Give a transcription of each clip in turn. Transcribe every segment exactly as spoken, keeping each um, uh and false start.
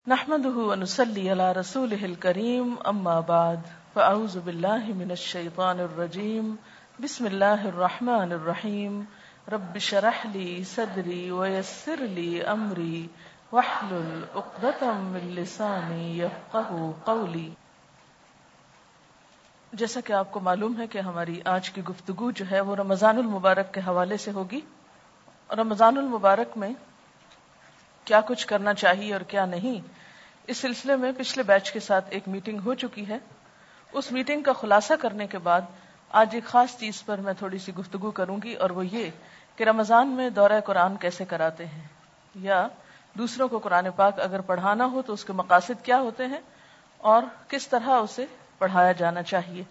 نحمده ونصلي على رسوله الكريم اما بعد فاعوذ بالله من الشيطان الرجيم بسم الله الرحمن الرحيم رب اشرح لي صدري ويسر لي امري واحلل عقدة من لساني يفقهوا قولي۔ جیسا کہ آپ کو معلوم ہے کہ ہماری آج کی گفتگو جو ہے وہ رمضان المبارک کے حوالے سے ہوگی۔ رمضان المبارک میں کیا کچھ کرنا چاہیے اور کیا نہیں، اس سلسلے میں پچھلے بیچ کے ساتھ ایک میٹنگ ہو چکی ہے۔ اس میٹنگ کا خلاصہ کرنے کے بعد آج ایک خاص چیز پر میں تھوڑی سی گفتگو کروں گی، اور وہ یہ کہ رمضان میں دورہ قرآن کیسے کراتے ہیں، یا دوسروں کو قرآن پاک اگر پڑھانا ہو تو اس کے مقاصد کیا ہوتے ہیں اور کس طرح اسے پڑھایا جانا چاہیے۔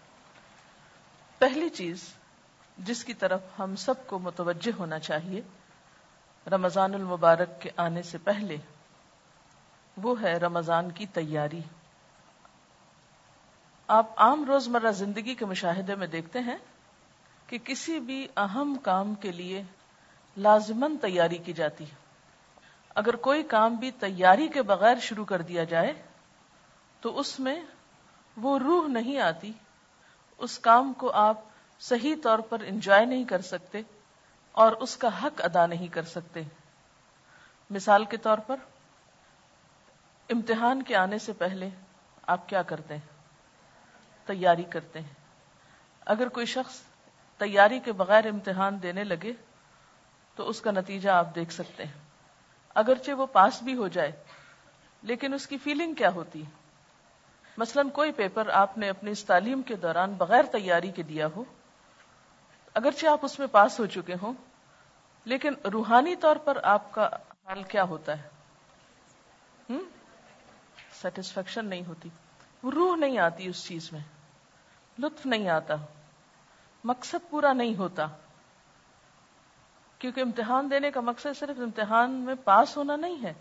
پہلی چیز جس کی طرف ہم سب کو متوجہ ہونا چاہیے رمضان المبارک کے آنے سے پہلے، وہ ہے رمضان کی تیاری۔ آپ عام روزمرہ زندگی کے مشاہدے میں دیکھتے ہیں کہ کسی بھی اہم کام کے لیے لازماً تیاری کی جاتی ہے۔ اگر کوئی کام بھی تیاری کے بغیر شروع کر دیا جائے تو اس میں وہ روح نہیں آتی، اس کام کو آپ صحیح طور پر انجوائے نہیں کر سکتے اور اس کا حق ادا نہیں کر سکتے۔ مثال کے طور پر امتحان کے آنے سے پہلے آپ کیا کرتے ہیں؟ تیاری کرتے ہیں۔ اگر کوئی شخص تیاری کے بغیر امتحان دینے لگے تو اس کا نتیجہ آپ دیکھ سکتے ہیں۔ اگرچہ وہ پاس بھی ہو جائے لیکن اس کی فیلنگ کیا ہوتی ہے؟ مثلاً کوئی پیپر آپ نے اپنی اس تعلیم کے دوران بغیر تیاری کے دیا ہو، اگرچہ آپ اس میں پاس ہو چکے ہوں، لیکن روحانی طور پر آپ کا حال کیا ہوتا ہے؟ ہم؟ سیٹسفیکشن نہیں ہوتی، وہ روح نہیں آتی، اس چیز میں لطف نہیں آتا، مقصد پورا نہیں ہوتا، کیونکہ امتحان دینے کا مقصد صرف امتحان میں پاس ہونا نہیں ہے،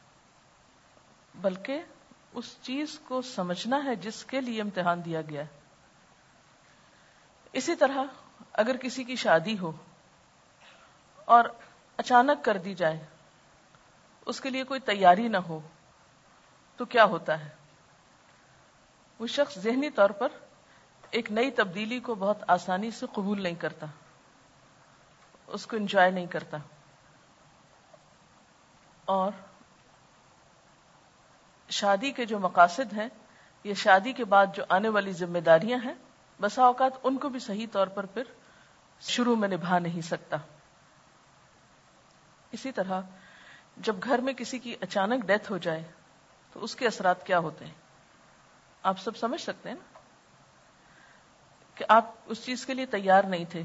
بلکہ اس چیز کو سمجھنا ہے جس کے لیے امتحان دیا گیا ہے۔ اسی طرح اگر کسی کی شادی ہو اور اچانک کر دی جائے، اس کے لیے کوئی تیاری نہ ہو، تو کیا ہوتا ہے؟ وہ شخص ذہنی طور پر ایک نئی تبدیلی کو بہت آسانی سے قبول نہیں کرتا، اس کو انجوائے نہیں کرتا، اور شادی کے جو مقاصد ہیں یا شادی کے بعد جو آنے والی ذمہ داریاں ہیں، بسا اوقات ان کو بھی صحیح طور پر پھر شروع میں نبھا نہیں سکتا۔ اسی طرح جب گھر میں کسی کی اچانک ڈیتھ ہو جائے تو اس کے اثرات کیا ہوتے ہیں؟ آپ سب سمجھ سکتے ہیں نا کہ آپ اس چیز کے لیے تیار نہیں تھے،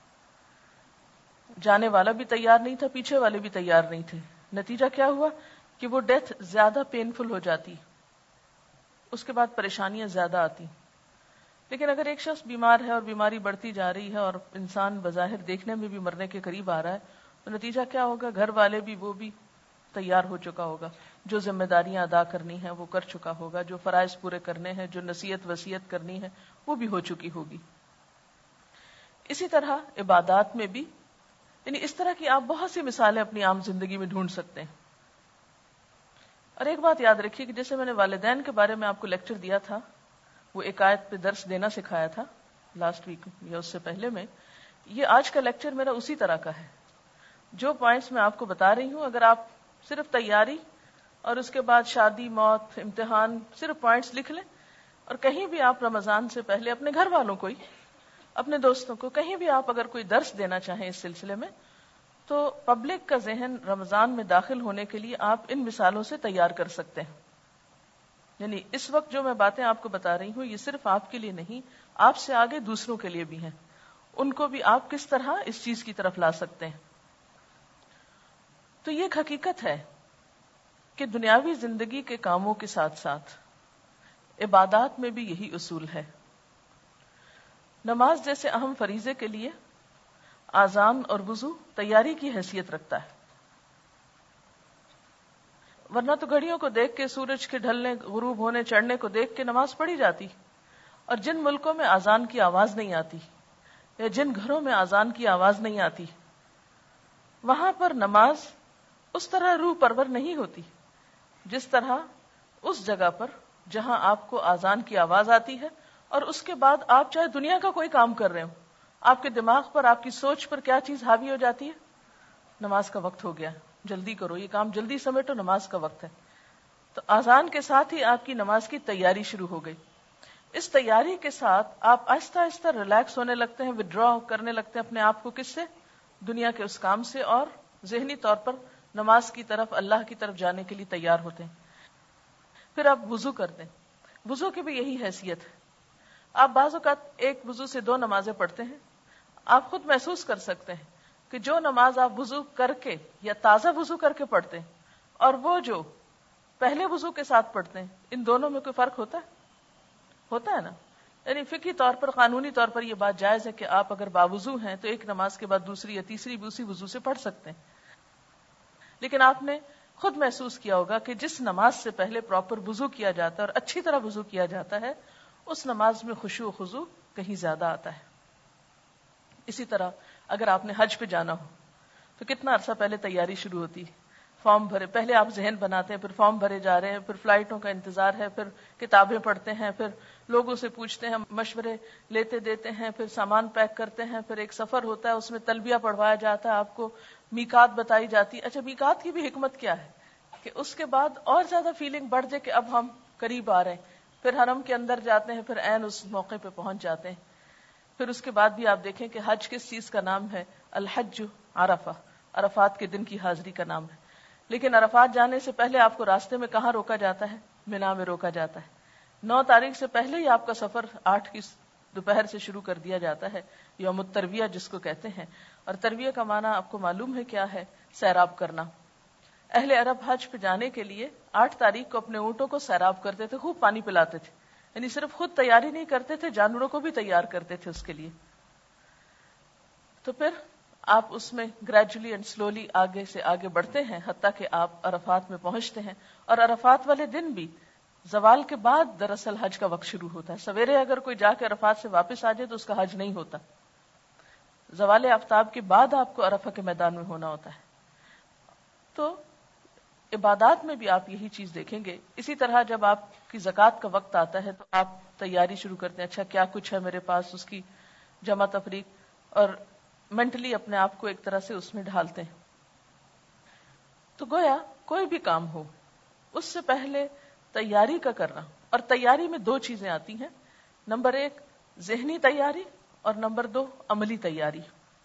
جانے والا بھی تیار نہیں تھا، پیچھے والے بھی تیار نہیں تھے۔ نتیجہ کیا ہوا کہ وہ ڈیتھ زیادہ پینفل ہو جاتی، اس کے بعد پریشانیاں زیادہ آتی۔ لیکن اگر ایک شخص بیمار ہے اور بیماری بڑھتی جا رہی ہے اور انسان بظاہر دیکھنے میں بھی مرنے کے قریب آ رہا ہے، تو نتیجہ کیا ہوگا؟ گھر والے بھی وہ بھی تیار ہو چکا ہوگا، جو ذمہ داریاں ادا کرنی ہیں وہ کر چکا ہوگا، جو فرائض پورے کرنے ہیں، جو نصیحت وصیت کرنی ہے وہ بھی ہو چکی ہوگی۔ اسی طرح عبادات میں بھی، یعنی اس طرح کی آپ بہت سی مثالیں اپنی عام زندگی میں ڈھونڈ سکتے ہیں۔ اور ایک بات یاد رکھیے کہ جیسے میں نے والدین کے بارے میں آپ کو لیکچر دیا تھا، وہ ایک آیت پہ درس دینا سکھایا تھا لاسٹ ویک یا اس سے پہلے میں، یہ آج کا لیکچر میرا اسی طرح کا ہے۔ جو پوائنٹس میں آپ کو بتا رہی ہوں، اگر آپ صرف تیاری اور اس کے بعد شادی، موت، امتحان، صرف پوائنٹس لکھ لیں، اور کہیں بھی آپ رمضان سے پہلے اپنے گھر والوں کو ہی، اپنے دوستوں کو، کہیں بھی آپ اگر کوئی درس دینا چاہیں اس سلسلے میں، تو پبلک کا ذہن رمضان میں داخل ہونے کے لیے آپ ان مثالوں سے تیار کر سکتے ہیں۔ یعنی اس وقت جو میں باتیں آپ کو بتا رہی ہوں، یہ صرف آپ کے لیے نہیں، آپ سے آگے دوسروں کے لیے بھی ہیں، ان کو بھی آپ کس طرح اس چیز کی طرف لا سکتے ہیں۔ تو یہ ایک حقیقت ہے کہ دنیاوی زندگی کے کاموں کے ساتھ ساتھ عبادات میں بھی یہی اصول ہے۔ نماز جیسے اہم فریضے کے لیے آذان اور وضو تیاری کی حیثیت رکھتا ہے، ورنہ تو گھڑیوں کو دیکھ کے، سورج کے ڈھلنے، غروب ہونے، چڑھنے کو دیکھ کے نماز پڑھی جاتی، اور جن ملکوں میں آذان کی آواز نہیں آتی یا جن گھروں میں آذان کی آواز نہیں آتی، وہاں پر نماز اس طرح روح پرور نہیں ہوتی، جس طرح اس جگہ پر جہاں آپ کو اذان کی آواز آتی ہے اور اس کے بعد آپ چاہے دنیا کا کوئی کام کر رہے ہو، آپ کے دماغ پر، آپ کی سوچ پر کیا چیز حاوی ہو جاتی ہے؟ نماز کا وقت ہو گیا، جلدی کرو، یہ کام جلدی سمیٹو، نماز کا وقت ہے. تو اذان کے ساتھ ہی آپ کی نماز کی تیاری شروع ہو گئی. اس تیاری کے ساتھ آپ آہستہ آہستہ ریلیکس ہونے لگتے ہیں، ودرا کرنے لگتے ہیں اپنے آپ کو کس سے؟ دنیا کے اس کام سے، اور ذہنی طور پر نماز کی طرف، اللہ کی طرف جانے کے لیے تیار ہوتے ہیں. پھر آپ وضو کرتے ہیں. وضو کی بھی یہی حیثیت ہے. آپ بعض اوقات ایک وضو سے دو نمازیں پڑھتے ہیں. آپ خود محسوس کر سکتے ہیں کہ جو نماز آپ وضو کر کے یا تازہ وضو کر کے پڑھتے ہیں اور وہ جو پہلے وضو کے ساتھ پڑھتے ہیں، ان دونوں میں کوئی فرق ہوتا ہے؟ ہوتا ہے نا. یعنی فقہی طور پر، قانونی طور پر یہ بات جائز ہے کہ آپ اگر باوضو ہیں تو ایک نماز کے بعد دوسری یا تیسری بھی اسی وضو سے پڑھ سکتے ہیں. لیکن آپ نے خود محسوس کیا ہوگا کہ جس نماز سے پہلے پراپر وضو کیا جاتا ہے اور اچھی طرح وضو کیا جاتا ہے، اس نماز میں خشوع و خضوع کہیں زیادہ آتا ہے. اسی طرح اگر آپ نے حج پہ جانا ہو تو کتنا عرصہ پہلے تیاری شروع ہوتی ہے. فارم بھرے، پہلے آپ ذہن بناتے ہیں، پھر فارم بھرے جا رہے ہیں، پھر فلائٹوں کا انتظار ہے، پھر کتابیں پڑھتے ہیں، پھر لوگوں سے پوچھتے ہیں، مشورے لیتے دیتے ہیں، پھر سامان پیک کرتے ہیں، پھر ایک سفر ہوتا ہے، اس میں تلبیہ پڑھوایا جاتا ہے، آپ کو میقات بتائی جاتی ہے. اچھا، میقات کی بھی حکمت کیا ہے کہ اس کے بعد اور زیادہ فیلنگ بڑھ جائے کہ اب ہم قریب آ رہے ہیں. پھر حرم کے اندر جاتے ہیں، پھر عین اس موقع پہ پہنچ جاتے ہیں. پھر اس کے بعد بھی آپ دیکھیں کہ حج کس چیز کا نام ہے؟ الحج عرفہ، عرفات کے دن کی حاضری کا نام ہے. لیکن عرفات جانے سے پہلے آپ کو راستے میں کہاں روکا جاتا ہے؟ مینا میں روکا جاتا ہے. نو تاریخ سے پہلے ہی آپ کا سفر آٹھ کی دوپہر سے شروع کر دیا جاتا ہے، یوم الترویہ جس کو کہتے ہیں. اور ترویہ کا معنی آپ کو معلوم ہے کیا ہے؟ سیراب کرنا. اہل عرب حج پہ جانے کے لیے آٹھ تاریخ کو اپنے اونٹوں کو سیراب کرتے تھے، خوب پانی پلاتے تھے. یعنی صرف خود تیاری نہیں کرتے تھے، جانوروں کو بھی تیار کرتے تھے اس کے لیے. تو پھر آپ اس میں گریجولی اینڈ سلولی آگے سے آگے بڑھتے ہیں حتیٰ کہ آپ عرفات میں پہنچتے ہیں. اور عرفات والے دن بھی زوال کے بعد دراصل حج کا وقت شروع ہوتا ہے. سویرے اگر کوئی جا کے عرفات سے واپس آ جائے تو اس کا حج نہیں ہوتا. زوال آفتاب کے بعد آپ کو عرفہ کے میدان میں ہونا ہوتا ہے. تو عبادات میں بھی آپ یہی چیز دیکھیں گے. اسی طرح جب آپ کی زکوٰۃ کا وقت آتا ہے تو آپ تیاری شروع کرتے ہیں، اچھا کیا کچھ ہے میرے پاس، اس کی جمع تفریق، اور مینٹلی اپنے آپ کو ایک طرح سے اس میں ڈھالتے ہیں. تو گویا کوئی بھی کام ہو اس سے پہلے تیاری کا کرنا. اور تیاری میں دو چیزیں آتی ہیں، نمبر ایک ذہنی تیاری اور نمبر دو عملی تیاری.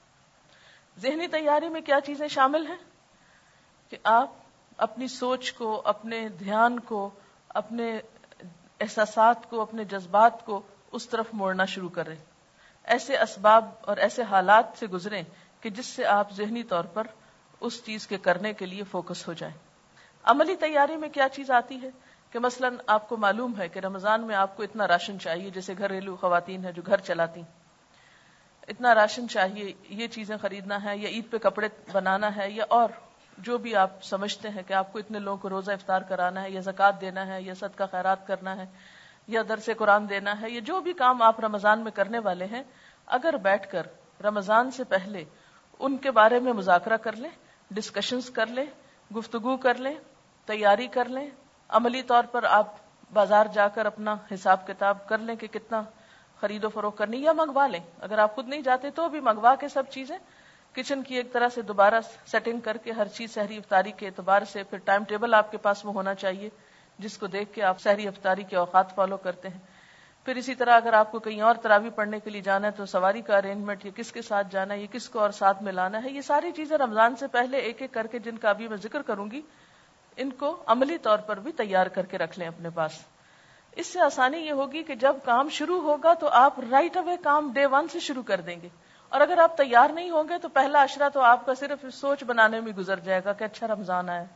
ذہنی تیاری میں کیا چیزیں شامل ہیں کہ آپ اپنی سوچ کو، اپنے دھیان کو، اپنے احساسات کو، اپنے جذبات کو اس طرف موڑنا شروع کریں. ایسے اسباب اور ایسے حالات سے گزریں کہ جس سے آپ ذہنی طور پر اس چیز کے کرنے کے لیے فوکس ہو جائیں. عملی تیاری میں کیا چیز آتی ہے کہ مثلا آپ کو معلوم ہے کہ رمضان میں آپ کو اتنا راشن چاہیے، جیسے گھریلو خواتین ہیں جو گھر چلاتی، اتنا راشن چاہیے، یہ چیزیں خریدنا ہے، یا عید پہ کپڑے بنانا ہے، یا اور جو بھی آپ سمجھتے ہیں کہ آپ کو اتنے لوگوں کو روزہ افطار کرانا ہے، یا زکوٰۃ دینا ہے، یا صدقہ خیرات کرنا ہے، یا درس قرآن دینا ہے، یا جو بھی کام آپ رمضان میں کرنے والے ہیں، اگر بیٹھ کر رمضان سے پہلے ان کے بارے میں مذاکرہ کر لیں، ڈسکشنز کر لیں، گفتگو کر لیں، تیاری کر لیں، عملی طور پر آپ بازار جا کر اپنا حساب کتاب کر لیں کہ کتنا خرید و فروخت کرنی، یا منگوا لیں. اگر آپ خود نہیں جاتے تو بھی منگوا کے سب چیزیں کچن کی ایک طرح سے دوبارہ سیٹنگ کر کے ہر چیز سحری افطاری کے اعتبار سے، پھر ٹائم ٹیبل آپ کے پاس میں ہونا چاہیے جس کو دیکھ کے آپ سحری افطاری کے اوقات فالو کرتے ہیں. پھر اسی طرح اگر آپ کو کہیں اور تراویح پڑھنے کے لیے جانا ہے تو سواری کا ارینجمنٹ، یہ کس کے ساتھ جانا ہے، یہ کس کو اور ساتھ میں لانا ہے. یہ ساری چیزیں رمضان سے پہلے ایک ایک کر کے، جن کا ابھی میں ذکر کروں گی، ان کو عملی طور پر بھی تیار کر کے رکھ لیں اپنے پاس. اس سے آسانی یہ ہوگی کہ جب کام شروع ہوگا تو آپ رائٹ اوے کام ڈے ون سے شروع کر دیں گے. اور اگر آپ تیار نہیں ہوں گے تو پہلا عشرہ تو آپ کا صرف سوچ بنانے میں گزر جائے گا کہ اچھا رمضان آیا.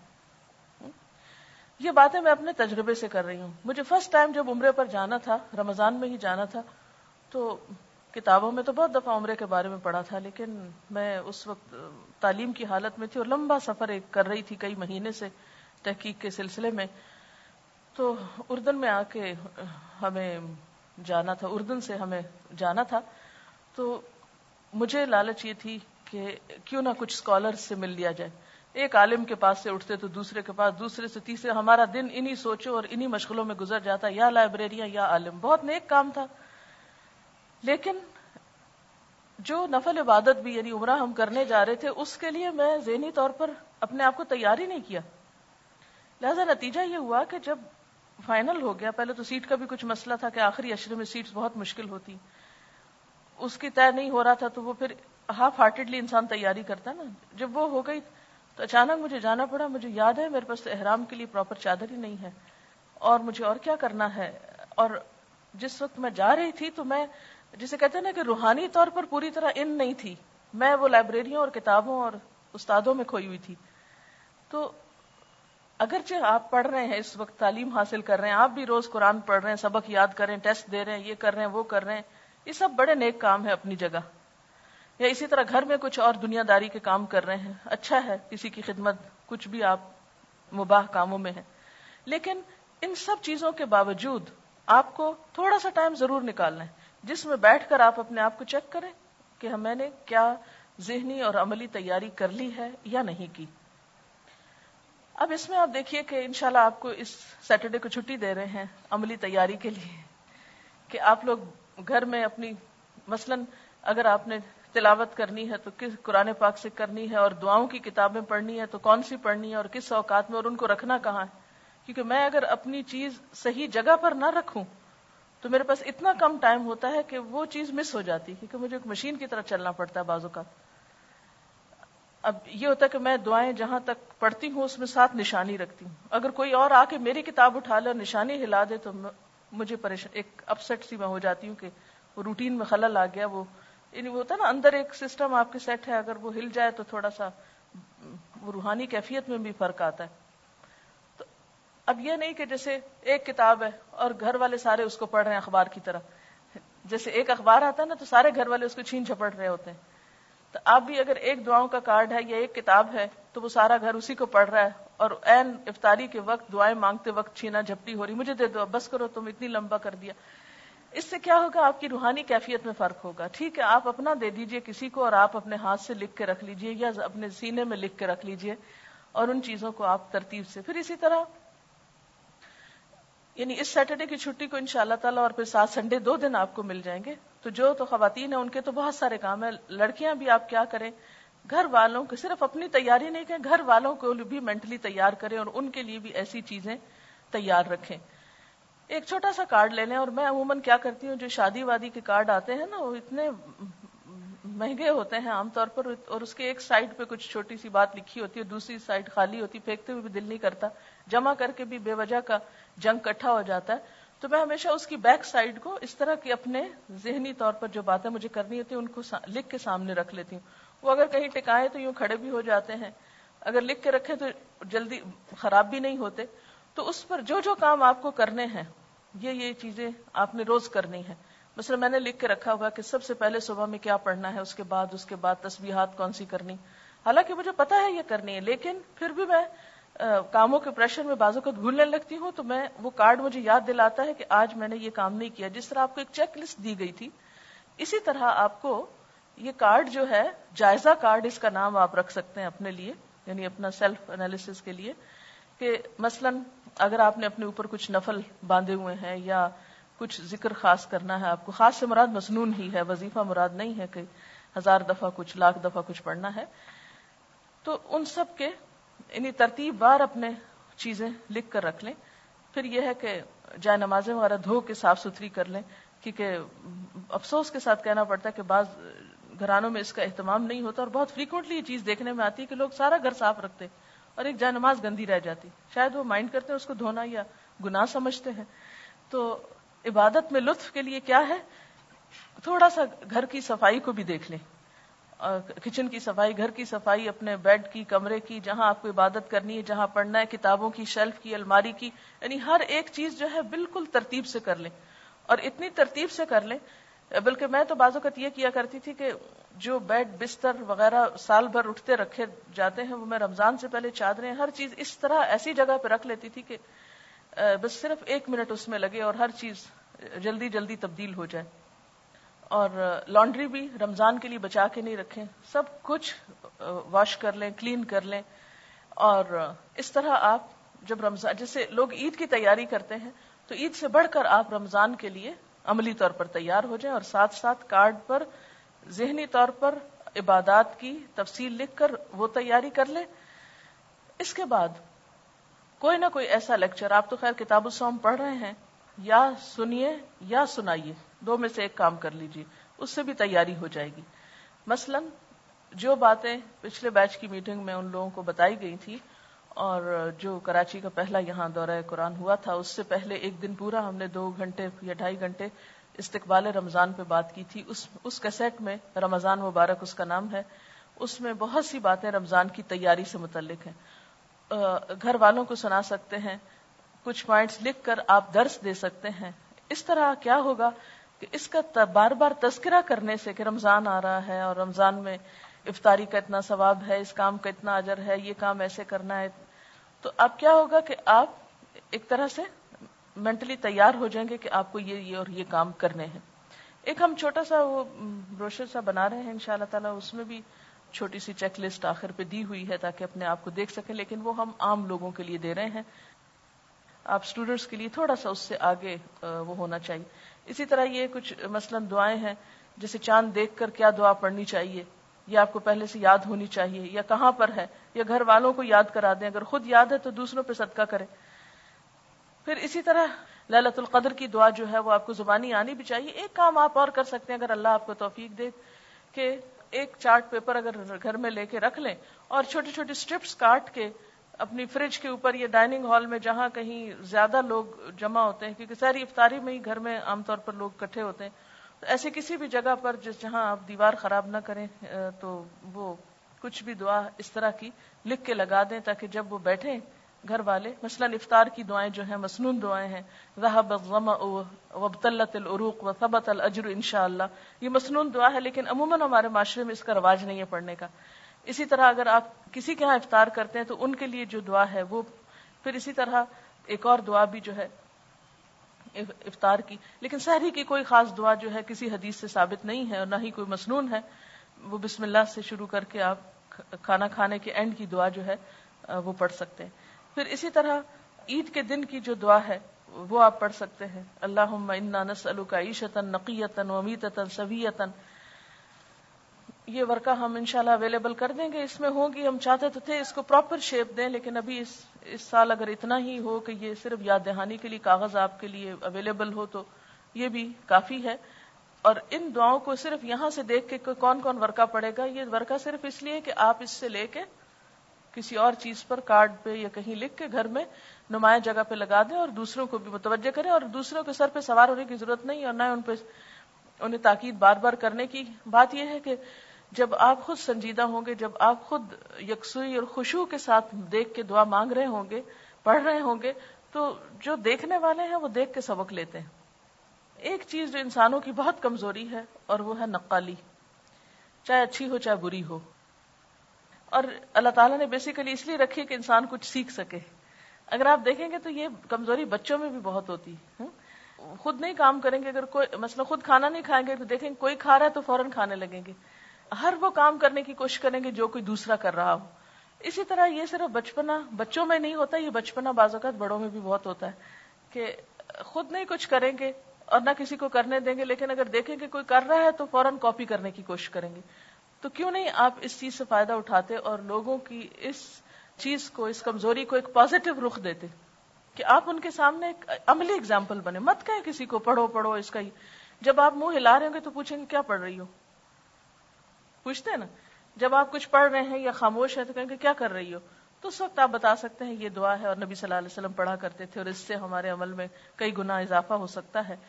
یہ باتیں میں اپنے تجربے سے کر رہی ہوں. مجھے فرسٹ ٹائم جب عمرے پر جانا تھا، رمضان میں ہی جانا تھا، تو کتابوں میں تو بہت دفعہ عمرے کے بارے میں پڑھا تھا، لیکن میں اس وقت تعلیم کی حالت میں تھی اور لمبا سفر ایک کر رہی تھی کئی مہینے سے تحقیق کے سلسلے میں. تو اردن میں آ کے ہمیں جانا تھا، اردن سے ہمیں جانا تھا. تو مجھے لالچ یہ تھی کہ کیوں نہ کچھ اسکالر سے مل لیا جائے. ایک عالم کے پاس سے اٹھتے تو دوسرے کے پاس، دوسرے سے تیسرے، ہمارا دن انہی سوچوں اور انہی مشغلوں میں گزر جاتا، یا لائبریریاں یا عالم. بہت نیک کام تھا، لیکن جو نفل عبادت بھی یعنی عمرہ ہم کرنے جا رہے تھے، اس کے لیے میں ذہنی طور پر اپنے آپ کو تیار ہی نہیں کیا. لہذا نتیجہ یہ ہوا کہ جب فائنل ہو گیا، پہلے تو سیٹ کا بھی کچھ مسئلہ تھا کہ آخری عشرے میں سیٹس بہت مشکل ہوتی، اس کی طے نہیں ہو رہا تھا، تو وہ پھر ہاف ہارٹیڈلی انسان تیاری کرتا نا. جب وہ ہو گئی تو اچانک مجھے جانا پڑا. مجھے یاد ہے میرے پاس احرام کے لیے پراپر چادر ہی نہیں ہے، اور مجھے اور کیا کرنا ہے. اور جس وقت میں جا رہی تھی تو میں، جسے کہتے ہیں نا کہ روحانی طور پر پوری طرح ان نہیں تھی، میں وہ لائبریریوں اور کتابوں اور استادوں میں کھوئی ہوئی تھی. تو اگرچہ آپ پڑھ رہے ہیں، اس وقت تعلیم حاصل کر رہے ہیں، آپ بھی روز قرآن پڑھ رہے ہیں، سبق یاد کر رہے ہیں، ٹیسٹ دے رہے ہیں، یہ کر رہے ہیں، وہ کر رہے ہیں، یہ سب بڑے نیک کام ہے اپنی جگہ. یا اسی طرح گھر میں کچھ اور دنیا داری کے کام کر رہے ہیں، اچھا ہے، کسی کی خدمت، کچھ بھی آپ مباح کاموں میں ہیں. لیکن ان سب چیزوں کے باوجود آپ کو تھوڑا سا ٹائم ضرور نکالنا ہے جس میں بیٹھ کر آپ اپنے آپ کو چیک کریں کہ میں نے کیا ذہنی اور عملی تیاری کر لی ہے یا نہیں کی. اب اس میں آپ دیکھیے کہ انشاءاللہ آپ کو اس سیٹرڈے کو چھٹی دے رہے ہیں عملی تیاری کے لیے، کہ آپ لوگ گھر میں اپنی، مثلاً اگر آپ نے تلاوت کرنی ہے تو کس قرآن پاک سے کرنی ہے، اور دعاؤں کی کتابیں پڑھنی ہے تو کون سی پڑھنی ہے اور کس اوقات میں، اور ان کو رکھنا کہاں ہے. کیونکہ میں اگر اپنی چیز صحیح جگہ پر نہ رکھوں تو میرے پاس اتنا کم ٹائم ہوتا ہے کہ وہ چیز مس ہو جاتی، کیونکہ مجھے ایک مشین کی طرح چلنا پڑتا ہے بعض اوقات. اب یہ ہوتا ہے کہ میں دعائیں جہاں تک پڑھتی ہوں اس میں ساتھ نشانی رکھتی ہوں. اگر کوئی اور آ کے میری کتاب اٹھا لے اور نشانی ہلا دے تو مجھے پریشان، ایک اپسیٹ سی میں ہو جاتی ہوں کہ وہ روٹین میں خلل آ گیا. وہ یعنی وہ ہوتا ہے نا، اندر ایک سسٹم آپ کے سیٹ ہے، اگر وہ ہل جائے تو تھوڑا سا وہ روحانی کیفیت میں بھی فرق آتا ہے. تو اب یہ نہیں کہ جیسے ایک کتاب ہے اور گھر والے سارے اس کو پڑھ رہے ہیں اخبار کی طرح، جیسے ایک اخبار آتا ہے نا تو سارے گھر والے اس کو چھین جھپٹ رہے ہوتے ہیں. تو آپ بھی اگر ایک دعاؤں کا کارڈ ہے یا ایک کتاب ہے تو وہ سارا گھر اسی کو پڑھ رہا ہے، اور عین افطاری کے وقت دعائیں مانگتے وقت چھینا جھپٹی ہو رہی، مجھے دے دو، بس کرو، تم اتنی لمبا کر دیا. اس سے کیا ہوگا؟ آپ کی روحانی کیفیت میں فرق ہوگا. ٹھیک ہے، آپ اپنا دے دیجئے کسی کو اور آپ اپنے ہاتھ سے لکھ کے رکھ لیجئے یا اپنے سینے میں لکھ کے رکھ لیجئے، اور ان چیزوں کو آپ ترتیب سے. پھر اسی طرح یعنی اس سیٹرڈے کی چھٹی کو انشاءاللہ تعالی اور پھر سات سنڈے دو دن آپ کو مل جائیں گے. تو جو تو خواتین ہیں ان کے تو بہت سارے کام ہیں. لڑکیاں بھی آپ کیا کریں، گھر والوں کو صرف اپنی تیاری نہیں کریں، گھر والوں کو بھی مینٹلی تیار کریں اور ان کے لیے بھی ایسی چیزیں تیار رکھیں. ایک چھوٹا سا کارڈ لے لیں. اور میں عموماً کیا کرتی ہوں، جو شادی وادی کے کارڈ آتے ہیں نا وہ اتنے مہنگے ہوتے ہیں عام طور پر، اور اس کے ایک سائڈ پہ کچھ چھوٹی سی بات لکھی ہوتی ہے، دوسری سائڈ خالی ہوتی، پھینکتے ہوئے بھی دل نہیں کرتا، جمع کر کے بھی بے وجہ کا جنگ کٹھا ہو جاتا ہے. تو میں ہمیشہ اس کی بیک سائڈ کو اس طرح کی اپنے ذہنی طور پر جو باتیں مجھے کرنی ہوتی ہیں ان کو لکھ کے سامنے رکھ لیتی ہوں. وہ اگر کہیں ٹکائے تو یوں کھڑے بھی ہو جاتے ہیں، اگر لکھ کے رکھے تو جلدی خراب بھی نہیں ہوتے. تو اس پر جو جو کام آپ کو کرنے ہیں، یہ یہ چیزیں آپ نے روز کرنی ہے. مثلا میں نے لکھ کے رکھا ہوگا کہ سب سے پہلے صبح میں کیا پڑھنا ہے، اس کے بعد اس کے بعد تسبیحات کون سی کرنی. حالانکہ مجھے پتا ہے یہ کرنی ہے، لیکن پھر بھی میں کاموں کے پریشر میں بازو کو بھولنے لگتی ہوں. تو میں وہ کارڈ مجھے یاد دلاتا ہے کہ آج میں نے یہ کام نہیں کیا. جس طرح آپ کو ایک چیک لسٹ دی گئی تھی، اسی طرح آپ کو یہ کارڈ جو ہے، جائزہ کارڈ اس کا نام آپ رکھ سکتے ہیں اپنے لیے، یعنی اپنا سیلف انالیسس کے لیے، کہ مثلا اگر آپ نے اپنے اوپر کچھ نفل باندھے ہوئے ہیں یا کچھ ذکر خاص کرنا ہے آپ کو، خاص سے مراد مسنون ہی ہے، وظیفہ مراد نہیں ہے کہ ہزار دفعہ کچھ، لاکھ دفعہ کچھ پڑھنا ہے، تو ان سب کے یعنی ترتیب وار اپنے چیزیں لکھ کر رکھ لیں. پھر یہ ہے کہ جائے نمازیں وغیرہ دھو کے صاف ستھری کر لیں، کیونکہ افسوس کے ساتھ کہنا پڑتا ہے کہ بعض گھرانوں میں اس کا اہتمام نہیں ہوتا، اور بہت فریکوینٹلی یہ چیز دیکھنے میں آتی ہے کہ لوگ سارا گھر صاف رکھتے اور ایک جائے نماز گندی رہ جاتی. شاید وہ مائنڈ کرتے ہیں اس کو دھونا یا گناہ سمجھتے ہیں. تو عبادت میں لطف کے لیے کیا ہے، تھوڑا سا گھر کی صفائی کو بھی دیکھ لیں، کچن کی صفائی، گھر کی صفائی، اپنے بیڈ کی، کمرے کی، جہاں آپ کو عبادت کرنی ہے، جہاں پڑھنا ہے، کتابوں کی شیلف کی، الماری کی، یعنی ہر ایک چیز جو ہے بالکل ترتیب سے کر لیں. اور اتنی ترتیب سے کر لیں، بلکہ میں تو بعض اوقات یہ کیا کرتی تھی کہ جو بیڈ بستر وغیرہ سال بھر اٹھتے رکھے جاتے ہیں، وہ میں رمضان سے پہلے چادریں، ہر چیز اس طرح ایسی جگہ پہ رکھ لیتی تھی کہ بس صرف ایک منٹ اس میں لگے اور ہر چیز جلدی جلدی تبدیل ہو جائے. اور لانڈری بھی رمضان کے لیے بچا کے نہیں رکھیں، سب کچھ واش کر لیں، کلین کر لیں. اور اس طرح آپ جب رمضان، جیسے لوگ عید کی تیاری کرتے ہیں، تو عید سے بڑھ کر آپ رمضان کے لیے عملی طور پر تیار ہو جائیں، اور ساتھ ساتھ کارڈ پر ذہنی طور پر عبادات کی تفصیل لکھ کر وہ تیاری کر لیں. اس کے بعد کوئی نہ کوئی ایسا لیکچر، آپ تو خیر کتاب الصوم پڑھ رہے ہیں، یا سنیے یا سنائیے، دو میں سے ایک کام کر لیجیے، اس سے بھی تیاری ہو جائے گی. مثلا جو باتیں پچھلے بیچ کی میٹنگ میں ان لوگوں کو بتائی گئی تھی، اور جو کراچی کا پہلا یہاں دورہ قرآن ہوا تھا، اس سے پہلے ایک دن پورا ہم نے دو گھنٹے یا ڈھائی گھنٹے استقبال رمضان پہ بات کی تھی. اس اس کیسٹ میں، رمضان مبارک اس کا نام ہے، اس میں بہت سی باتیں رمضان کی تیاری سے متعلق ہیں. گھر والوں کو سنا سکتے ہیں، کچھ پوائنٹس لکھ کر آپ درس دے سکتے ہیں. اس طرح کیا ہوگا کہ اس کا بار بار تذکرہ کرنے سے کہ رمضان آ رہا ہے اور رمضان میں افطاری کا اتنا ثواب ہے، اس کام کا اتنا اجر ہے، یہ کام ایسے کرنا ہے، تو اب کیا ہوگا کہ آپ ایک طرح سے مینٹلی تیار ہو جائیں گے کہ آپ کو یہ یہ اور یہ کام کرنے ہیں. ایک ہم چھوٹا سا وہ بروشر سا بنا رہے ہیں انشاءاللہ تعالی، اس میں بھی چھوٹی سی چیک لسٹ آخر پہ دی ہوئی ہے تاکہ اپنے آپ کو دیکھ سکیں، لیکن وہ ہم عام لوگوں کے لیے دے رہے ہیں. آپ اسٹوڈنٹس کے لیے تھوڑا سا اس سے آگے وہ ہونا چاہیے. اسی طرح یہ کچھ مثلا دعائیں ہیں، جیسے چاند دیکھ کر کیا دعا پڑھنی چاہیے، یہ آپ کو پہلے سے یاد ہونی چاہیے، یا کہاں پر ہے، یا گھر والوں کو یاد کرا دیں، اگر خود یاد ہے تو دوسروں پہ صدقہ کریں. پھر اسی طرح لیلۃ القدر کی دعا جو ہے وہ آپ کو زبانی آنی بھی چاہیے. ایک کام آپ اور کر سکتے ہیں اگر اللہ آپ کو توفیق دے، کہ ایک چارٹ پیپر اگر گھر میں لے کے رکھ لیں اور چھوٹی چھوٹی اسٹرپس کاٹ کے اپنی فریج کے اوپر یا ڈائننگ ہال میں جہاں کہیں زیادہ لوگ جمع ہوتے ہیں، کیونکہ ساری افطاری میں ہی گھر میں عام طور پر لوگ اکٹھے ہوتے ہیں، تو ایسے کسی بھی جگہ پر جس جہاں آپ دیوار خراب نہ کریں، تو وہ کچھ بھی دعا اس طرح کی لکھ کے لگا دیں تاکہ جب وہ بیٹھیں گھر والے، مثلا افطار کی دعائیں جو ہیں مسنون دعائیں ہیں، ذهب الظمأ وابتلت العروق وثبت الاجر انشاءاللہ، یہ مسنون دعا ہے لیکن عموماً ہمارے معاشرے میں اس کا رواج نہیں ہے پڑھنے کا. اسی طرح اگر آپ کسی کے ہاں افطار کرتے ہیں تو ان کے لیے جو دعا ہے وہ، پھر اسی طرح ایک اور دعا بھی جو ہے افطار کی، لیکن سحری کی کوئی خاص دعا جو ہے کسی حدیث سے ثابت نہیں ہے اور نہ ہی کوئی مسنون ہے. وہ بسم اللہ سے شروع کر کے آپ کھانا کھانے کے اینڈ کی دعا جو ہے وہ پڑھ سکتے ہیں. پھر اسی طرح عید کے دن کی جو دعا ہے وہ آپ پڑھ سکتے ہیں، اللہم انا نسألک عیشۃ نقیۃ ومیتۃ سویۃ. یہ ورقہ ہم انشاءاللہ اویلیبل کر دیں گے، اس میں ہوگی، ہم چاہتے تو تھے اس کو پراپر شیپ دیں، لیکن ابھی اس اس سال اگر اتنا ہی ہو کہ یہ صرف یاد دہانی کے لیے کاغذ آپ کے لیے اویلیبل ہو تو یہ بھی کافی ہے. اور ان دعاؤں کو صرف یہاں سے دیکھ کے کون کون ورقہ پڑے گا، یہ ورقہ صرف اس لیے کہ آپ اس سے لے کے کسی اور چیز پر کارڈ پہ یا کہیں لکھ کے گھر میں نمایاں جگہ پہ لگا دیں اور دوسروں کو بھی متوجہ کریں، اور دوسروں کے سر پہ سوار ہونے کی ضرورت نہیں اور نہ ان پہ انہیں تاکید بار بار کرنے کی. بات یہ ہے کہ جب آپ خود سنجیدہ ہوں گے، جب آپ خود یکسوئی اور خشوع کے ساتھ دیکھ کے دعا مانگ رہے ہوں گے، پڑھ رہے ہوں گے، تو جو دیکھنے والے ہیں وہ دیکھ کے سبق لیتے ہیں. ایک چیز جو انسانوں کی بہت کمزوری ہے اور وہ ہے نقالی، چاہے اچھی ہو چاہے بری ہو، اور اللہ تعالیٰ نے بیسیکلی اس لیے رکھی کہ انسان کچھ سیکھ سکے. اگر آپ دیکھیں گے تو یہ کمزوری بچوں میں بھی بہت ہوتی ہے. خود نہیں کام کریں گے، اگر کوئی مثلا خود کھانا نہیں کھائیں گے تو دیکھیں کوئی کھا رہا ہے تو فوراً کھانے لگیں گے، ہر وہ کام کرنے کی کوشش کریں گے جو کوئی دوسرا کر رہا ہو. اسی طرح یہ صرف بچپنا بچوں میں نہیں ہوتا، یہ بچپنا بعض اوقات بڑوں میں بھی بہت ہوتا ہے کہ خود نہیں کچھ کریں گے اور نہ کسی کو کرنے دیں گے، لیکن اگر دیکھیں کہ کوئی کر رہا ہے تو فوراً کاپی کرنے کی کوشش کریں گے. تو کیوں نہیں آپ اس چیز سے فائدہ اٹھاتے اور لوگوں کی اس چیز کو، اس کمزوری کو ایک پازیٹو رخ دیتے کہ آپ ان کے سامنے ایک عملی اگزامپل بنے. مت کہیں کسی کو پڑھو پڑھو اس کا ہی، جب آپ منہ ہلا رہے ہوں گے تو پوچھیں گے کیا پڑھ رہی ہو، پوچھتے ہیں نا. جب آپ کچھ پڑھ رہے ہیں یا خاموش ہیں تو کہیں گے کیا کر رہی ہو، تو اس وقت آپ بتا سکتے ہیں یہ دعا ہے اور نبی صلی اللہ علیہ وسلم پڑھا کرتے تھے اور اس سے ہمارے عمل میں کئی گنا اضافہ ہو سکتا ہے.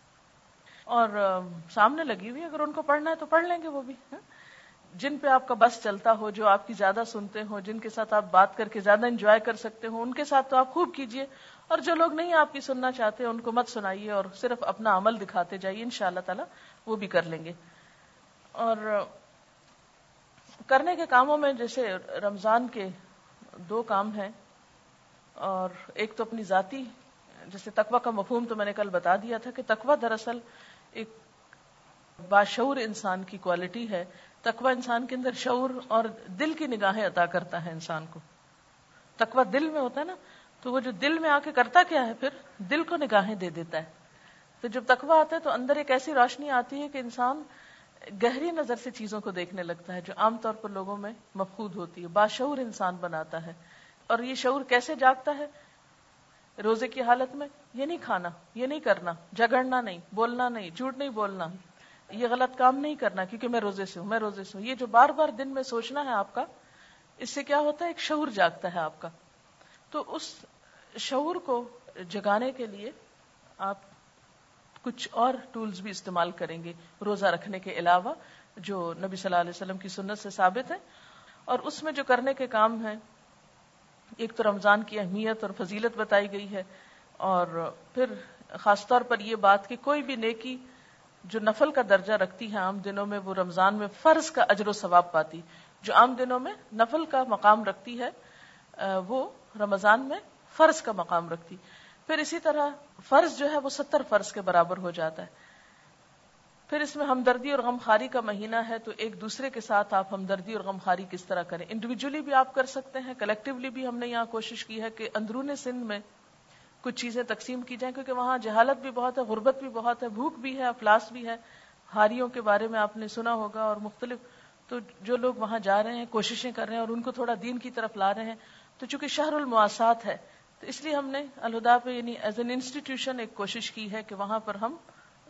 اور سامنے لگی ہوئی اگر ان کو پڑھنا ہے تو پڑھ لیں گے وہ بھی. جن پہ آپ کا بس چلتا ہو، جو آپ کی زیادہ سنتے ہو، جن کے ساتھ آپ بات کر کے زیادہ انجوائے کر سکتے ہو، ان کے ساتھ تو آپ خوب کیجئے، اور جو لوگ نہیں آپ کی سننا چاہتے ان کو مت سنائیے اور صرف اپنا عمل دکھاتے جائیے، انشاءاللہ تعالی وہ بھی کر لیں گے. اور کرنے کے کاموں میں جیسے رمضان کے دو کام ہیں، اور ایک تو اپنی ذاتی، جیسے تقوی کا مفہوم تو میں نے کل بتا دیا تھا کہ تقوی دراصل ایک باشعور انسان کی کوالٹی ہے. تقوی انسان کے اندر شعور اور دل کی نگاہیں عطا کرتا ہے انسان کو. تقویٰ دل میں ہوتا ہے نا، تو وہ جو دل میں آ کے کرتا کیا ہے، پھر دل کو نگاہیں دے دیتا ہے. تو جب تقویٰ آتا ہے تو اندر ایک ایسی روشنی آتی ہے کہ انسان گہری نظر سے چیزوں کو دیکھنے لگتا ہے جو عام طور پر لوگوں میں مفقود ہوتی ہے. باشعور انسان بناتا ہے. اور یہ شعور کیسے جاگتا ہے؟ روزے کی حالت میں یہ نہیں کھانا، یہ نہیں کرنا، جھگڑنا نہیں، بولنا نہیں، جھوٹ نہیں بولنا، یہ غلط کام نہیں کرنا کیونکہ میں روزے سے ہوں، میں روزے سے ہوں. یہ جو بار بار دن میں سوچنا ہے آپ کا، اس سے کیا ہوتا ہے؟ ایک شعور جاگتا ہے آپ کا. تو اس شعور کو جگانے کے لیے آپ کچھ اور ٹولز بھی استعمال کریں گے روزہ رکھنے کے علاوہ، جو نبی صلی اللہ علیہ وسلم کی سنت سے ثابت ہے. اور اس میں جو کرنے کے کام ہیں، ایک تو رمضان کی اہمیت اور فضیلت بتائی گئی ہے، اور پھر خاص طور پر یہ بات کہ کوئی بھی نیکی جو نفل کا درجہ رکھتی ہے عام دنوں میں، وہ رمضان میں فرض کا اجر و ثواب پاتی. جو عام دنوں میں نفل کا مقام رکھتی ہے وہ رمضان میں فرض کا مقام رکھتی. پھر اسی طرح فرض جو ہے وہ ستر فرض کے برابر ہو جاتا ہے. پھر اس میں ہمدردی اور غمخواری کا مہینہ ہے، تو ایک دوسرے کے ساتھ آپ ہمدردی اور غمخواری کس طرح کریں. انڈیویجولی بھی آپ کر سکتے ہیں، کلیکٹیولی بھی. ہم نے یہاں کوشش کی ہے کہ اندرون سندھ میں کچھ چیزیں تقسیم کی جائیں، کیونکہ وہاں جہالت بھی بہت ہے، غربت بھی بہت ہے، بھوک بھی ہے، افلاس بھی ہے. ہاریوں کے بارے میں آپ نے سنا ہوگا اور مختلف. تو جو لوگ وہاں جا رہے ہیں، کوششیں کر رہے ہیں اور ان کو تھوڑا دین کی طرف لا رہے ہیں، تو چونکہ شہر المواسات ہے تو اس لیے ہم نے الہدا پہ یعنی ایز این انسٹیٹیوشن ایک کوشش کی ہے کہ وہاں پر ہم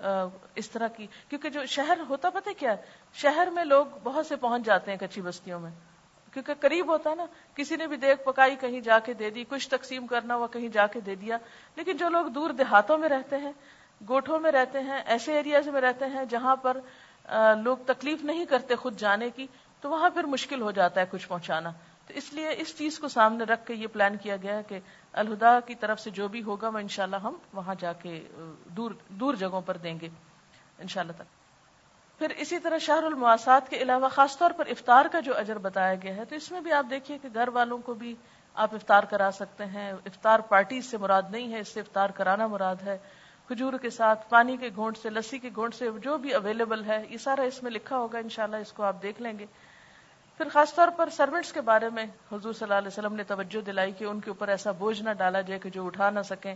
اس طرح کی، کیونکہ جو شہر ہوتا پتہ کیا ہے، شہر میں لوگ بہت سے پہنچ جاتے ہیں کچی بستیوں میں، کیونکہ قریب ہوتا ہے نا، کسی نے بھی دیکھ پکائی کہیں جا کے دے دی، کچھ تقسیم کرنا ہوا کہیں جا کے دے دیا. لیکن جو لوگ دور دیہاتوں میں رہتے ہیں، گوٹھوں میں رہتے ہیں، ایسے ایریاز میں رہتے ہیں جہاں پر لوگ تکلیف نہیں کرتے خود جانے کی، تو وہاں پھر مشکل ہو جاتا ہے کچھ پہنچانا. تو اس لیے اس چیز کو سامنے رکھ کے یہ پلان کیا گیا ہے کہ الہدا کی طرف سے جو بھی ہوگا وہ انشاءاللہ ہم وہاں جا کے دور دور جگہوں پر دیں گے انشاءاللہ تعالی. پھر اسی طرح شہر المواسات کے علاوہ خاص طور پر افطار کا جو اجر بتایا گیا ہے، تو اس میں بھی آپ دیکھیے کہ گھر والوں کو بھی آپ افطار کرا سکتے ہیں. افطار پارٹی سے مراد نہیں ہے، اس سے افطار کرانا مراد ہے. کھجور کے ساتھ، پانی کے گھونٹ سے، لسی کے گھونٹ سے، جو بھی اویلیبل ہے یہ سارا اس میں لکھا ہوگا انشاءاللہ، اس کو آپ دیکھ لیں گے. پھر خاص طور پر سرونٹس کے بارے میں حضور صلی اللہ علیہ وسلم نے توجہ دلائی کہ ان کے اوپر ایسا بوجھ نہ ڈالا جائے کہ جو اٹھا نہ سکیں.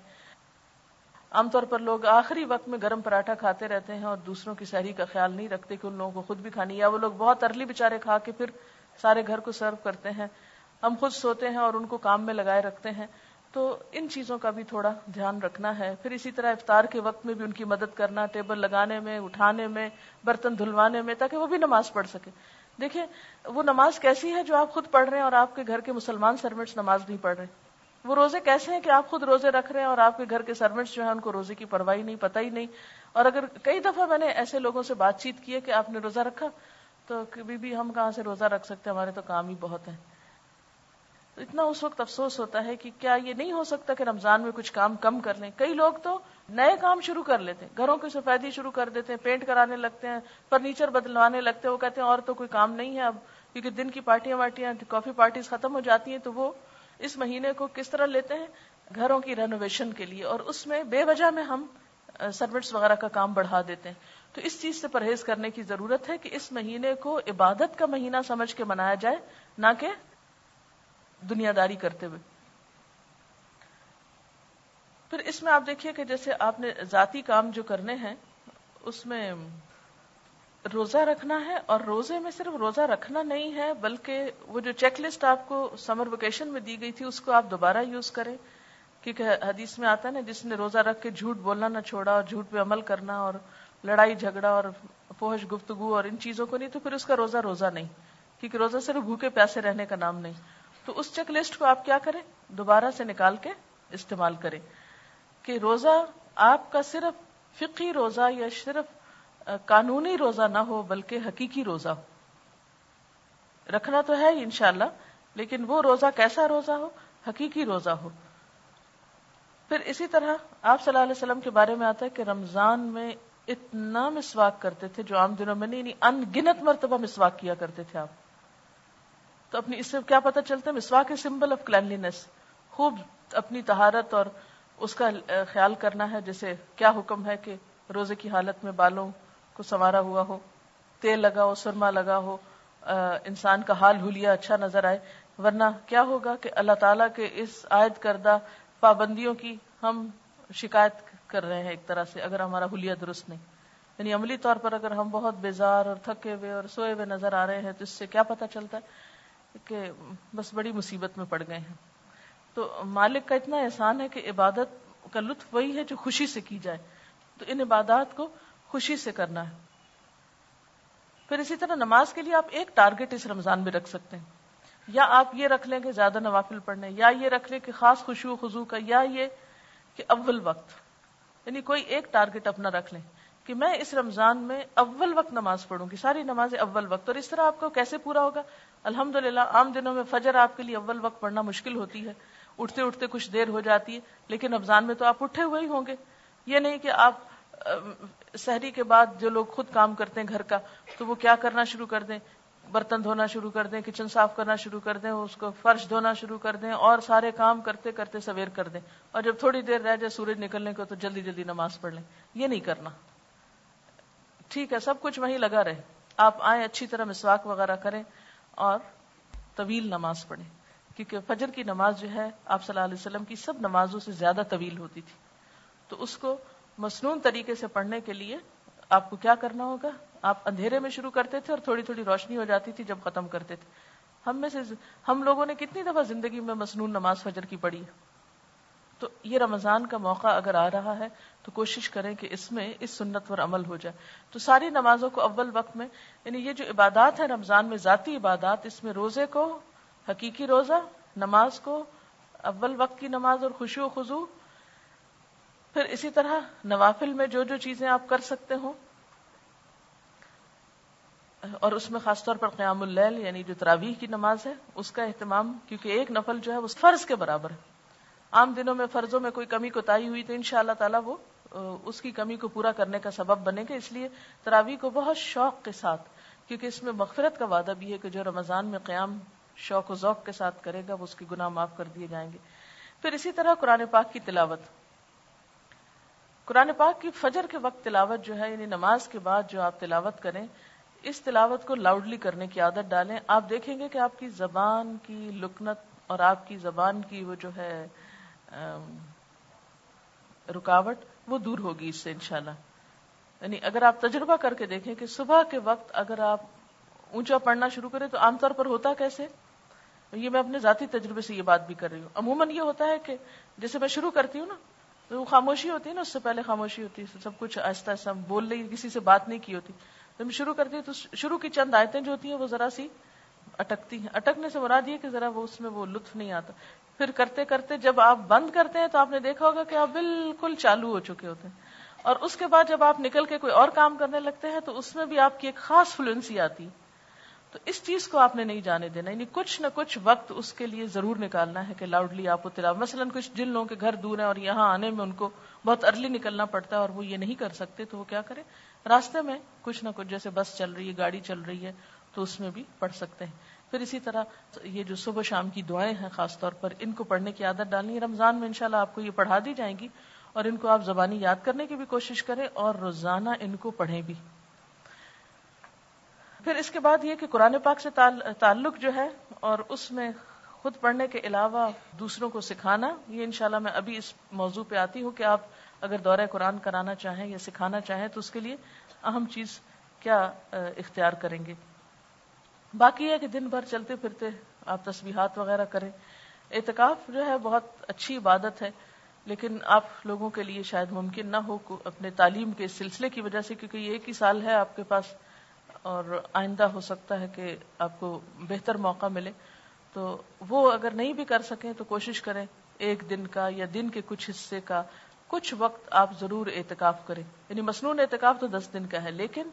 عام طور پر لوگ آخری وقت میں گرم پراٹھا کھاتے رہتے ہیں اور دوسروں کی سحری کا خیال نہیں رکھتے کہ ان لوگوں کو خود بھی کھانی، یا وہ لوگ بہت ارلی بیچارے کھا کے پھر سارے گھر کو سرو کرتے ہیں. ہم خود سوتے ہیں اور ان کو کام میں لگائے رکھتے ہیں. تو ان چیزوں کا بھی تھوڑا دھیان رکھنا ہے. پھر اسی طرح افطار کے وقت میں بھی ان کی مدد کرنا، ٹیبل لگانے میں، اٹھانے میں، برتن دھلوانے میں، تاکہ وہ بھی نماز پڑھ سکے. دیکھیں وہ نماز کیسی ہے جو آپ خود پڑھ رہے ہیں اور آپ کے گھر کے مسلمان سروینٹس نماز نہیں پڑھ رہے. وہ روزے کیسے ہیں کہ آپ خود روزے رکھ رہے ہیں اور آپ کے گھر کے سروینٹس جو ہیں ان کو روزے کی پرواہ نہیں، پتہ ہی نہیں. اور اگر کئی دفعہ میں نے ایسے لوگوں سے بات چیت کی ہے کہ آپ نے روزہ رکھا، تو کبھی بھی ہم کہاں سے روزہ رکھ سکتے ہیں، ہمارے تو کام ہی بہت ہیں. تو اتنا اس وقت افسوس ہوتا ہے کہ کیا یہ نہیں ہو سکتا کہ رمضان میں کچھ کام کم کر لیں. کئی لوگ تو نئے کام شروع کر لیتے ہیں، گھروں کی سفیدی شروع کر دیتے ہیں، پینٹ کرانے لگتے ہیں، فرنیچر بدلوانے لگتے ہیں. وہ کہتے ہیں اور تو کوئی کام نہیں ہے اب، کیونکہ دن کی پارٹیاں وارٹیاں کافی پارٹیز ختم ہو جاتی ہیں. تو وہ اس مہینے کو کس طرح لیتے ہیں؟ گھروں کی رینوویشن کے لیے. اور اس میں بے وجہ میں ہم سروٹس وغیرہ کا کام بڑھا دیتے ہیں. تو اس چیز سے پرہیز کرنے کی ضرورت ہے کہ اس مہینے کو عبادت کا مہینہ سمجھ کے منایا جائے، نہ کہ دنیا داری کرتے ہوئے. پھر اس میں آپ دیکھیے کہ جیسے آپ نے ذاتی کام جو کرنے ہیں اس میں روزہ رکھنا ہے، اور روزے میں صرف روزہ رکھنا نہیں ہے بلکہ وہ جو چیک لسٹ آپ کو سمر ویکیشن میں دی گئی تھی اس کو آپ دوبارہ یوز کریں. کیونکہ حدیث میں آتا ہے نا، جس نے روزہ رکھ کے جھوٹ بولنا نہ چھوڑا اور جھوٹ پہ عمل کرنا اور لڑائی جھگڑا اور فحش گفتگو اور ان چیزوں کو نہیں، تو پھر اس کا روزہ روزہ نہیں، کیونکہ روزہ صرف بھوکے پیاسے رہنے کا نام نہیں. تو اس چیک لسٹ کو آپ کیا کریں، دوبارہ سے نکال کے استعمال کریں کہ روزہ آپ کا صرف فقہی روزہ یا صرف قانونی روزہ نہ ہو بلکہ حقیقی روزہ ہو. رکھنا تو ہے ہی انشاءاللہ، لیکن وہ روزہ کیسا روزہ ہو؟ حقیقی روزہ ہو. پھر اسی طرح آپ صلی اللہ علیہ وسلم کے بارے میں آتا ہے کہ رمضان میں اتنا مسواک کرتے تھے جو عام دنوں میں نہیں نہیں ان گنت مرتبہ مسواک کیا کرتے تھے آپ. تو اپنی اس سے کیا پتہ چلتا ہے؟ مسواک ہے سمبل آف کلینلینس، خوب اپنی طہارت اور اس کا خیال کرنا ہے. جیسے کیا حکم ہے کہ روزے کی حالت میں بالوں کو سنوارا ہوا ہو، تیل لگا ہو، سرما لگا ہو، انسان کا حال حلیہ اچھا نظر آئے. ورنہ کیا ہوگا کہ اللہ تعالیٰ کے اس عائد کردہ پابندیوں کی ہم شکایت کر رہے ہیں ایک طرح سے، اگر ہمارا حلیہ درست نہیں. یعنی عملی طور پر اگر ہم بہت بیزار اور تھکے ہوئے اور سوئے ہوئے نظر آ رہے ہیں تو اس سے کیا پتہ چلتا ہے کہ بس بڑی مصیبت میں پڑ گئے ہیں. تو مالک کا اتنا احسان ہے کہ عبادت کا لطف وہی ہے جو خوشی سے کی جائے، تو ان عبادات کو خوشی سے کرنا ہے. پھر اسی طرح نماز کے لیے آپ ایک ٹارگٹ اس رمضان میں رکھ سکتے ہیں، یا آپ یہ رکھ لیں کہ زیادہ نوافل پڑھنے، یا یہ رکھ لیں کہ خاص خشوع و خضوع کا، یا یہ کہ اول وقت، یعنی کوئی ایک ٹارگٹ اپنا رکھ لیں کہ میں اس رمضان میں اول وقت نماز پڑھوں گی، ساری نمازیں اول وقت. اور اس طرح آپ کو کیسے پورا ہوگا؟ الحمدللہ عام دنوں میں فجر آپ کے لیے اول وقت پڑھنا مشکل ہوتی ہے، اٹھتے اٹھتے کچھ دیر ہو جاتی ہے، لیکن رمضان میں تو آپ اٹھے ہوئے ہی ہوں گے. یہ نہیں کہ آپ سحری کے بعد جو لوگ خود کام کرتے ہیں گھر کا تو وہ کیا کرنا شروع کر دیں، برتن دھونا شروع کر دیں، کچن صاف کرنا شروع کر دیں، اس کو فرش دھونا شروع کر دیں اور سارے کام کرتے کرتے سویر کر دیں، اور جب تھوڑی دیر رہ جائے سورج نکلنے کو تو جلدی جلدی نماز پڑھ لیں. یہ نہیں کرنا. ٹھیک ہے سب کچھ وہیں لگا رہے، آپ آئیں اچھی طرح مسواک وغیرہ کریں اور طویل نماز پڑھیں، کیونکہ فجر کی نماز جو ہے آپ صلی اللہ علیہ وسلم کی سب نمازوں سے زیادہ طویل ہوتی تھی. تو اس کو مسنون طریقے سے پڑھنے کے لیے آپ کو کیا کرنا ہوگا؟ آپ اندھیرے میں شروع کرتے تھے اور تھوڑی تھوڑی روشنی ہو جاتی تھی جب ختم کرتے تھے. ہم میں سے ہم لوگوں نے کتنی دفعہ زندگی میں مسنون نماز فجر کی پڑھی ہے. تو یہ رمضان کا موقع اگر آ رہا ہے تو کوشش کریں کہ اس میں اس سنت پر عمل ہو جائے. تو ساری نمازوں کو اول وقت میں، یعنی یہ جو عبادات ہے رمضان میں ذاتی عبادات، اس میں روزے کو، حقیقی روزہ، نماز کو اول وقت کی نماز اور خشوع و خضوع، پھر اسی طرح نوافل میں جو جو چیزیں آپ کر سکتے ہوں، اور اس میں خاص طور پر قیام اللیل یعنی جو تراویح کی نماز ہے اس کا اہتمام، کیونکہ ایک نفل جو ہے وہ فرض کے برابر ہے. عام دنوں میں فرضوں میں کوئی کمی کوتاہی ہوئی تو انشاءاللہ تعالی وہ اس کی کمی کو پورا کرنے کا سبب بنے گا. اس لیے تراویح کو بہت شوق کے ساتھ، کیونکہ اس میں مغفرت کا وعدہ بھی ہے کہ جو رمضان میں قیام شوق و ذوق کے ساتھ کرے گا وہ اس کے گناہ معاف کر دیے جائیں گے. پھر اسی طرح قرآن پاک کی تلاوت، قرآن پاک کی فجر کے وقت تلاوت جو ہے، یعنی نماز کے بعد جو آپ تلاوت کریں، اس تلاوت کو لاؤڈلی کرنے کی عادت ڈالیں. آپ دیکھیں گے کہ آپ کی زبان کی لکنت اور آپ کی زبان کی وہ جو ہے رکاوٹ وہ دور ہوگی اس سے انشاءاللہ. یعنی اگر آپ تجربہ کر کے دیکھیں کہ صبح کے وقت اگر آپ اونچا پڑھنا شروع کریں تو عام طور پر ہوتا کیسے، یہ میں اپنے ذاتی تجربے سے یہ بات بھی کر رہی ہوں. عموماً یہ ہوتا ہے کہ جیسے میں شروع کرتی ہوں نا تو وہ خاموشی ہوتی ہے نا، اس سے پہلے خاموشی ہوتی ہے، سب کچھ آہستہ آہستہ بول رہی، کسی سے بات نہیں کی ہوتی. جب میں شروع کرتی ہوں تو شروع کی چند آیتیں جو ہوتی ہیں وہ ذرا سی اٹکتی ہیں. اٹکنے سے مراد یہ کہ ذرا وہ اس میں وہ لطف نہیں آتا. پھر کرتے کرتے جب آپ بند کرتے ہیں تو آپ نے دیکھا ہوگا کہ آپ بالکل چالو ہو چکے ہوتے ہیں، اور اس کے بعد جب آپ نکل کے کوئی اور کام کرنے لگتے ہیں تو اس میں بھی آپ کی ایک خاص فلوئنسی آتی. تو اس چیز کو آپ نے نہیں جانے دینا، یعنی کچھ نہ کچھ وقت اس کے لیے ضرور نکالنا ہے کہ لاؤڈلی آپ کو تلاوت. مثلا کچھ جن لوگوں کے گھر دور ہیں اور یہاں آنے میں ان کو بہت ارلی نکلنا پڑتا ہے اور وہ یہ نہیں کر سکتے تو وہ کیا کریں، راستے میں کچھ نہ کچھ، جیسے بس چل رہی ہے، گاڑی چل رہی ہے تو اس میں بھی پڑھ سکتے ہیں. پھر اسی طرح یہ جو صبح شام کی دعائیں ہیں خاص طور پر ان کو پڑھنے کی عادت ڈالنی ہے. رمضان میں انشاءاللہ آپ کو یہ پڑھا دی جائیں گی اور ان کو آپ زبانی یاد کرنے کی بھی کوشش کریں اور روزانہ ان کو پڑھیں بھی. پھر اس کے بعد یہ کہ قرآن پاک سے تعلق جو ہے اور اس میں خود پڑھنے کے علاوہ دوسروں کو سکھانا، یہ انشاءاللہ میں ابھی اس موضوع پہ آتی ہوں کہ آپ اگر دورہ قرآن کرانا چاہیں یا سکھانا چاہیں تو اس کے لیے اہم چیز کیا اختیار کریں گے. باقی ہے کہ دن بھر چلتے پھرتے آپ تسبیحات وغیرہ کریں. اعتکاف جو ہے بہت اچھی عبادت ہے، لیکن آپ لوگوں کے لیے شاید ممکن نہ ہو اپنے تعلیم کے سلسلے کی وجہ سے، کیونکہ یہ ایک ہی سال ہے آپ کے پاس اور آئندہ ہو سکتا ہے کہ آپ کو بہتر موقع ملے. تو وہ اگر نہیں بھی کر سکیں تو کوشش کریں ایک دن کا یا دن کے کچھ حصے کا کچھ وقت آپ ضرور اعتکاف کریں. یعنی مسنون اعتکاف تو دس دن کا ہے، لیکن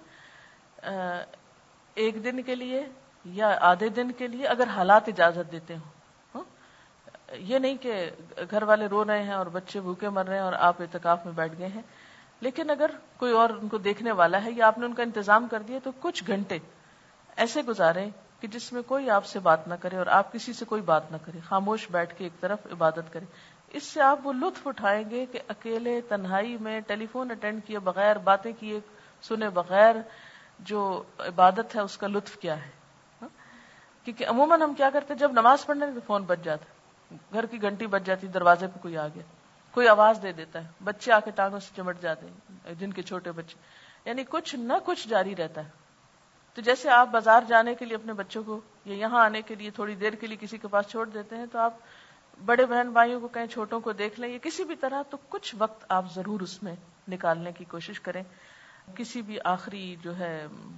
ایک دن کے لیے یا آدھے دن کے لیے اگر حالات اجازت دیتے ہوں. یہ نہیں کہ گھر والے رو رہے ہیں اور بچے بھوکے مر رہے ہیں اور آپ اعتکاف میں بیٹھ گئے ہیں، لیکن اگر کوئی اور ان کو دیکھنے والا ہے یا آپ نے ان کا انتظام کر دیا تو کچھ گھنٹے ایسے گزاریں کہ جس میں کوئی آپ سے بات نہ کرے اور آپ کسی سے کوئی بات نہ کرے، خاموش بیٹھ کے ایک طرف عبادت کریں. اس سے آپ وہ لطف اٹھائیں گے کہ اکیلے تنہائی میں ٹیلی فون اٹینڈ کیے بغیر، باتیں کیے سنے بغیر جو عبادت ہے اس کا لطف کیا ہے. کیونکہ عموماً ہم کیا کرتے ہیں جب نماز پڑھنے تو فون بج جاتا ہے، گھر کی گھنٹی بج جاتی، دروازے پہ کوئی آ گیا، کوئی آواز دے دیتا ہے، بچے آ کے ٹانگوں سے چمٹ جاتے ہیں، جن کے چھوٹے بچے، یعنی کچھ نہ کچھ جاری رہتا ہے. تو جیسے آپ بازار جانے کے لیے اپنے بچوں کو یا یہاں آنے کے لیے تھوڑی دیر کے لیے کسی کے پاس چھوڑ دیتے ہیں، تو آپ بڑے بہن بھائیوں کو کہیں چھوٹوں کو دیکھ لیں یا کسی بھی طرح، تو کچھ وقت آپ ضرور اس میں نکالنے کی کوشش کریں. کسی بھی آخری جو ہے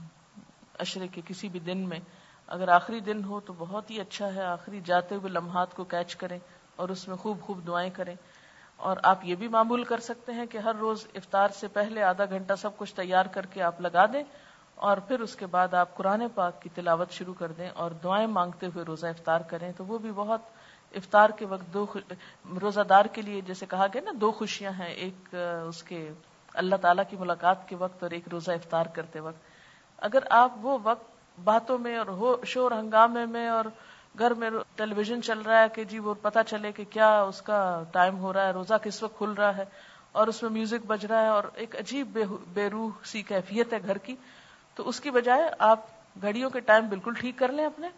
عشرے کے کسی بھی دن میں اگر آخری دن ہو تو بہت ہی اچھا ہے، آخری جاتے ہوئے لمحات کو کیچ کریں اور اس میں خوب خوب دعائیں کریں. اور آپ یہ بھی معمول کر سکتے ہیں کہ ہر روز افطار سے پہلے آدھا گھنٹہ سب کچھ تیار کر کے آپ لگا دیں اور پھر اس کے بعد آپ قرآن پاک کی تلاوت شروع کر دیں اور دعائیں مانگتے ہوئے روزہ افطار کریں. تو وہ بھی بہت افطار کے وقت دو روزہ دار کے لیے جیسے کہا گیا نا دو خوشیاں ہیں، ایک اس کے اللہ تعالیٰ کی ملاقات کے وقت اور ایک روزہ افطار کرتے وقت. اگر آپ وہ وقت باتوں میں اور ہو شور ہنگامے میں اور گھر میں ٹیلی ویژن چل رہا ہے کہ جی وہ پتہ چلے کہ کیا اس کا ٹائم ہو رہا ہے، روزہ کس وقت کھل رہا ہے، اور اس میں میوزک بج رہا ہے اور ایک عجیب بے, بے روح سی کیفیت ہے گھر کی، تو اس کی بجائے آپ گھڑیوں کے ٹائم بالکل ٹھیک کر لیں، اپنے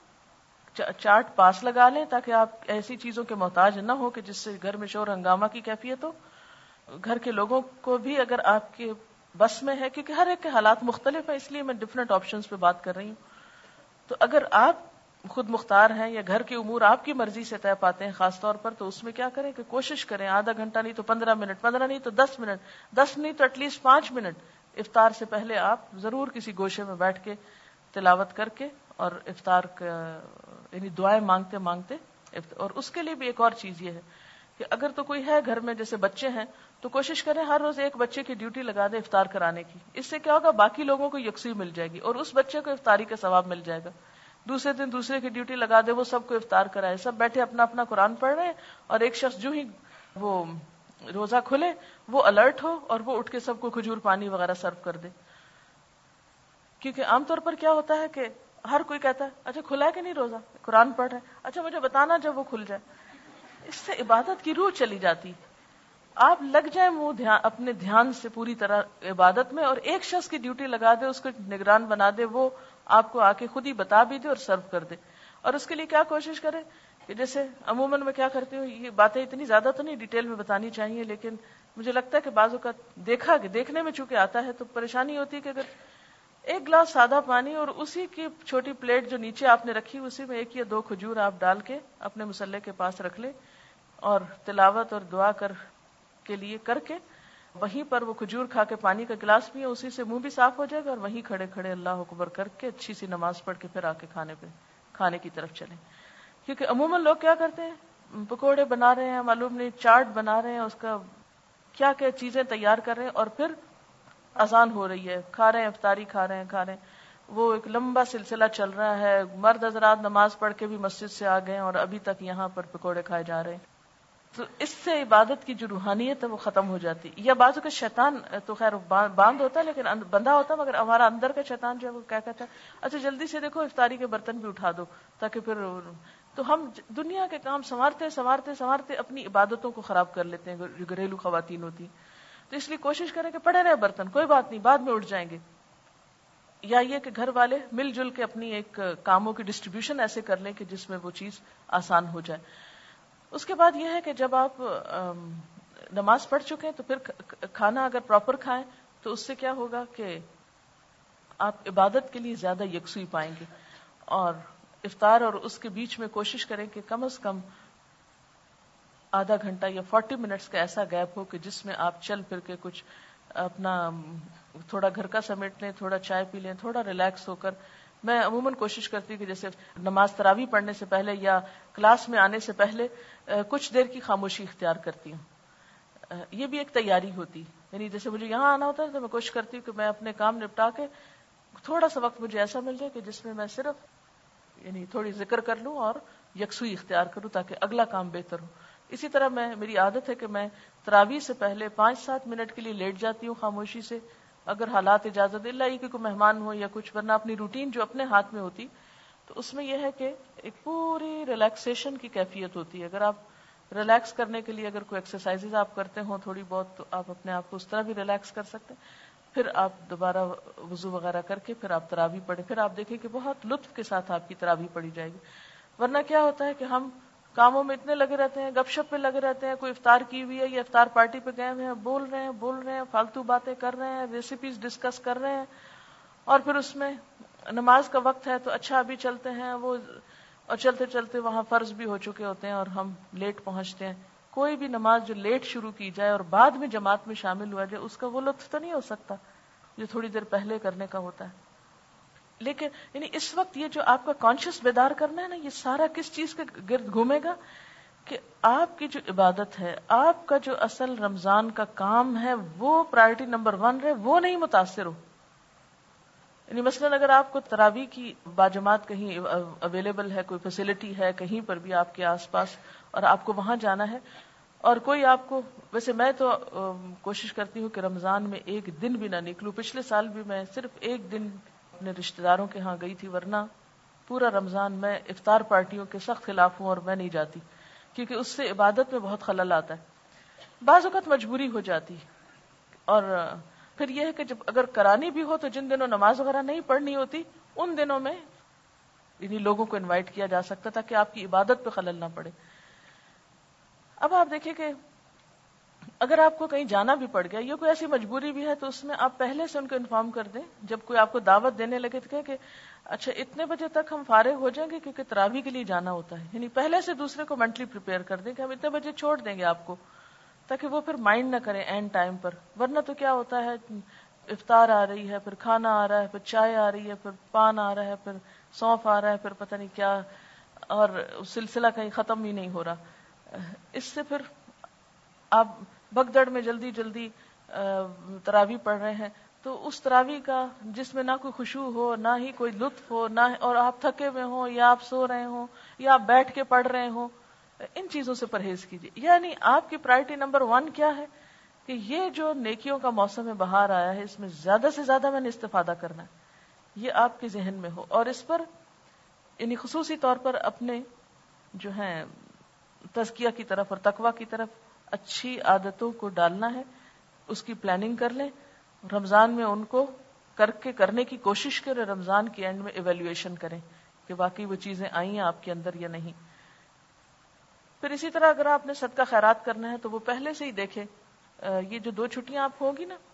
چارٹ پاس لگا لیں تاکہ آپ ایسی چیزوں کے محتاج نہ ہو کہ جس سے گھر میں شور ہنگامہ کی کیفیت ہو. گھر کے لوگوں کو بھی اگر آپ کے بس میں ہے، کیونکہ ہر ایک کے حالات مختلف ہیں اس لیے میں ڈفرینٹ آپشنز پہ بات کر رہی ہوں، تو اگر آپ خود مختار ہیں یا گھر کے امور آپ کی مرضی سے طے پاتے ہیں خاص طور پر، تو اس میں کیا کریں کہ کوشش کریں آدھا گھنٹہ نہیں تو پندرہ منٹ، پندرہ نہیں تو دس منٹ، دس نہیں تو ایٹ لیسٹ پانچ منٹ افطار سے پہلے آپ ضرور کسی گوشے میں بیٹھ کے تلاوت کر کے اور افطار کا یعنی دعائیں مانگتے مانگتے. اور اس کے لیے بھی ایک اور چیز یہ ہے کہ اگر تو کوئی ہے گھر میں جیسے بچے ہیں تو کوشش کریں ہر روز ایک بچے کی ڈیوٹی لگا دیں افطار کرانے کی. اس سے کیا ہوگا باقی لوگوں کو یکسوئی مل جائے گی اور اس بچے کو افطاری کا ثواب مل جائے گا. دوسرے دن دوسرے کی ڈیوٹی لگا دے، وہ سب کو افطار کرائے، سب بیٹھے اپنا اپنا قرآن پڑھ رہے ہیں اور ایک شخص جو ہی وہ روزہ کھلے وہ الرٹ ہو اور وہ اٹھ کے سب کو کھجور پانی وغیرہ سرو کر دے. کیونکہ عام طور پر کیا ہوتا ہے کہ ہر کوئی کہتا ہے اچھا کھلا ہے کہ نہیں روزہ، قرآن پڑھ رہے ہیں، اچھا مجھے بتانا جب وہ کھل جائے. اس سے عبادت کی روح چلی جاتی. آپ لگ جائیں وہ دھیان اپنے دھیان سے پوری طرح عبادت میں اور ایک شخص کی ڈیوٹی لگا دے، اس کو نگران بنا دے، وہ آپ کو آ کے خود ہی بتا بھی دے اور سرو کر دے. اور اس کے لیے کیا کوشش کرے کہ جیسے عموماً میں کیا کرتی ہوں، یہ باتیں اتنی زیادہ تو نہیں ڈیٹیل میں بتانی چاہیے، لیکن مجھے لگتا ہے کہ بعض اوقات دیکھا کہ دیکھنے میں چونکہ آتا ہے تو پریشانی ہوتی ہے کہ اگر ایک گلاس سادہ پانی اور اسی کی چھوٹی پلیٹ جو نیچے آپ نے رکھی اسی میں ایک یا دو کھجور آپ ڈال کے اپنے مصلے کے پاس رکھ لیں اور تلاوت اور دعا کر کے لیے کر کے وہیں پر وہ کھجور کھا کے پانی کا گلاس بھی ہے، اسی سے منہ بھی صاف ہو جائے گا اور وہیں کھڑے کھڑے اللہ اکبر کر کے اچھی سی نماز پڑھ کے پھر آ کے کھانے پہ کھانے کی طرف چلیں. کیونکہ عموماً لوگ کیا کرتے ہیں پکوڑے بنا رہے ہیں، معلوم نہیں چاٹ بنا رہے ہیں، اس کا کیا کیا چیزیں تیار کر رہے ہیں اور پھر اذان ہو رہی ہے، کھا رہے ہیں افطاری کھا رہے ہیں کھا رہے ہیں وہ ایک لمبا سلسلہ چل رہا ہے. مرد حضرات نماز پڑھ کے بھی مسجد سے آ گئے اور ابھی تک یہاں پر پکوڑے کھائے جا رہے ہیں. تو اس سے عبادت کی جو روحانیت ہے وہ ختم ہو جاتی. یا بازو کا شیطان تو خیر باندھ ہوتا ہے لیکن بندہ ہوتا ہے، مگر ہمارا اندر کا شیطان جو ہے وہ کیا کہتا ہے اچھا جلدی سے دیکھو افطاری کے برتن بھی اٹھا دو تاکہ پھر. تو ہم دنیا کے کام سنوارتے سنوارتے سنوارتے اپنی عبادتوں کو خراب کر لیتے ہیں جو گھریلو خواتین ہوتی. تو اس لیے کوشش کریں کہ پڑے رہے برتن، کوئی بات نہیں بعد میں اٹھ جائیں گے. یا یہ کہ گھر والے مل جل کے اپنی ایک کاموں کی ڈسٹریبیوشن ایسے کر لیں کہ جس میں وہ چیز آسان ہو جائے. اس کے بعد یہ ہے کہ جب آپ نماز پڑھ چکے ہیں تو پھر کھانا اگر پراپر کھائیں تو اس سے کیا ہوگا کہ آپ عبادت کے لیے زیادہ یکسوئی پائیں گے. اور افطار اور اس کے بیچ میں کوشش کریں کہ کم از کم آدھا گھنٹہ یا فورٹی منٹس کا ایسا گیپ ہو کہ جس میں آپ چل پھر کے کچھ اپنا تھوڑا گھر کا سمیٹ لیں، تھوڑا چائے پی لیں، تھوڑا ریلیکس ہو کر. میں عموماً کوشش کرتی ہوں کہ جیسے نماز تراویح پڑھنے سے پہلے یا کلاس میں آنے سے پہلے کچھ دیر کی خاموشی اختیار کرتی ہوں. یہ بھی ایک تیاری ہوتی، یعنی جیسے مجھے یہاں آنا ہوتا ہے تو میں کوشش کرتی ہوں کہ میں اپنے کام نپٹا کے تھوڑا سا وقت مجھے ایسا مل جائے کہ جس میں میں صرف یعنی تھوڑی ذکر کر لوں اور یکسوئی اختیار کروں تاکہ اگلا کام بہتر ہو. اسی طرح میں میری عادت ہے کہ میں تراویح سے پہلے پانچ سات منٹ کے لیے لیٹ جاتی ہوں خاموشی سے، اگر حالات اجازت اللہ ہی کہ کوئی مہمان ہو یا کچھ، ورنہ اپنی روٹین جو اپنے ہاتھ میں ہوتی تو اس میں یہ ہے کہ ایک پوری ریلیکسیشن کی کیفیت ہوتی ہے. اگر آپ ریلیکس کرنے کے لیے اگر کوئی ایکسرسائز آپ کرتے ہوں تھوڑی بہت تو آپ اپنے آپ کو اس طرح بھی ریلیکس کر سکتے ہیں. پھر آپ دوبارہ وضو وغیرہ کر کے پھر آپ تراویح پڑھیں، پھر آپ دیکھیں کہ بہت لطف کے ساتھ آپ کی تراویح پڑھی جائے گی. ورنہ کیا ہوتا ہے کہ ہم کاموں میں اتنے لگے رہتے ہیں، گپ شپ پہ لگے رہتے ہیں، کوئی افطار کی ہوئی ہے یا افطار پارٹی پہ گئے ہوئے ہیں، بول رہے ہیں بول رہے ہیں فالتو باتیں کر رہے ہیں، ریسیپیز ڈسکس کر رہے ہیں، اور پھر اس میں نماز کا وقت ہے تو اچھا ابھی چلتے ہیں وہ، اور چلتے چلتے وہاں فرض بھی ہو چکے ہوتے ہیں اور ہم لیٹ پہنچتے ہیں. کوئی بھی نماز جو لیٹ شروع کی جائے اور بعد میں جماعت میں شامل ہوا جائے اس کا وہ لطف تو نہیں ہو سکتا جو تھوڑی دیر پہلے کرنے کا ہوتا ہے. لیکن یعنی اس وقت یہ جو آپ کا کانشیس بیدار کرنا ہے نا، یہ سارا کس چیز کے گرد گھومے گا کہ آپ کی جو عبادت ہے، آپ کا جو اصل رمضان کا کام ہے وہ پرائرٹی نمبر ون رہے، وہ نہیں متاثر ہو. یعنی مثلاً اگر آپ کو تراویح کی باجماعت کہیں اویلیبل ہے، کوئی فیسلٹی ہے کہیں پر بھی آپ کے آس پاس اور آپ کو وہاں جانا ہے، اور کوئی آپ کو، ویسے میں تو کوشش کرتی ہوں کہ رمضان میں ایک دن بھی نہ نکلوں. پچھلے سال بھی میں صرف ایک دن اپنے رشتہ داروں کے ہاں گئی تھی، ورنہ پورا رمضان میں افطار پارٹیوں کے سخت خلاف ہوں اور میں نہیں جاتی، کیونکہ اس سے عبادت میں بہت خلل آتا ہے. بعض اوقات مجبوری ہو جاتی، اور پھر یہ ہے کہ جب اگر کرانی بھی ہو تو جن دنوں نماز وغیرہ نہیں پڑھنی ہوتی ان دنوں میں انہیں لوگوں کو انوائٹ کیا جا سکتا تاکہ آپ کی عبادت پہ خلل نہ پڑے. اب آپ دیکھیں کہ اگر آپ کو کہیں جانا بھی پڑ گیا، یہ کوئی ایسی مجبوری بھی ہے، تو اس میں آپ پہلے سے ان کو انفارم کر دیں. جب کوئی آپ کو دعوت دینے لگے تو کہیں کہ اچھا اتنے بجے تک ہم فارغ ہو جائیں گے کیونکہ تراویح کے لیے جانا ہوتا ہے. یعنی پہلے سے دوسرے کو مینٹلی پریپیئر کر دیں کہ ہم اتنے بجے چھوڑ دیں گے آپ کو، تاکہ وہ پھر مائنڈ نہ کریں اینڈ ٹائم پر. ورنہ تو کیا ہوتا ہے، افطار آ رہی ہے، پھر کھانا آ رہا ہے، پھر چائے آ رہی ہے، پھر پان آ رہا ہے، پھر سونف آ رہا ہے، پھر پتہ نہیں کیا، اور سلسلہ کہیں ختم ہی نہیں ہو رہا. اس سے پھر آپ بگدڑ میں جلدی جلدی تراویح پڑھ رہے ہیں، تو اس تراویح کا جس میں نہ کوئی خشوع ہو، نہ ہی کوئی لطف ہو، نہ اور آپ تھکے ہوئے ہوں یا آپ سو رہے ہوں یا آپ بیٹھ کے پڑھ رہے ہوں، ان چیزوں سے پرہیز کیجیے. یعنی آپ کی پرائرٹی نمبر ون کیا ہے کہ یہ جو نیکیوں کا موسم بہار آیا ہے اس میں زیادہ سے زیادہ میں نے استفادہ کرنا ہے، یہ آپ کے ذہن میں ہو. اور اس پر یعنی خصوصی طور پر اپنے جو ہیں تزکیہ کی طرف اور تقویٰ کی طرف اچھی عادتوں کو ڈالنا ہے، اس کی پلاننگ کر لیں. رمضان میں ان کو کر کے کرنے کی کوشش کریں، رمضان کے اینڈ میں ایویلویشن کریں کہ واقعی وہ چیزیں آئی ہیں آپ کے اندر یا نہیں. پھر اسی طرح اگر آپ نے صدقہ خیرات کرنا ہے تو وہ پہلے سے ہی دیکھیں. یہ جو دو چھٹیاں آپ ہوگی نا،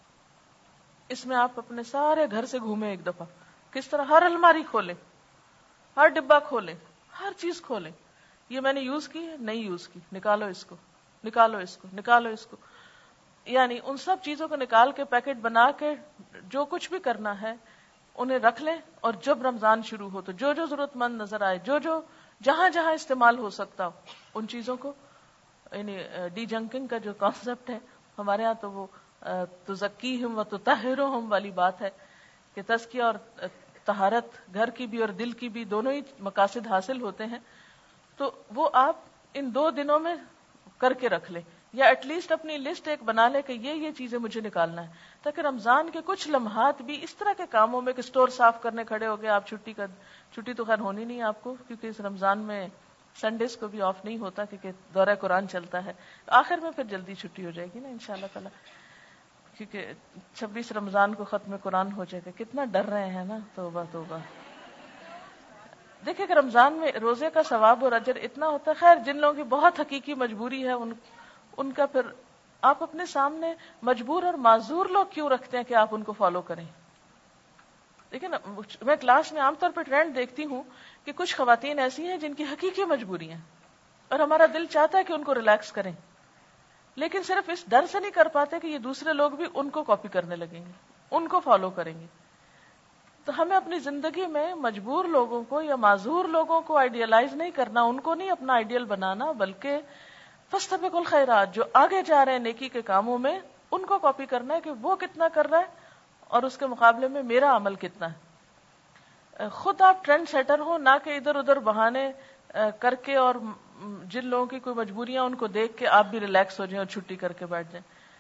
اس میں آپ اپنے سارے گھر سے گھومیں ایک دفعہ. کس طرح؟ ہر الماری کھولیں، ہر ڈبہ کھولیں، ہر چیز کھولیں. یہ میں نے یوز کی ہے، نہیں یوز کی، نکالو اس کو، نکالو اس کو، نکالو اس کو. یعنی ان سب چیزوں کو نکال کے پیکٹ بنا کے جو کچھ بھی کرنا ہے انہیں رکھ لیں. اور جب رمضان شروع ہو تو جو جو ضرورت مند نظر آئے، جو جو جہاں جہاں استعمال ہو سکتا ہو ان چیزوں کو، یعنی ڈی جنکنگ کا جو کانسیپٹ ہے ہمارے ہاں تو وہ تزکیہم و تطہرہم والی بات ہے کہ تزکیہ اور طہارت گھر کی بھی اور دل کی بھی دونوں ہی مقاصد حاصل ہوتے ہیں. تو وہ آپ ان دو دنوں میں کر کے رکھ لیں، یا ایٹ لیسٹ اپنی لسٹ ایک بنا لے کہ یہ یہ چیزیں مجھے نکالنا ہے، تاکہ رمضان کے کچھ لمحات بھی اس طرح کے کاموں میں کہ اسٹور صاف کرنے کھڑے ہو گئے آپ، چھٹی کا چھٹی تو خیر ہونی نہیں آپ کو کیونکہ اس رمضان میں سنڈیز کو بھی آف نہیں ہوتا کیونکہ دورہ قرآن چلتا ہے. آخر میں پھر جلدی چھٹی ہو جائے گی نا انشاءاللہ تعالی، کیونکہ چھبیس رمضان کو ختم قرآن ہو جائے گا. کتنا ڈر رہے ہیں نا، توبہ توبہ. دیکھیں کہ رمضان میں روزے کا ثواب اور اجر اتنا ہوتا ہے. خیر جن لوگوں کی بہت حقیقی مجبوری ہے ان ان کا پھر آپ اپنے سامنے مجبور اور معذور لوگ کیوں رکھتے ہیں کہ آپ ان کو فالو کریں. دیکھیں نا، میں کلاس میں عام طور پہ ٹرینڈ دیکھتی ہوں کہ کچھ خواتین ایسی ہیں جن کی حقیقی مجبوری ہیں اور ہمارا دل چاہتا ہے کہ ان کو ریلیکس کریں، لیکن صرف اس ڈر سے نہیں کر پاتے کہ یہ دوسرے لوگ بھی ان کو کاپی کرنے لگیں گے، ان کو فالو کریں گے. تو ہمیں اپنی زندگی میں مجبور لوگوں کو یا معذور لوگوں کو آئیڈیالائز نہیں کرنا، ان کو نہیں اپنا آئیڈیل بنانا، بلکہ فاستبقوا الخیرات، جو آگے جا رہے ہیں نیکی کے کاموں میں ان کو کاپی کرنا ہے کہ وہ کتنا کر رہا ہے اور اس کے مقابلے میں میرا عمل کتنا ہے. خود آپ ٹرینڈ سیٹر ہو، نہ کہ ادھر ادھر بہانے کر کے اور جن لوگوں کی کوئی مجبوریاں ان کو دیکھ کے آپ بھی ریلیکس ہو جائیں اور چھٹی کر کے بیٹھ جائیں.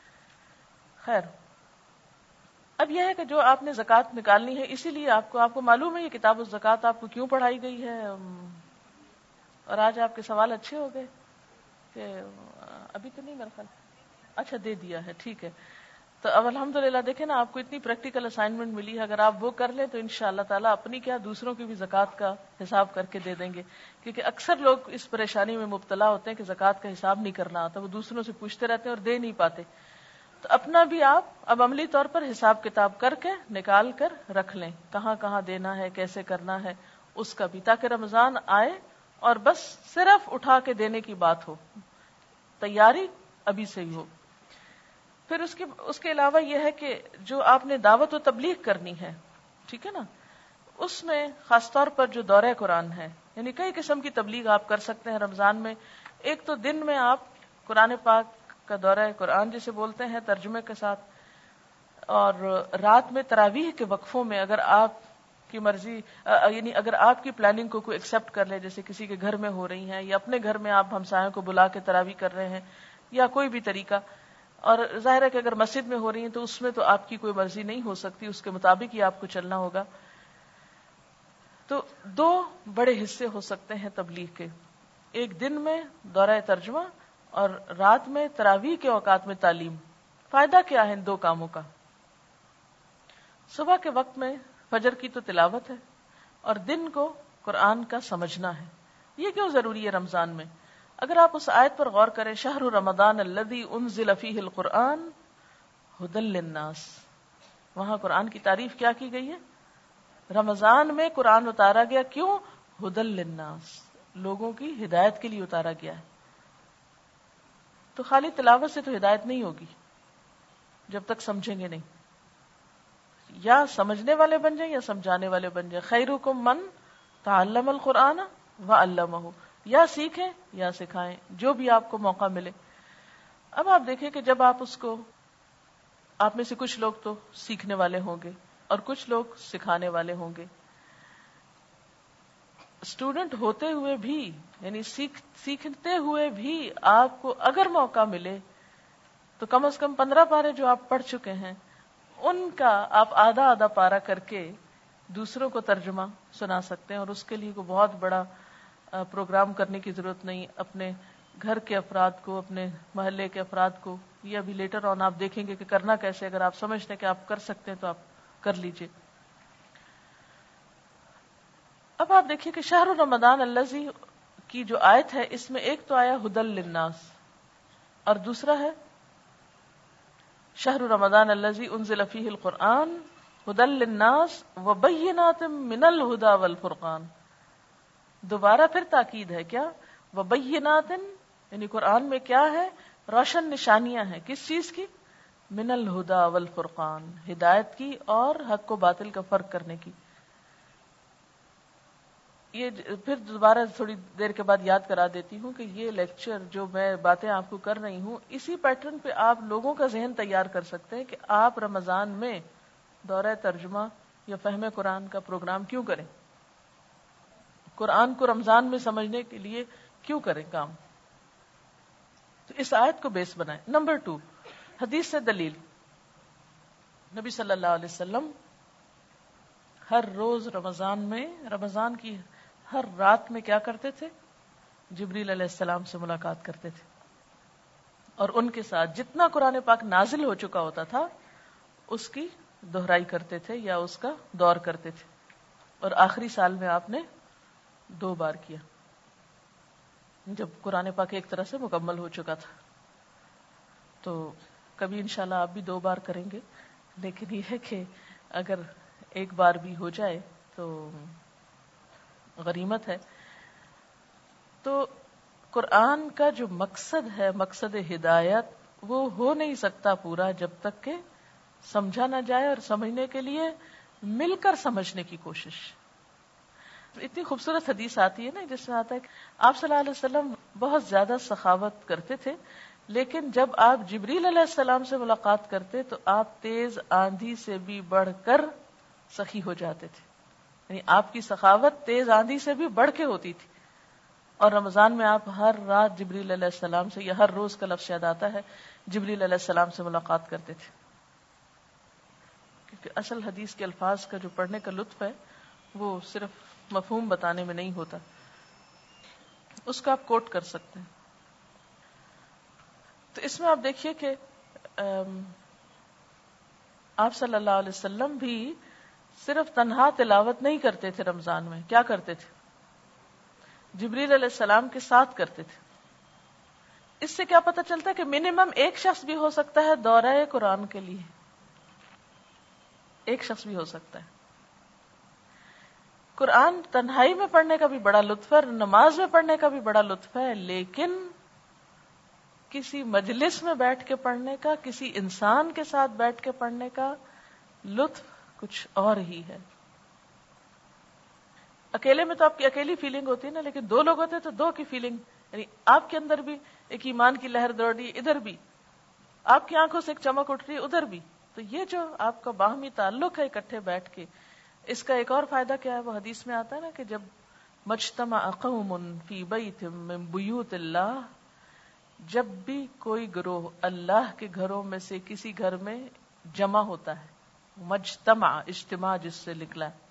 خیر اب یہ ہے کہ جو آپ نے زکوٰۃ نکالنی ہے، اسی لیے آپ کو آپ کو معلوم ہے یہ کتاب الزکوٰۃ آپ کو کیوں پڑھائی گئی ہے. اور آج آپ کے سوال اچھے ہو گئے کہ ابھی تو نہیں میرا خیال، اچھا دے دیا ہے، ٹھیک ہے. تو اب الحمدللہ دیکھیں نا، آپ کو اتنی پریکٹیکل اسائنمنٹ ملی ہے، اگر آپ وہ کر لیں تو انشاءاللہ تعالیٰ اپنی کیا دوسروں کی بھی زکوٰۃ کا حساب کر کے دے دیں گے. کیونکہ اکثر لوگ اس پریشانی میں مبتلا ہوتے ہیں کہ زکوٰۃ کا حساب نہیں کرنا آتا، وہ دوسروں سے پوچھتے رہتے ہیں اور دے نہیں پاتے. تو اپنا بھی آپ اب عملی طور پر حساب کتاب کر کے نکال کر رکھ لیں، کہاں کہاں دینا ہے، کیسے کرنا ہے اس کا بھی، تاکہ رمضان آئے اور بس صرف اٹھا کے دینے کی بات ہو، تیاری ابھی سے ہی ہو. پھر اس کے اس کے علاوہ یہ ہے کہ جو آپ نے دعوت و تبلیغ کرنی ہے، ٹھیک ہے نا، اس میں خاص طور پر جو دورہ قرآن ہے، یعنی کئی قسم کی تبلیغ آپ کر سکتے ہیں رمضان میں. ایک تو دن میں آپ قرآن پاک کا دورہ قرآن جسے بولتے ہیں ترجمے کے ساتھ، اور رات میں تراویح کے وقفوں میں اگر آپ کی مرضی، یعنی اگر آپ کی پلاننگ کو کوئی ایکسپٹ کر لے، جیسے کسی کے گھر میں ہو رہی ہیں یا اپنے گھر میں آپ ہمسایوں کو بلا کے تراویح کر رہے ہیں یا کوئی بھی طریقہ، اور ظاہر ہے کہ اگر مسجد میں ہو رہی ہیں تو اس میں تو آپ کی کوئی مرضی نہیں ہو سکتی، اس کے مطابق ہی آپ کو چلنا ہوگا. تو دو بڑے حصے ہو سکتے ہیں تبلیغ کے، ایک دن میں دورہ ترجمہ اور رات میں تراویح کے اوقات میں تعلیم. فائدہ کیا ہے ان دو کاموں کا؟ صبح کے وقت میں فجر کی تو تلاوت ہے اور دن کو قرآن کا سمجھنا ہے. یہ کیوں ضروری ہے رمضان میں؟ اگر آپ اس آیت پر غور کریں، شہر رمضان الذی انزل فیہ القرآن ھدی للناس، وہاں قرآن کی تعریف کیا کی گئی ہے؟ رمضان میں قرآن اتارا گیا، کیوں؟ ھدی للناس، لوگوں کی ہدایت کے لیے اتارا گیا ہے. تو خالی تلاوت سے تو ہدایت نہیں ہوگی جب تک سمجھیں گے نہیں. یا سمجھنے والے بن جائیں یا سمجھانے والے بن جائیں. خیرکم من تعلم القرآن وعلمہ، یا سیکھیں یا سکھائیں، جو بھی آپ کو موقع ملے. اب آپ دیکھیں کہ جب آپ اس کو، آپ میں سے کچھ لوگ تو سیکھنے والے ہوں گے اور کچھ لوگ سکھانے والے ہوں گے. اسٹوڈنٹ ہوتے ہوئے بھی، یعنی سیکھ سیکھتے ہوئے بھی آپ کو اگر موقع ملے تو کم از کم پندرہ پارے جو آپ پڑھ چکے ہیں ان کا آپ آدھا آدھا پارا کر کے دوسروں کو ترجمہ سنا سکتے ہیں. اور اس کے لیے کوئی بہت بڑا پروگرام کرنے کی ضرورت نہیں. اپنے گھر کے افراد کو، اپنے محلے کے افراد کو، یہ ابھی لیٹر آن آپ دیکھیں گے کہ کرنا کیسے. اگر آپ سمجھتے ہیں کہ آپ کر سکتے ہیں تو آپ کر لیجئے. اب آپ دیکھیے کہ شہر رمضان الذی کی جو آیت ہے، اس میں ایک تو آیا ھدی للناس اور دوسرا ہے شہر رمضان الذی انزل فیہ القرآن ھدی للناس وبینات من الھدی والفرقان. دوبارہ پھر تاکید ہے، کیا؟ وبینات، یعنی قرآن میں کیا ہے؟ روشن نشانیاں ہیں. کس چیز کی؟ من الھدی والفرقان، ہدایت کی اور حق و باطل کا فرق کرنے کی. یہ پھر دوبارہ تھوڑی دیر کے بعد یاد کرا دیتی ہوں کہ یہ لیکچر جو میں باتیں آپ کو کر رہی ہوں، اسی پیٹرن پہ آپ لوگوں کا ذہن تیار کر سکتے ہیں کہ آپ رمضان میں دورہ ترجمہ یا فہم قرآن کا پروگرام کیوں کریں، قرآن کو رمضان میں سمجھنے کے لیے کیوں کریں کام. تو اس آیت کو بیس بنائیں. نمبر ٹو، حدیث سے دلیل. نبی صلی اللہ علیہ وسلم ہر روز رمضان میں، رمضان کی ہر رات میں کیا کرتے تھے؟ جبریل علیہ السلام سے ملاقات کرتے تھے اور ان کے ساتھ جتنا قرآن پاک نازل ہو چکا ہوتا تھا اس کی دہرائی کرتے تھے یا اس کا دور کرتے تھے. اور آخری سال میں آپ نے دو بار کیا جب قرآن پاک ایک طرح سے مکمل ہو چکا تھا. تو کبھی انشاءاللہ آپ بھی دو بار کریں گے، لیکن یہ ہے کہ اگر ایک بار بھی ہو جائے تو غنیمت ہے. تو قرآن کا جو مقصد ہے، مقصد ہدایت، وہ ہو نہیں سکتا پورا جب تک کہ سمجھا نہ جائے، اور سمجھنے کے لیے مل کر سمجھنے کی کوشش. اتنی خوبصورت حدیث آتی ہے نا جس میں آتا ہے کہ آپ صلی اللہ علیہ وسلم بہت زیادہ سخاوت کرتے تھے، لیکن جب آپ جبریل علیہ السلام سے ملاقات کرتے تو آپ تیز آندھی سے بھی بڑھ کر سخی ہو جاتے تھے. یعنی آپ کی سخاوت تیز آندھی سے بھی بڑھ کے ہوتی تھی. اور رمضان میں آپ ہر رات جبریل علیہ السلام سے، یا ہر روز کا لفظ شاید آتا ہے، جبریل علیہ السلام سے ملاقات کرتے تھے. کیونکہ اصل حدیث کے الفاظ کا جو پڑھنے کا لطف ہے وہ صرف مفہوم بتانے میں نہیں ہوتا، اس کا آپ کوٹ کر سکتے ہیں. تو اس میں آپ دیکھیے کہ آپ صلی اللہ علیہ وسلم بھی صرف تنہا تلاوت نہیں کرتے تھے رمضان میں. کیا کرتے تھے؟ جبریل علیہ السلام کے ساتھ کرتے تھے. اس سے کیا پتہ چلتا ہے کہ منیمم ایک شخص بھی ہو سکتا ہے دورہ قرآن کے لیے. ایک شخص بھی ہو سکتا ہے. قرآن تنہائی میں پڑھنے کا بھی بڑا لطف ہے, نماز میں پڑھنے کا بھی بڑا لطف ہے, لیکن کسی مجلس میں بیٹھ کے پڑھنے کا, کسی انسان کے ساتھ بیٹھ کے پڑھنے کا لطف کچھ اور ہی ہے. اکیلے میں تو آپ کی اکیلی فیلنگ ہوتی ہے نا, لیکن دو لوگ ہوتے تو دو کی فیلنگ, یعنی آپ کے اندر بھی ایک ایمان کی لہر دوڑ رہی ہے, ادھر بھی آپ کی آنکھوں سے ایک چمک اٹھ رہی ہے, ادھر بھی. تو یہ جو آپ کا باہمی تعلق ہے اکٹھے بیٹھ کے, اس کا ایک اور فائدہ کیا ہے, وہ حدیث میں آتا ہے نا کہ جب مجتمع قوم فی بیت من بیوت اللہ, جب بھی کوئی گروہ اللہ کے گھروں میں سے کسی گھر میں جمع ہوتا ہے, مجتمع اجتماع جس سے نکلا ہے,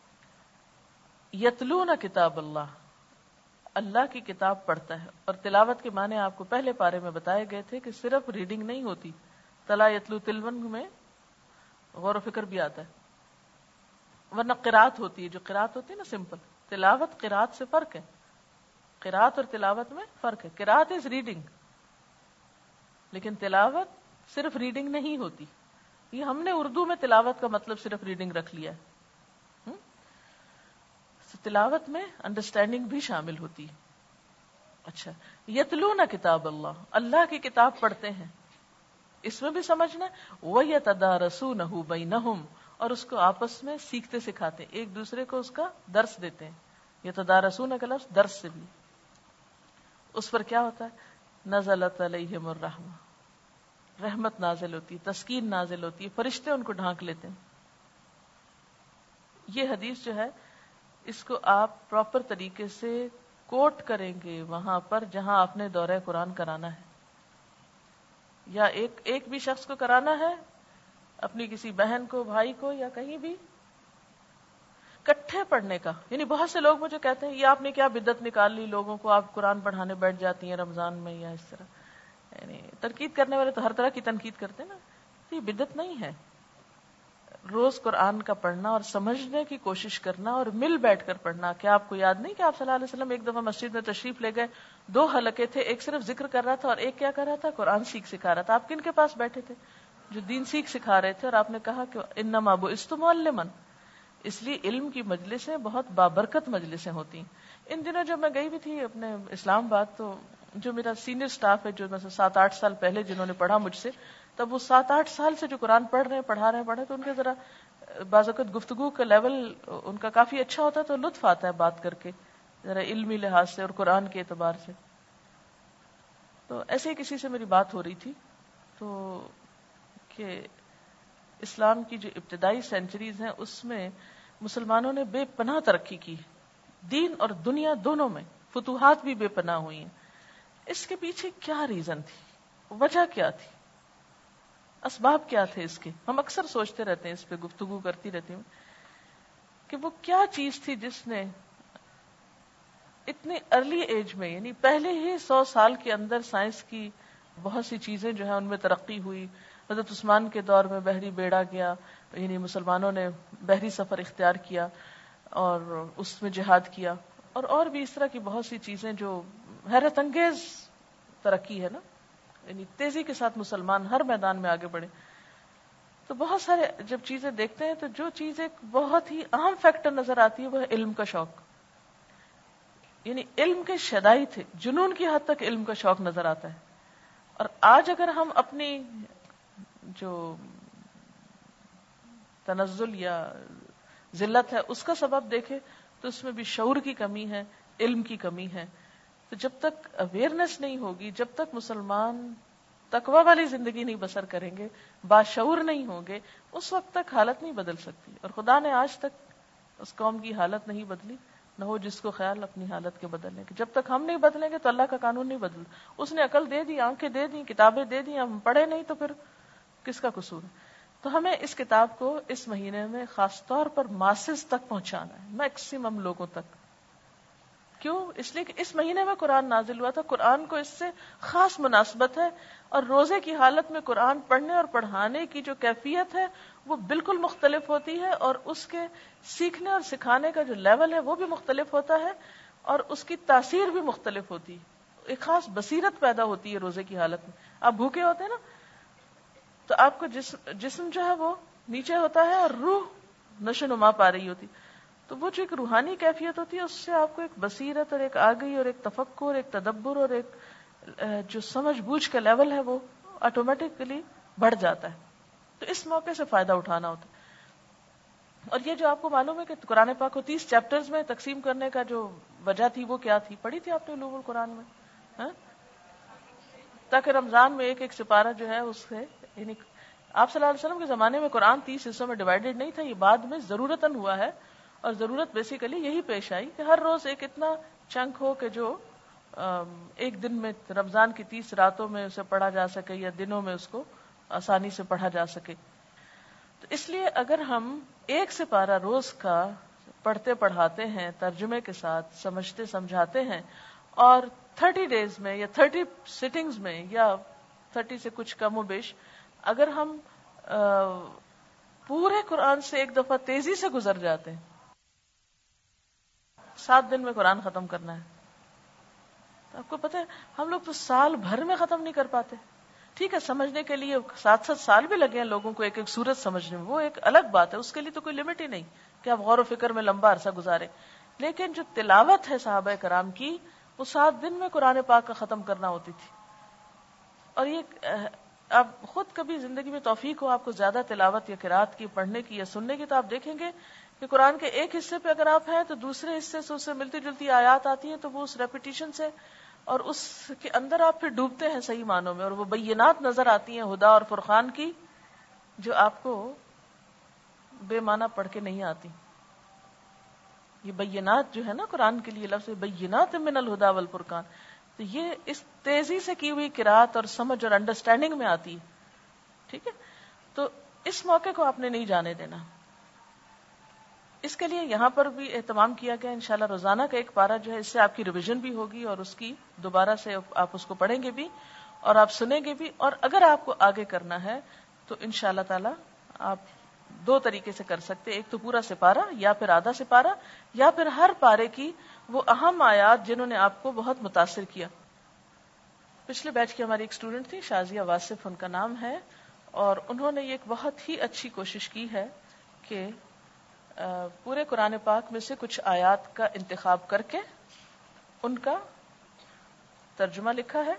یتلون کتاب اللہ, اللہ کی کتاب پڑھتا ہے. اور تلاوت کے معنی آپ کو پہلے پارے میں بتائے گئے تھے کہ صرف ریڈنگ نہیں ہوتی, تلا یتلو تلون میں غور و فکر بھی آتا ہے, ورنہ قرات ہوتی ہے, جو قرات ہوتی ہے نا سمپل, تلاوت قرات سے فرق ہے. قرات اور تلاوت میں فرق ہے. قرات از ریڈنگ, لیکن تلاوت صرف ریڈنگ نہیں ہوتی. یہ ہم نے اردو میں تلاوت کا مطلب صرف ریڈنگ رکھ لیا ہے. تلاوت میں انڈرسٹینڈنگ بھی شامل ہوتی ہے. اچھا, یتلون کتاب اللہ, اللہ کی کتاب پڑھتے ہیں, اس میں بھی سمجھنا, وَيَتَدَارَسُونَهُ بَيْنَهُمْ, اور اس کو آپس میں سیکھتے سکھاتے ہیں, ایک دوسرے کو اس کا درس دیتے ہیں. یتدارسون کا لفظ درس سے بھی. اس پر کیا ہوتا ہے, نزلت علیہم الرحمہ, رحمت نازل ہوتی ہے, تسکین نازل ہوتی ہے, فرشتے ان کو ڈھانک لیتے ہیں. یہ حدیث جو ہے اس کو آپ پراپر طریقے سے کوٹ کریں گے وہاں پر جہاں آپ نے دورہ قرآن کرانا ہے, یا ایک ایک بھی شخص کو کرانا ہے, اپنی کسی بہن کو, بھائی کو, یا کہیں بھی کٹھے پڑھنے کا. یعنی بہت سے لوگ مجھے کہتے ہیں یہ آپ نے کیا بدعت نکال لی لوگوں کو, آپ قرآن پڑھانے بیٹھ جاتی ہیں رمضان میں یا اس طرح. یعنی تنقید کرنے والے تو ہر طرح کی تنقید کرتے ہیں نا, یہ بدعت نہیں ہے. روز قرآن کا پڑھنا اور سمجھنے کی کوشش کرنا اور مل بیٹھ کر پڑھنا. کیا آپ کو یاد نہیں کہ آپ صلی اللہ علیہ وسلم ایک دفعہ مسجد میں تشریف لے گئے, دو حلقے تھے, ایک صرف ذکر کر رہا تھا اور ایک کیا کر رہا تھا, قرآن سیکھ سکھا رہا تھا. آپ کن کے پاس بیٹھے تھے؟ جو دین سیکھ سکھا رہے تھے, اور آپ نے کہا کہ انما بعثت معلما. اس لیے علم کی مجلسیں بہت بابرکت مجلسیں ہوتی ہیں. ان دنوں جب میں گئی بھی تھی اپنے اسلام آباد, تو جو میرا سینئر سٹاف ہے, جو میں سے سات آٹھ سال پہلے جنہوں نے پڑھا مجھ سے, تب وہ سات آٹھ سال سے جو قرآن پڑھ رہے ہیں, پڑھا رہے ہیں, پڑھے, تو ان کے ذرا بعض اوقات گفتگو کا لیول ان کا کافی اچھا ہوتا ہے, تو لطف آتا ہے بات کر کے, ذرا علمی لحاظ سے اور قرآن کے اعتبار سے. تو ایسے ہی کسی سے میری بات ہو رہی تھی, تو کہ اسلام کی جو ابتدائی سینچریز ہیں اس میں مسلمانوں نے بے پناہ ترقی کی, دین اور دنیا دونوں میں فتوحات بھی بے پناہ ہوئی ہیں. اس کے پیچھے کیا ریزن تھی, وجہ کیا تھی, اسباب کیا تھے اس کے؟ ہم اکثر سوچتے رہتے ہیں, اس پہ گفتگو کرتی رہتی ہوں کہ وہ کیا چیز تھی جس نے اتنی ارلی ایج میں, یعنی پہلے ہی سو سال کے اندر سائنس کی بہت سی چیزیں جو ہیں ان میں ترقی ہوئی. حضرت عثمان کے دور میں بحری بیڑا گیا, یعنی مسلمانوں نے بحری سفر اختیار کیا اور اس میں جہاد کیا, اور اور بھی اس طرح کی بہت سی چیزیں جو حیرت انگیز ترقی ہے نا, یعنی تیزی کے ساتھ مسلمان ہر میدان میں آگے بڑھے. تو بہت سارے جب چیزیں دیکھتے ہیں تو جو چیز ایک بہت ہی اہم فیکٹر نظر آتی ہے وہ ہے علم کا شوق. یعنی علم کے شدائی تھے, جنون کی حد تک علم کا شوق نظر آتا ہے. اور آج اگر ہم اپنی جو تنزل یا ذلت ہے اس کا سبب دیکھیں تو اس میں بھی شعور کی کمی ہے, علم کی کمی ہے. تو جب تک اویئرنیس نہیں ہوگی, جب تک مسلمان تقوی والی زندگی نہیں بسر کریں گے, باشعور نہیں ہوں گے, اس وقت تک حالت نہیں بدل سکتی. اور خدا نے آج تک اس قوم کی حالت نہیں بدلی, نہ ہو جس کو خیال اپنی حالت کے بدلنے کے. جب تک ہم نہیں بدلیں گے تو اللہ کا قانون نہیں بدل. اس نے عقل دے دی, آنکھیں دے دی, کتابیں دے دی, ہم پڑھے نہیں تو پھر کس کا قصور ہے؟ تو ہمیں اس کتاب کو اس مہینے میں خاص طور پر ماسز تک پہنچانا ہے, میکسیمم لوگوں تک. کیوں؟ اس لیے کہ اس مہینے میں قرآن نازل ہوا تھا، قرآن کو اس سے خاص مناسبت ہے، اور روزے کی حالت میں قرآن پڑھنے اور پڑھانے کی جو کیفیت ہے وہ بالکل مختلف ہوتی ہے، اور اس کے سیکھنے اور سکھانے کا جو لیول ہے وہ بھی مختلف ہوتا ہے، اور اس کی تاثیر بھی مختلف ہوتی ہے۔ ایک خاص بصیرت پیدا ہوتی ہے روزے کی حالت میں۔ آپ بھوکے ہوتے ہیں نا تو آپ کو جسم جسم جو ہے وہ نیچے ہوتا ہے اور روح نشو نما پا رہی ہوتی، تو وہ جو ایک روحانی کیفیت ہوتی ہے اس سے آپ کو ایک بصیرت اور ایک آگہی اور ایک تفکر، ایک تدبر اور ایک جو سمجھ بوجھ کا لیول ہے وہ آٹومیٹکلی بڑھ جاتا ہے۔ تو اس موقع سے فائدہ اٹھانا ہوتا ہے۔ اور یہ جو آپ کو معلوم ہے کہ قرآن پاک کو تیس چیپٹرز میں تقسیم کرنے کا جو وجہ تھی وہ کیا تھی؟ پڑھی تھی آپ نے علوم القرآن میں؟ ہاں؟ تاکہ رمضان میں ایک ایک سپارہ جو ہے اس سے، یعنی آپ صلی اللہ علیہ وسلم کے زمانے میں قرآن تیس حصوں میں ڈیوائیڈڈ نہیں تھا، یہ بعد میں ضرورتاً ہوا ہے، اور ضرورت بیسیکلی یہی پیش آئی کہ ہر روز ایک اتنا چنک ہو کہ جو ایک دن میں رمضان کی تیس راتوں میں اسے پڑھا جا سکے یا دنوں میں اس کو آسانی سے پڑھا جا سکے۔ تو اس لیے اگر ہم ایک سپارہ روز کا پڑھتے پڑھاتے ہیں ترجمے کے ساتھ، سمجھتے سمجھاتے ہیں، اور تھرٹی ڈیز میں یا تھرٹی سٹنگز میں یا تھرٹی سے کچھ کم و بیش اگر ہم پورے قرآن سے ایک دفعہ تیزی سے گزر جاتے ہیں، سات دن میں قرآن ختم کرنا ہے، تو آپ کو پتہ ہے ہم لوگ تو سال بھر میں ختم نہیں کر پاتے۔ ٹھیک ہے، سمجھنے کے لیے سات سات سال بھی لگے ہیں لوگوں کو ایک ایک سورت سمجھنے میں، وہ ایک الگ بات ہے، اس کے لیے تو کوئی لمٹ ہی نہیں کہ آپ غور و فکر میں لمبا عرصہ گزارے، لیکن جو تلاوت ہے صحابہ کرام کی وہ سات دن میں قرآن پاک کا ختم کرنا ہوتی تھی۔ اور یہ آپ خود کبھی زندگی میں توفیق ہو آپ کو زیادہ تلاوت یا قرات کی، پڑھنے کی یا سننے کی، تو آپ دیکھیں گے کہ قرآن کے ایک حصے پہ اگر آپ ہیں تو دوسرے حصے سے اس سے ملتی جلتی آیات آتی ہیں، تو وہ اس ریپیٹیشن سے اور اس کے اندر آپ پھر ڈوبتے ہیں صحیح معنوں میں، اور وہ بینات نظر آتی ہیں ہدا اور فرقان کی، جو آپ کو بے معنی پڑھ کے نہیں آتی۔ یہ بینات جو ہے نا قرآن کے لیے لفظ بینات من الہدا والفرقان، تو یہ اس تیزی سے کی ہوئی قرات اور سمجھ اور انڈرسٹینڈنگ میں آتی ہے۔ ٹھیک ہے، تو اس موقع کو آپ نے نہیں جانے دینا۔ اس کے لیے یہاں پر بھی اہتمام کیا گیا، انشاءاللہ روزانہ کا ایک پارہ جو ہے، اس سے آپ کی ریویژن بھی ہوگی اور اس کی دوبارہ سے آپ اس کو پڑھیں گے بھی اور آپ سنیں گے بھی، اور اگر آپ کو آگے کرنا ہے تو انشاءاللہ تعالی آپ دو طریقے سے کر سکتے، ایک تو پورا سپارہ یا پھر آدھا سپارہ، یا پھر ہر پارے کی وہ اہم آیات جنہوں نے آپ کو بہت متاثر کیا۔ پچھلے بیچ کی ہماری ایک اسٹوڈنٹ تھی شازیہ واصف ان کا نام ہے، اور انہوں نے یہ ایک بہت ہی اچھی کوشش کی ہے کہ پورے قرآن پاک میں سے کچھ آیات کا انتخاب کر کے ان کا ترجمہ لکھا ہے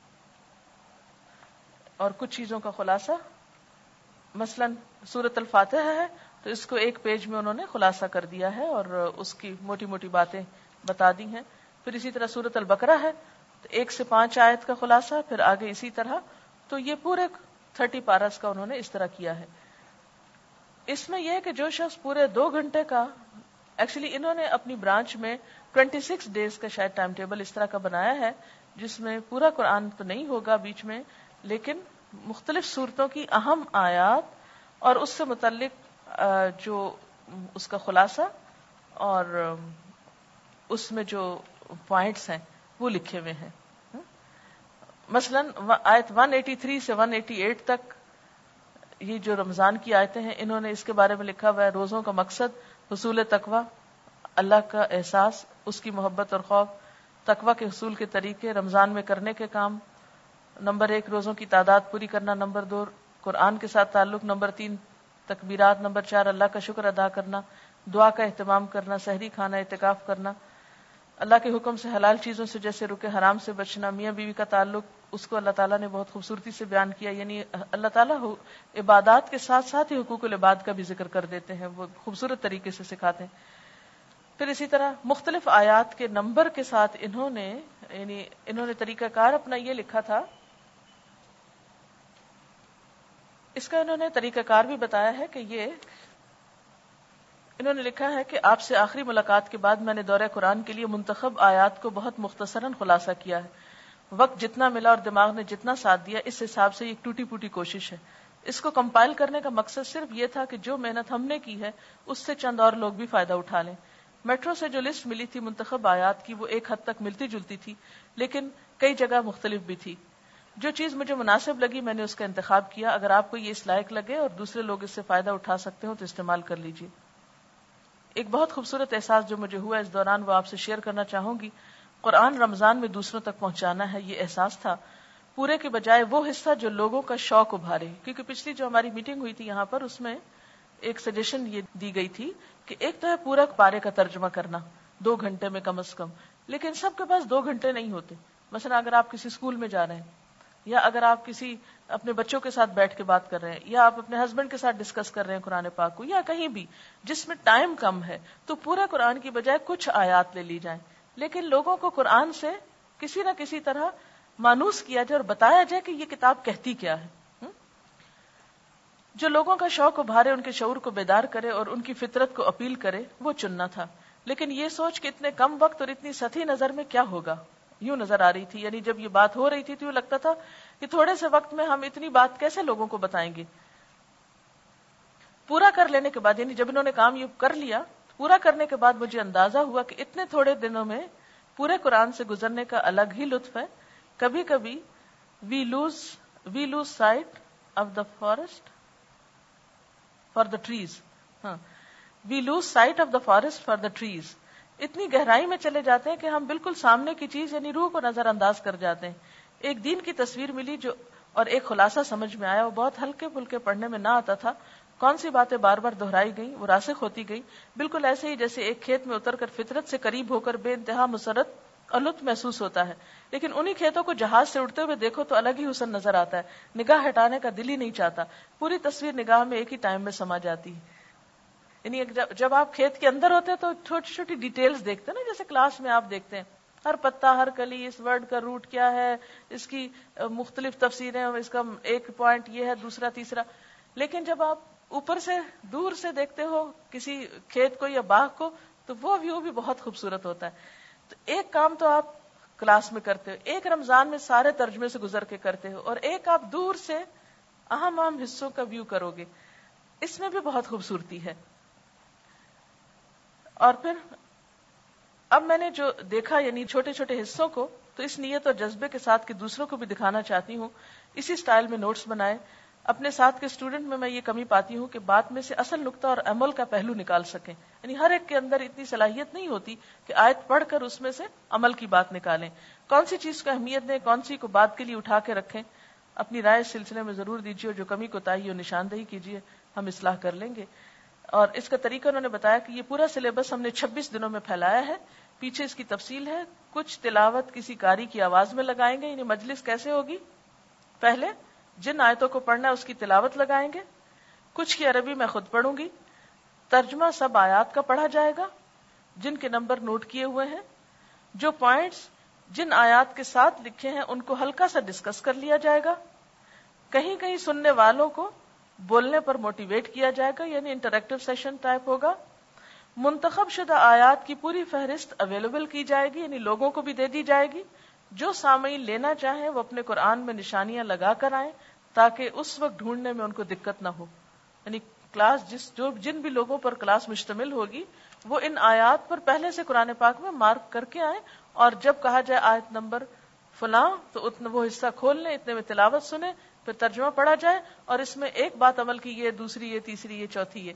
اور کچھ چیزوں کا خلاصہ، مثلا سورۃ الفاتحہ ہے تو اس کو ایک پیج میں انہوں نے خلاصہ کر دیا ہے اور اس کی موٹی موٹی باتیں بتا دی ہیں۔ پھر اسی طرح سورۃ البقرہ ہے تو ایک سے پانچ آیت کا خلاصہ، پھر آگے اسی طرح، تو یہ پورے تھرٹی پارس کا انہوں نے اس طرح کیا ہے۔ اس میں یہ ہے کہ جو شخص پورے دو گھنٹے کا، ایکچولی انہوں نے اپنی برانچ میں ٹوینٹی سکس ڈیز کا شاید ٹائم ٹیبل اس طرح کا بنایا ہے، جس میں پورا قرآن تو نہیں ہوگا بیچ میں، لیکن مختلف صورتوں کی اہم آیات اور اس سے متعلق جو اس کا خلاصہ اور اس میں جو پوائنٹس ہیں وہ لکھے ہوئے ہیں۔ مثلا آیت ایک سو تراسی سے ایک سو اٹھاسی تک یہ جو رمضان کی آیتیں ہیں، انہوں نے اس کے بارے میں لکھا ہوا ہے، روزوں کا مقصد حصول تقوی، اللہ کا احساس، اس کی محبت اور خوف، تقوی کے حصول کے طریقے، رمضان میں کرنے کے کام، نمبر ایک روزوں کی تعداد پوری کرنا، نمبر دو قرآن کے ساتھ تعلق، نمبر تین تکبیرات، نمبر چار اللہ کا شکر ادا کرنا، دعا کا اہتمام کرنا، سحری کھانا، اعتکاف کرنا، اللہ کے حکم سے حلال چیزوں سے جیسے رکے حرام سے بچنا، میاں بیوی کا تعلق، اس کو اللہ تعالیٰ نے بہت خوبصورتی سے بیان کیا، یعنی اللہ تعالیٰ عبادات کے ساتھ ساتھ ہی حقوق العباد کا بھی ذکر کر دیتے ہیں، وہ خوبصورت طریقے سے سکھاتے ہیں۔ پھر اسی طرح مختلف آیات کے نمبر کے ساتھ انہوں نے یعنی انہوں نے طریقہ کار اپنا یہ لکھا تھا، اس کا انہوں نے طریقہ کار بھی بتایا ہے کہ یہ انہوں نے لکھا ہے کہ آپ سے آخری ملاقات کے بعد میں نے دورہ قرآن کے لیے منتخب آیات کو بہت مختصراً خلاصہ کیا ہے، وقت جتنا ملا اور دماغ نے جتنا ساتھ دیا اس حساب سے ایک ٹوٹی پوٹی کوشش ہے۔ اس کو کمپائل کرنے کا مقصد صرف یہ تھا کہ جو محنت ہم نے کی ہے اس سے چند اور لوگ بھی فائدہ اٹھا لیں۔ میٹرو سے جو لسٹ ملی تھی منتخب آیات کی وہ ایک حد تک ملتی جلتی تھی، لیکن کئی جگہ مختلف بھی تھی. جو چیز مجھے مناسب لگی میں نے اس کا انتخاب کیا. اگر آپ کو یہ اس لائق لگے اور دوسرے لوگ اس سے فائدہ اٹھا سکتے ہو تو استعمال کر لیجیے. ایک بہت خوبصورت احساس جو مجھے ہوا اس دوران وہ آپ سے شیئر کرنا چاہوں گی. قرآن رمضان میں دوسروں تک پہنچانا ہے، یہ احساس تھا پورے کے بجائے وہ حصہ جو لوگوں کا شوق ابھارے. کیونکہ پچھلی جو ہماری میٹنگ ہوئی تھی یہاں پر اس میں ایک سجیشن یہ دی گئی تھی کہ ایک تو ہے پورا پارے کا ترجمہ کرنا دو گھنٹے میں کم از کم، لیکن سب کے پاس دو گھنٹے نہیں ہوتے. مثلا اگر آپ کسی اسکول میں جا رہے ہیں، یا اگر آپ کسی اپنے بچوں کے ساتھ بیٹھ کے بات کر رہے ہیں، یا آپ اپنے ہسبینڈ کے ساتھ ڈسکس کر رہے ہیں قرآن پاک کو، یا کہیں بھی جس میں ٹائم کم ہے، تو پورا قرآن کی بجائے کچھ آیات لے لی جائیں. لیکن لوگوں کو قرآن سے کسی نہ کسی طرح مانوس کیا جائے اور بتایا جائے کہ یہ کتاب کہتی کیا ہے، جو لوگوں کا شوق ابھارے، ان کے شعور کو بیدار کرے اور ان کی فطرت کو اپیل کرے، وہ چننا تھا. لیکن یہ سوچ کہ اتنے کم وقت اور اتنی سطحی نظر میں کیا ہوگا، یوں نظر آ رہی تھی. یعنی جب یہ بات ہو رہی تھی تو لگتا تھا کہ تھوڑے سے وقت میں ہم اتنی بات کیسے لوگوں کو بتائیں گے. پورا کر لینے کے بعد، یعنی جب انہوں نے کام یہ کر لیا، پورا کرنے کے بعد مجھے اندازہ ہوا کہ اتنے تھوڑے دنوں میں پورے قرآن سے گزرنے کا الگ ہی لطف ہے. کبھی کبھی we lose we lose sight of the forest for the trees ہاں we lose sight of the forest for the trees. اتنی گہرائی میں چلے جاتے ہیں کہ ہم بالکل سامنے کی چیز یعنی روح کو نظر انداز کر جاتے ہیں. ایک دین کی تصویر ملی جو اور ایک خلاصہ سمجھ میں آیا، وہ بہت ہلکے پھلکے پڑھنے میں نہ آتا تھا. کون سی باتیں بار بار دہرائی گئیں، وہ راسخ ہوتی گئی، بالکل ایسے ہی جیسے ایک کھیت میں اتر کر فطرت سے قریب ہو کر بے انتہا مسرت اور لطف محسوس ہوتا ہے. لیکن انہی کھیتوں کو جہاز سے اڑتے ہوئے دیکھو تو الگ ہی حسن نظر آتا ہے، نگاہ ہٹانے کا دل ہی نہیں چاہتا. پوری تصویر نگاہ میں ایک ہی ٹائم میں سما جاتی ہے. یعنی جب آپ کھیت کے اندر ہوتے ہیں تو چھوٹی چھوٹی ڈیٹیلز دیکھتے ہیں نا، جیسے کلاس میں آپ دیکھتے ہیں ہر پتا ہر کلی، اس ورڈ کا روٹ کیا ہے، اس کی مختلف تفسیریں، اس کا ایک پوائنٹ یہ ہے، دوسرا تیسرا. لیکن جب آپ اوپر سے دور سے دیکھتے ہو کسی کھیت کو یا باغ کو تو وہ ویو بھی بہت خوبصورت ہوتا ہے. تو ایک کام تو آپ کلاس میں کرتے ہو، ایک رمضان میں سارے ترجمے سے گزر کے کرتے ہو، اور ایک آپ دور سے اہم اہم حصوں کا ویو کرو گے. اس میں بھی بہت خوبصورتی ہے. اور پھر اب میں نے جو دیکھا یعنی چھوٹے چھوٹے حصوں کو، تو اس نیت اور جذبے کے ساتھ کہ دوسروں کو بھی دکھانا چاہتی ہوں، اسی سٹائل میں نوٹس بنائے. اپنے ساتھ کے اسٹوڈنٹ میں میں یہ کمی پاتی ہوں کہ بات میں سے اصل نقطہ اور عمل کا پہلو نکال سکیں. یعنی ہر ایک کے اندر اتنی صلاحیت نہیں ہوتی کہ آیت پڑھ کر اس میں سے عمل کی بات نکالیں. کون سی چیز کو اہمیت دیں، کون سی کو بات کے لیے اٹھا کے رکھیں. اپنی رائے اس سلسلے میں ضرور دیجیے، اور جو کمی کوتاہی اور نشاندہی کیجیے، ہم اصلاح کر لیں گے. اور اس کا طریقہ انہوں نے بتایا کہ یہ پورا سلیبس ہم نے چھبیس دنوں میں پھیلایا ہے. پیچھے اس کی تفصیل ہے. کچھ تلاوت کسی قاری کی آواز میں لگائیں گے. یعنی مجلس کیسے ہوگی، پہلے جن آیتوں کو پڑھنا ہے اس کی تلاوت لگائیں گے، کچھ کی عربی میں خود پڑھوں گی، ترجمہ سب آیات کا پڑھا جائے گا جن کے نمبر نوٹ کیے ہوئے ہیں. جو پوائنٹس جن آیات کے ساتھ لکھے ہیں ان کو ہلکا سا ڈسکس کر لیا جائے گا. کہیں کہیں سننے والوں کو بولنے پر موٹیویٹ کیا جائے گا، یعنی انٹریکٹیو سیشن ٹائپ ہوگا. منتخب شدہ آیات کی پوری فہرست اویلیبل کی جائے گی، یعنی لوگوں کو بھی دے دی جائے گی. جو سامعین لینا چاہیں وہ اپنے قرآن میں نشانیاں لگا کر آئیں تاکہ اس وقت ڈھونڈنے میں ان کو دقت نہ ہو. یعنی کلاس جس جو جن بھی لوگوں پر کلاس مشتمل ہوگی وہ ان آیات پر پہلے سے قرآن پاک میں مارک کر کے آئیں، اور جب کہا جائے آیت نمبر فلاں تو اتنا وہ حصہ کھول لیں، اتنے میں تلاوت سنیں، پھر ترجمہ پڑھا جائے، اور اس میں ایک بات عمل کی، یہ دوسری، یہ تیسری، یہ چوتھی. یہ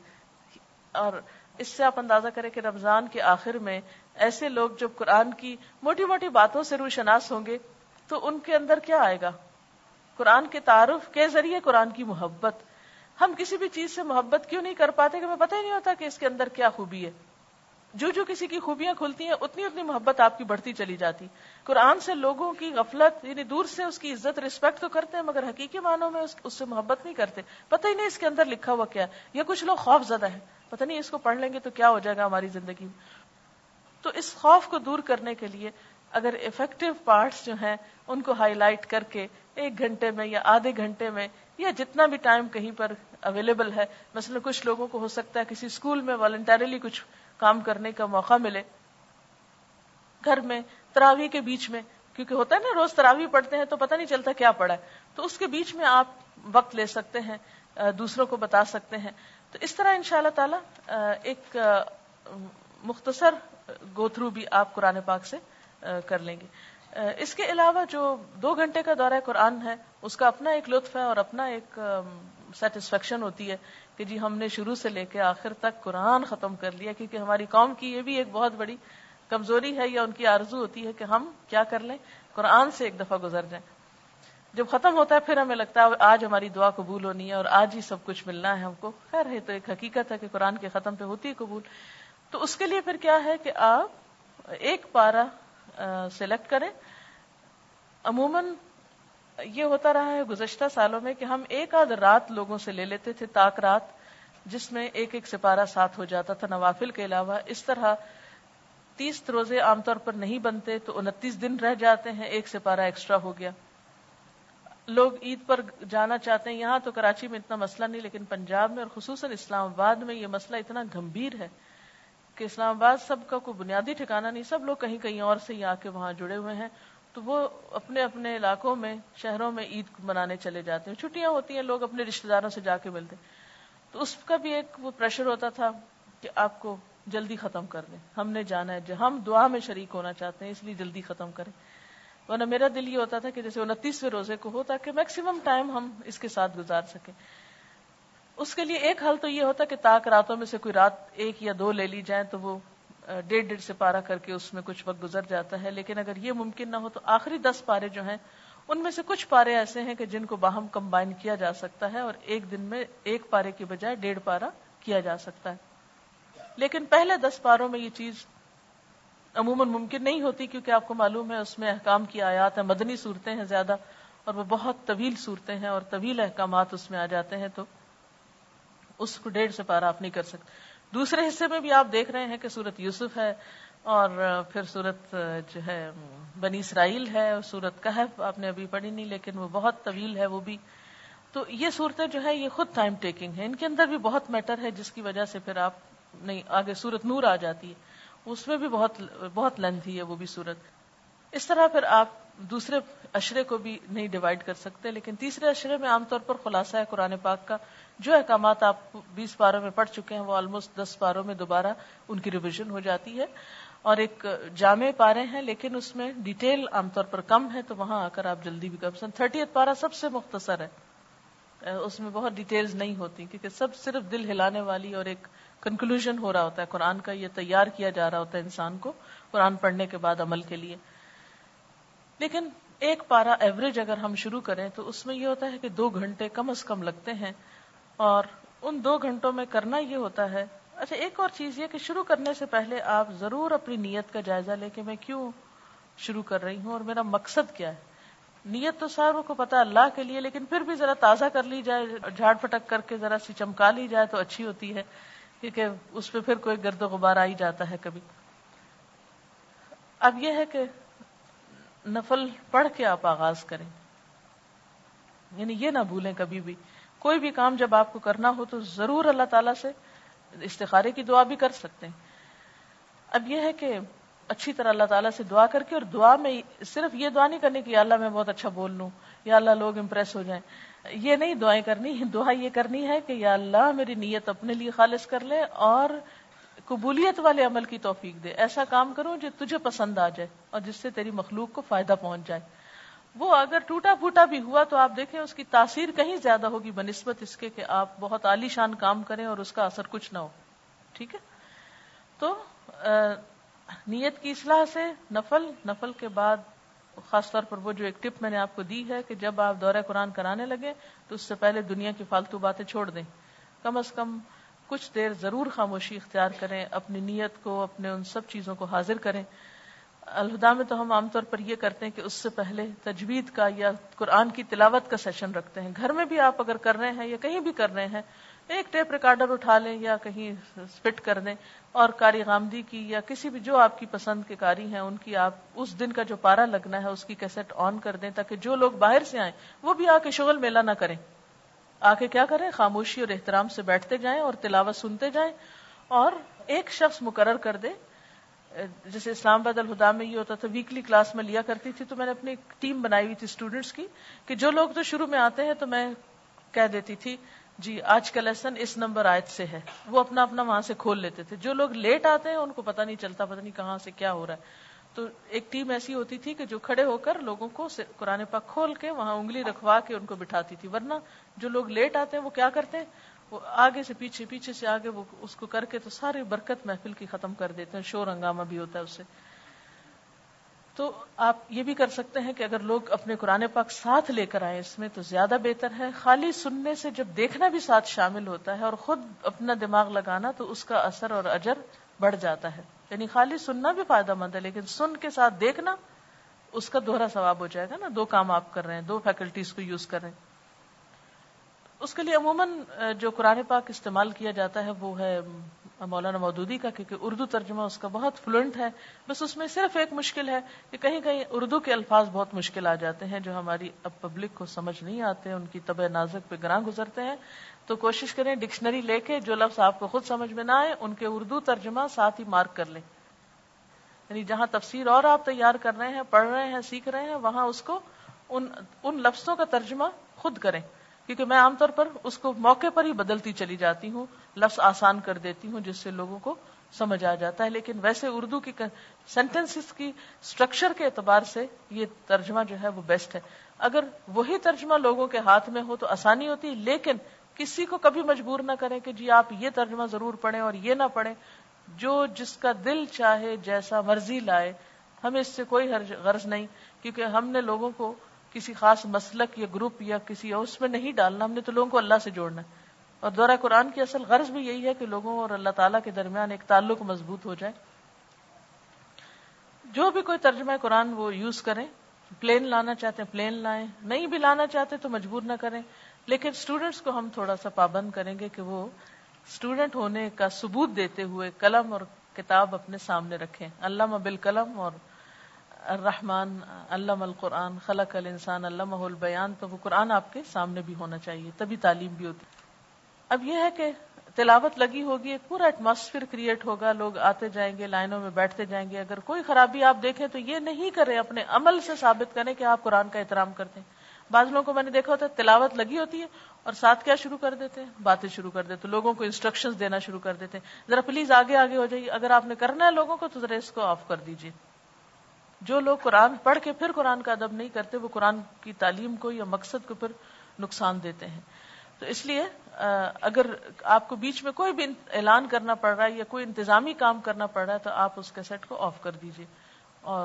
اور اس سے آپ اندازہ کریں کہ رمضان کے آخر میں ایسے لوگ جب قرآن کی موٹی موٹی باتوں سے روشناس ہوں گے تو ان کے اندر کیا آئے گا، قرآن کے تعارف کے ذریعے قرآن کی محبت. ہم کسی بھی چیز سے محبت کیوں نہیں کر پاتے کہ ہمیں پتہ ہی نہیں ہوتا کہ اس کے اندر کیا خوبی ہے. جو جو کسی کی خوبیاں کھلتی ہیں اتنی اتنی محبت آپ کی بڑھتی چلی جاتی. قرآن سے لوگوں کی غفلت، یعنی دور سے اس کی عزت رسپیکٹ تو کرتے ہیں مگر حقیقی معنوں میں اس, اس سے محبت نہیں کرتے. پتہ ہی نہیں اس کے اندر لکھا ہوا کیا ہے. یا کچھ لوگ خوف زدہ ہیں، پتہ نہیں اس کو پڑھ لیں گے تو کیا ہو جائے گا ہماری زندگی میں. تو اس خوف کو دور کرنے کے لیے اگر افیکٹو پارٹس جو ہیں ان کو ہائی لائٹ کر کے ایک گھنٹے میں یا آدھے گھنٹے میں یا جتنا بھی ٹائم کہیں پر اویلیبل ہے، مثلا کچھ لوگوں کو ہو سکتا ہے کسی اسکول میں والنٹریلی کچھ کام کرنے کا موقع ملے، گھر میں تراویح کے بیچ میں، کیونکہ ہوتا ہے نا روز تراویح پڑھتے ہیں تو پتہ نہیں چلتا کیا پڑھا ہے، تو اس کے بیچ میں آپ وقت لے سکتے ہیں، دوسروں کو بتا سکتے ہیں. تو اس طرح انشاءاللہ تعالی ایک مختصر گو تھرو بھی آپ قرآن پاک سے کر لیں گے. اس کے علاوہ جو دو گھنٹے کا دورہ قرآن ہے اس کا اپنا ایک لطف ہے اور اپنا ایک سیٹسفیکشن ہوتی ہے کہ جی ہم نے شروع سے لے کے آخر تک قرآن ختم کر لیا, کیونکہ ہماری قوم کی یہ بھی ایک بہت بڑی کمزوری ہے یا ان کی آرزو ہوتی ہے کہ ہم کیا کر لیں, قرآن سے ایک دفعہ گزر جائیں. جب ختم ہوتا ہے پھر ہمیں لگتا ہے آج ہماری دعا قبول ہونی ہے اور آج ہی سب کچھ ملنا ہے ہم کو. خیر ہے تو ایک حقیقت ہے کہ قرآن کے ختم پہ ہوتی ہے قبول. تو اس کے لیے پھر کیا ہے کہ آپ ایک پارہ سلیکٹ کریں. عموماً یہ ہوتا رہا ہے گزشتہ سالوں میں کہ ہم ایک آدھ رات لوگوں سے لے لیتے تھے, تاک رات, جس میں ایک ایک سپارہ ساتھ ہو جاتا تھا نوافل کے علاوہ. اس طرح تیس روزے عام طور پر نہیں بنتے تو انتیس دن رہ جاتے ہیں, ایک سپارہ ایکسٹرا ہو گیا. لوگ عید پر جانا چاہتے ہیں, یہاں تو کراچی میں اتنا مسئلہ نہیں, لیکن پنجاب میں اور خصوصاً اسلام آباد میں یہ مسئلہ اتنا گمبھیر ہے کہ اسلام آباد سب کا کوئی بنیادی ٹھکانہ نہیں, سب لوگ کہیں کہیں اور سے ہی آ کے وہاں جڑے ہوئے ہیں. تو وہ اپنے اپنے علاقوں میں شہروں میں عید منانے چلے جاتے ہیں, چھٹیاں ہوتی ہیں, لوگ اپنے رشتہ داروں سے جا کے ملتے. تو اس کا بھی ایک وہ پریشر ہوتا تھا کہ آپ کو جلدی ختم کر دیں, ہم نے جانا ہے, ہم دعا میں شریک ہونا چاہتے ہیں اس لیے جلدی ختم کریں. ورنہ میرا دل یہ ہوتا تھا کہ جیسے انتیسویں روزے کو ہو تاکہ میکسیمم ٹائم ہم اس کے ساتھ گزار سکیں. اس کے لیے ایک حل تو یہ ہوتا کہ تاک راتوں میں سے کوئی رات ایک یا دو لے لی جائیں تو وہ ڈیڑھ ڈیڑھ سے پارہ کر کے اس میں کچھ وقت گزر جاتا ہے. لیکن اگر یہ ممکن نہ ہو تو آخری دس پارے جو ہیں ان میں سے کچھ پارے ایسے ہیں کہ جن کو باہم کمبائن کیا جا سکتا ہے اور ایک دن میں ایک پارے کی بجائے ڈیڑھ پارہ کیا جا سکتا ہے. لیکن پہلے دس پاروں میں یہ چیز عموماً ممکن نہیں ہوتی, کیونکہ آپ کو معلوم ہے اس میں احکام کی آیات ہیں, مدنی صورتیں ہیں زیادہ, اور وہ بہت طویل صورتیں ہیں اور طویل احکامات اس میں آ جاتے ہیں, تو اس کو ڈیڑھ سے پارہ آپ نہیں کر سکتے. دوسرے حصے میں بھی آپ دیکھ رہے ہیں کہ سورت یوسف ہے اور پھر سورت جو ہے بنی اسرائیل ہے, اور سورت کہف آپ نے ابھی پڑھی نہیں لیکن وہ بہت طویل ہے وہ بھی. تو یہ صورتیں جو ہے یہ خود ٹائم ٹیکنگ ہے, ان کے اندر بھی بہت میٹر ہے جس کی وجہ سے پھر آپ نہیں آگے سورت نور آ جاتی ہے, اس میں بھی بہت بہت لینتھی ہے وہ بھی صورت. اس طرح پھر آپ دوسرے اشرے کو بھی نہیں ڈیوائیڈ کر سکتے, لیکن تیسرے اشرے میں عام طور پر خلاصہ ہے قرآن پاک کا. جو احکامات آپ بیس پاروں میں پڑھ چکے ہیں وہ آلموسٹ دس پاروں میں دوبارہ ان کی ریویژن ہو جاتی ہے, اور ایک جامع پارے ہیں لیکن اس میں ڈیٹیل عام طور پر کم ہے, تو وہاں آ کر آپ جلدی بھی کر سکتے. تھرٹی ایتھ پارہ سب سے مختصر ہے, اس میں بہت ڈیٹیلز نہیں ہوتی کیونکہ سب صرف دل ہلانے والی اور ایک کنکلوژن ہو رہا ہوتا ہے قرآن کا, یہ تیار کیا جا رہا ہوتا ہے انسان کو قرآن پڑھنے کے بعد عمل کے لیے. لیکن ایک پارہ ایوریج اگر ہم شروع کریں تو اس میں یہ ہوتا ہے کہ دو گھنٹے کم از کم لگتے ہیں, اور ان دو گھنٹوں میں کرنا یہ ہوتا ہے. اچھا ایک اور چیز یہ کہ شروع کرنے سے پہلے آپ ضرور اپنی نیت کا جائزہ لیں کہ میں کیوں شروع کر رہی ہوں اور میرا مقصد کیا ہے. نیت تو ساروں کو پتا اللہ کے لیے, لیکن پھر بھی ذرا تازہ کر لی جائے, جھاڑ پھٹک کر کے ذرا سی چمکا لی جائے تو اچھی ہوتی ہے, کیونکہ اس پہ پھر کوئی گرد و غبار آ ہی جاتا ہے کبھی. اب یہ ہے کہ نفل پڑھ کے آپ آغاز کریں, یعنی یہ نہ بھولیں کبھی بھی کوئی بھی کام جب آپ کو کرنا ہو تو ضرور اللہ تعالیٰ سے استخارے کی دعا بھی کر سکتے ہیں. اب یہ ہے کہ اچھی طرح اللہ تعالیٰ سے دعا کر کے, اور دعا میں صرف یہ دعا نہیں کرنی کہ یا اللہ میں بہت اچھا بول لوں, یا اللہ لوگ امپریس ہو جائیں, یہ نہیں دعائیں کرنی. دعا یہ کرنی ہے کہ یا اللہ میری نیت اپنے لیے خالص کر لے اور قبولیت والے عمل کی توفیق دے, ایسا کام کروں جو تجھے پسند آ جائے اور جس سے تیری مخلوق کو فائدہ پہنچ جائے. وہ اگر ٹوٹا پھوٹا بھی ہوا تو آپ دیکھیں اس کی تاثیر کہیں زیادہ ہوگی بنسبت اس کے کہ آپ بہت عالی شان کام کریں اور اس کا اثر کچھ نہ ہو. ٹھیک ہے, تو نیت کی اصلاح سے نفل نفل کے بعد خاص طور پر وہ جو ایک ٹپ میں نے آپ کو دی ہے کہ جب آپ دورہ قرآن کرانے لگے تو اس سے پہلے دنیا کی فالتو باتیں چھوڑ دیں, کم از کم کچھ دیر ضرور خاموشی اختیار کریں, اپنی نیت کو اپنے ان سب چیزوں کو حاضر کریں. الہدا میں تو ہم عام طور پر یہ کرتے ہیں کہ اس سے پہلے تجوید کا یا قرآن کی تلاوت کا سیشن رکھتے ہیں. گھر میں بھی آپ اگر کر رہے ہیں یا کہیں بھی کر رہے ہیں ایک ٹیپ ریکارڈر اٹھا لیں یا کہیں فٹ کر دیں, اور قاری غامدی کی یا کسی بھی جو آپ کی پسند کے قاری ہیں ان کی آپ اس دن کا جو پارا لگنا ہے اس کی کیسٹ آن کر دیں, تاکہ جو لوگ باہر سے آئیں وہ بھی آ کے شغل میلہ نہ کریں, آ کے کیا کریں خاموشی اور احترام سے بیٹھتے جائیں اور تلاوت سنتے جائیں. اور ایک شخص مقرر کر دے, جیسے اسلام آباد الہدا میں یہ ہوتا تھا ویکلی کلاس میں لیا کرتی تھی, تو میں نے اپنی ایک ٹیم بنائی ہوئی تھی اسٹوڈنٹس کی کہ جو لوگ تو شروع میں آتے ہیں تو میں کہہ دیتی تھی جی آج کا لیسن اس نمبر آیت سے ہے. وہ اپنا اپنا وہاں سے کھول لیتے تھے. جو لوگ لیٹ آتے ہیں ان کو پتہ نہیں چلتا، پتہ نہیں کہاں سے کیا ہو رہا ہے. تو ایک ٹیم ایسی ہوتی تھی کہ جو کھڑے ہو کر لوگوں کو قرآن پاک کھول کے وہاں انگلی رکھوا کے ان کو بٹھاتی تھی. ورنہ جو لوگ لیٹ آتے ہیں وہ کیا کرتے ہیں، وہ آگے سے پیچھے پیچھے سے آگے وہ اس کو کر کے تو ساری برکت محفل کی ختم کر دیتے ہیں. شور ہنگامہ بھی ہوتا ہے اس سے. تو آپ یہ بھی کر سکتے ہیں کہ اگر لوگ اپنے قرآن پاک ساتھ لے کر آئیں اس میں تو زیادہ بہتر ہے. خالی سننے سے جب دیکھنا بھی ساتھ شامل ہوتا ہے اور خود اپنا دماغ لگانا تو اس کا اثر اور اجر بڑھ جاتا ہے. یعنی خالی سننا بھی فائدہ مند ہے لیکن سن کے ساتھ دیکھنا اس کا دوہرا ثواب ہو جائے گا نا. دو کام آپ کر رہے ہیں، دو فیکلٹیز کو یوز کر رہے ہیں. اس کے لیے عموماً جو قرآن پاک استعمال کیا جاتا ہے وہ ہے مولانا مودودی کا، کیونکہ اردو ترجمہ اس کا بہت فلوئنٹ ہے. بس اس میں صرف ایک مشکل ہے کہ کہیں کہیں اردو کے الفاظ بہت مشکل آ جاتے ہیں جو ہماری اب پبلک کو سمجھ نہیں آتے، ان کی طبع نازک پہ گراں گزرتے ہیں. تو کوشش کریں ڈکشنری لے کے جو لفظ آپ کو خود سمجھ میں نہ آئے ان کے اردو ترجمہ ساتھ ہی مارک کر لیں. یعنی جہاں تفسیر اور آپ تیار کر رہے ہیں، پڑھ رہے ہیں، سیکھ رہے ہیں، وہاں اس کو ان ان لفظوں کا ترجمہ خود کریں. کیونکہ میں عام طور پر اس کو موقع پر ہی بدلتی چلی جاتی ہوں، لفظ آسان کر دیتی ہوں جس سے لوگوں کو سمجھ آ جاتا ہے. لیکن ویسے اردو کی سینٹنسز کی سٹرکچر کے اعتبار سے یہ ترجمہ جو ہے وہ بیسٹ ہے. اگر وہی ترجمہ لوگوں کے ہاتھ میں ہو تو آسانی ہوتی، لیکن کسی کو کبھی مجبور نہ کریں کہ جی آپ یہ ترجمہ ضرور پڑھیں اور یہ نہ پڑھیں. جو جس کا دل چاہے جیسا مرضی لائے، ہمیں اس سے کوئی غرض نہیں، کیونکہ ہم نے لوگوں کو کسی خاص مسلک یا گروپ یا کسی اور اس میں نہیں ڈالنا. ہم نے تو لوگوں کو اللہ سے جوڑنا ہے. اور دورہ قرآن کی اصل غرض بھی یہی ہے کہ لوگوں اور اللہ تعالیٰ کے درمیان ایک تعلق مضبوط ہو جائے. جو بھی کوئی ترجمہ قرآن وہ یوز کریں. پلین لانا چاہتے ہیں پلین لائیں، نہیں بھی لانا چاہتے تو مجبور نہ کریں. لیکن سٹوڈنٹس کو ہم تھوڑا سا پابند کریں گے کہ وہ اسٹوڈنٹ ہونے کا ثبوت دیتے ہوئے قلم اور کتاب اپنے سامنے رکھیں. علامہ بالقلم اور الرحمن علم القرآن خلق الانسان علمہ البیان. تو وہ قرآن آپ کے سامنے بھی ہونا چاہیے، تبھی تعلیم بھی ہوتی. اب یہ ہے کہ تلاوت لگی ہوگی، ایک پورا ایٹماسفیئر کریٹ ہوگا، لوگ آتے جائیں گے، لائنوں میں بیٹھتے جائیں گے. اگر کوئی خرابی آپ دیکھیں تو یہ نہیں کریں، اپنے عمل سے ثابت کریں کہ آپ قرآن کا احترام کرتے ہیں. بعض لوگوں کو میں نے دیکھا ہوتا ہے تلاوت لگی ہوتی ہے اور ساتھ کیا شروع کر دیتے ہیں، باتیں شروع کر دیتے، لوگوں کو انسٹرکشنز دینا شروع کر دیتے ہیں. ذرا پلیز آگے آگے ہو جائیے. اگر آپ نے کرنا ہے لوگوں کو تو ذرا اس کو آف کر دیجیے. جو لوگ قرآن پڑھ کے پھر قرآن کا ادب نہیں کرتے وہ قرآن کی تعلیم کو یا مقصد کو پھر نقصان دیتے ہیں. تو اس لیے اگر آپ کو بیچ میں کوئی بھی اعلان کرنا پڑ رہا ہے یا کوئی انتظامی کام کرنا پڑ رہا ہے تو آپ اس کیسٹ کو آف کر دیجیے. اور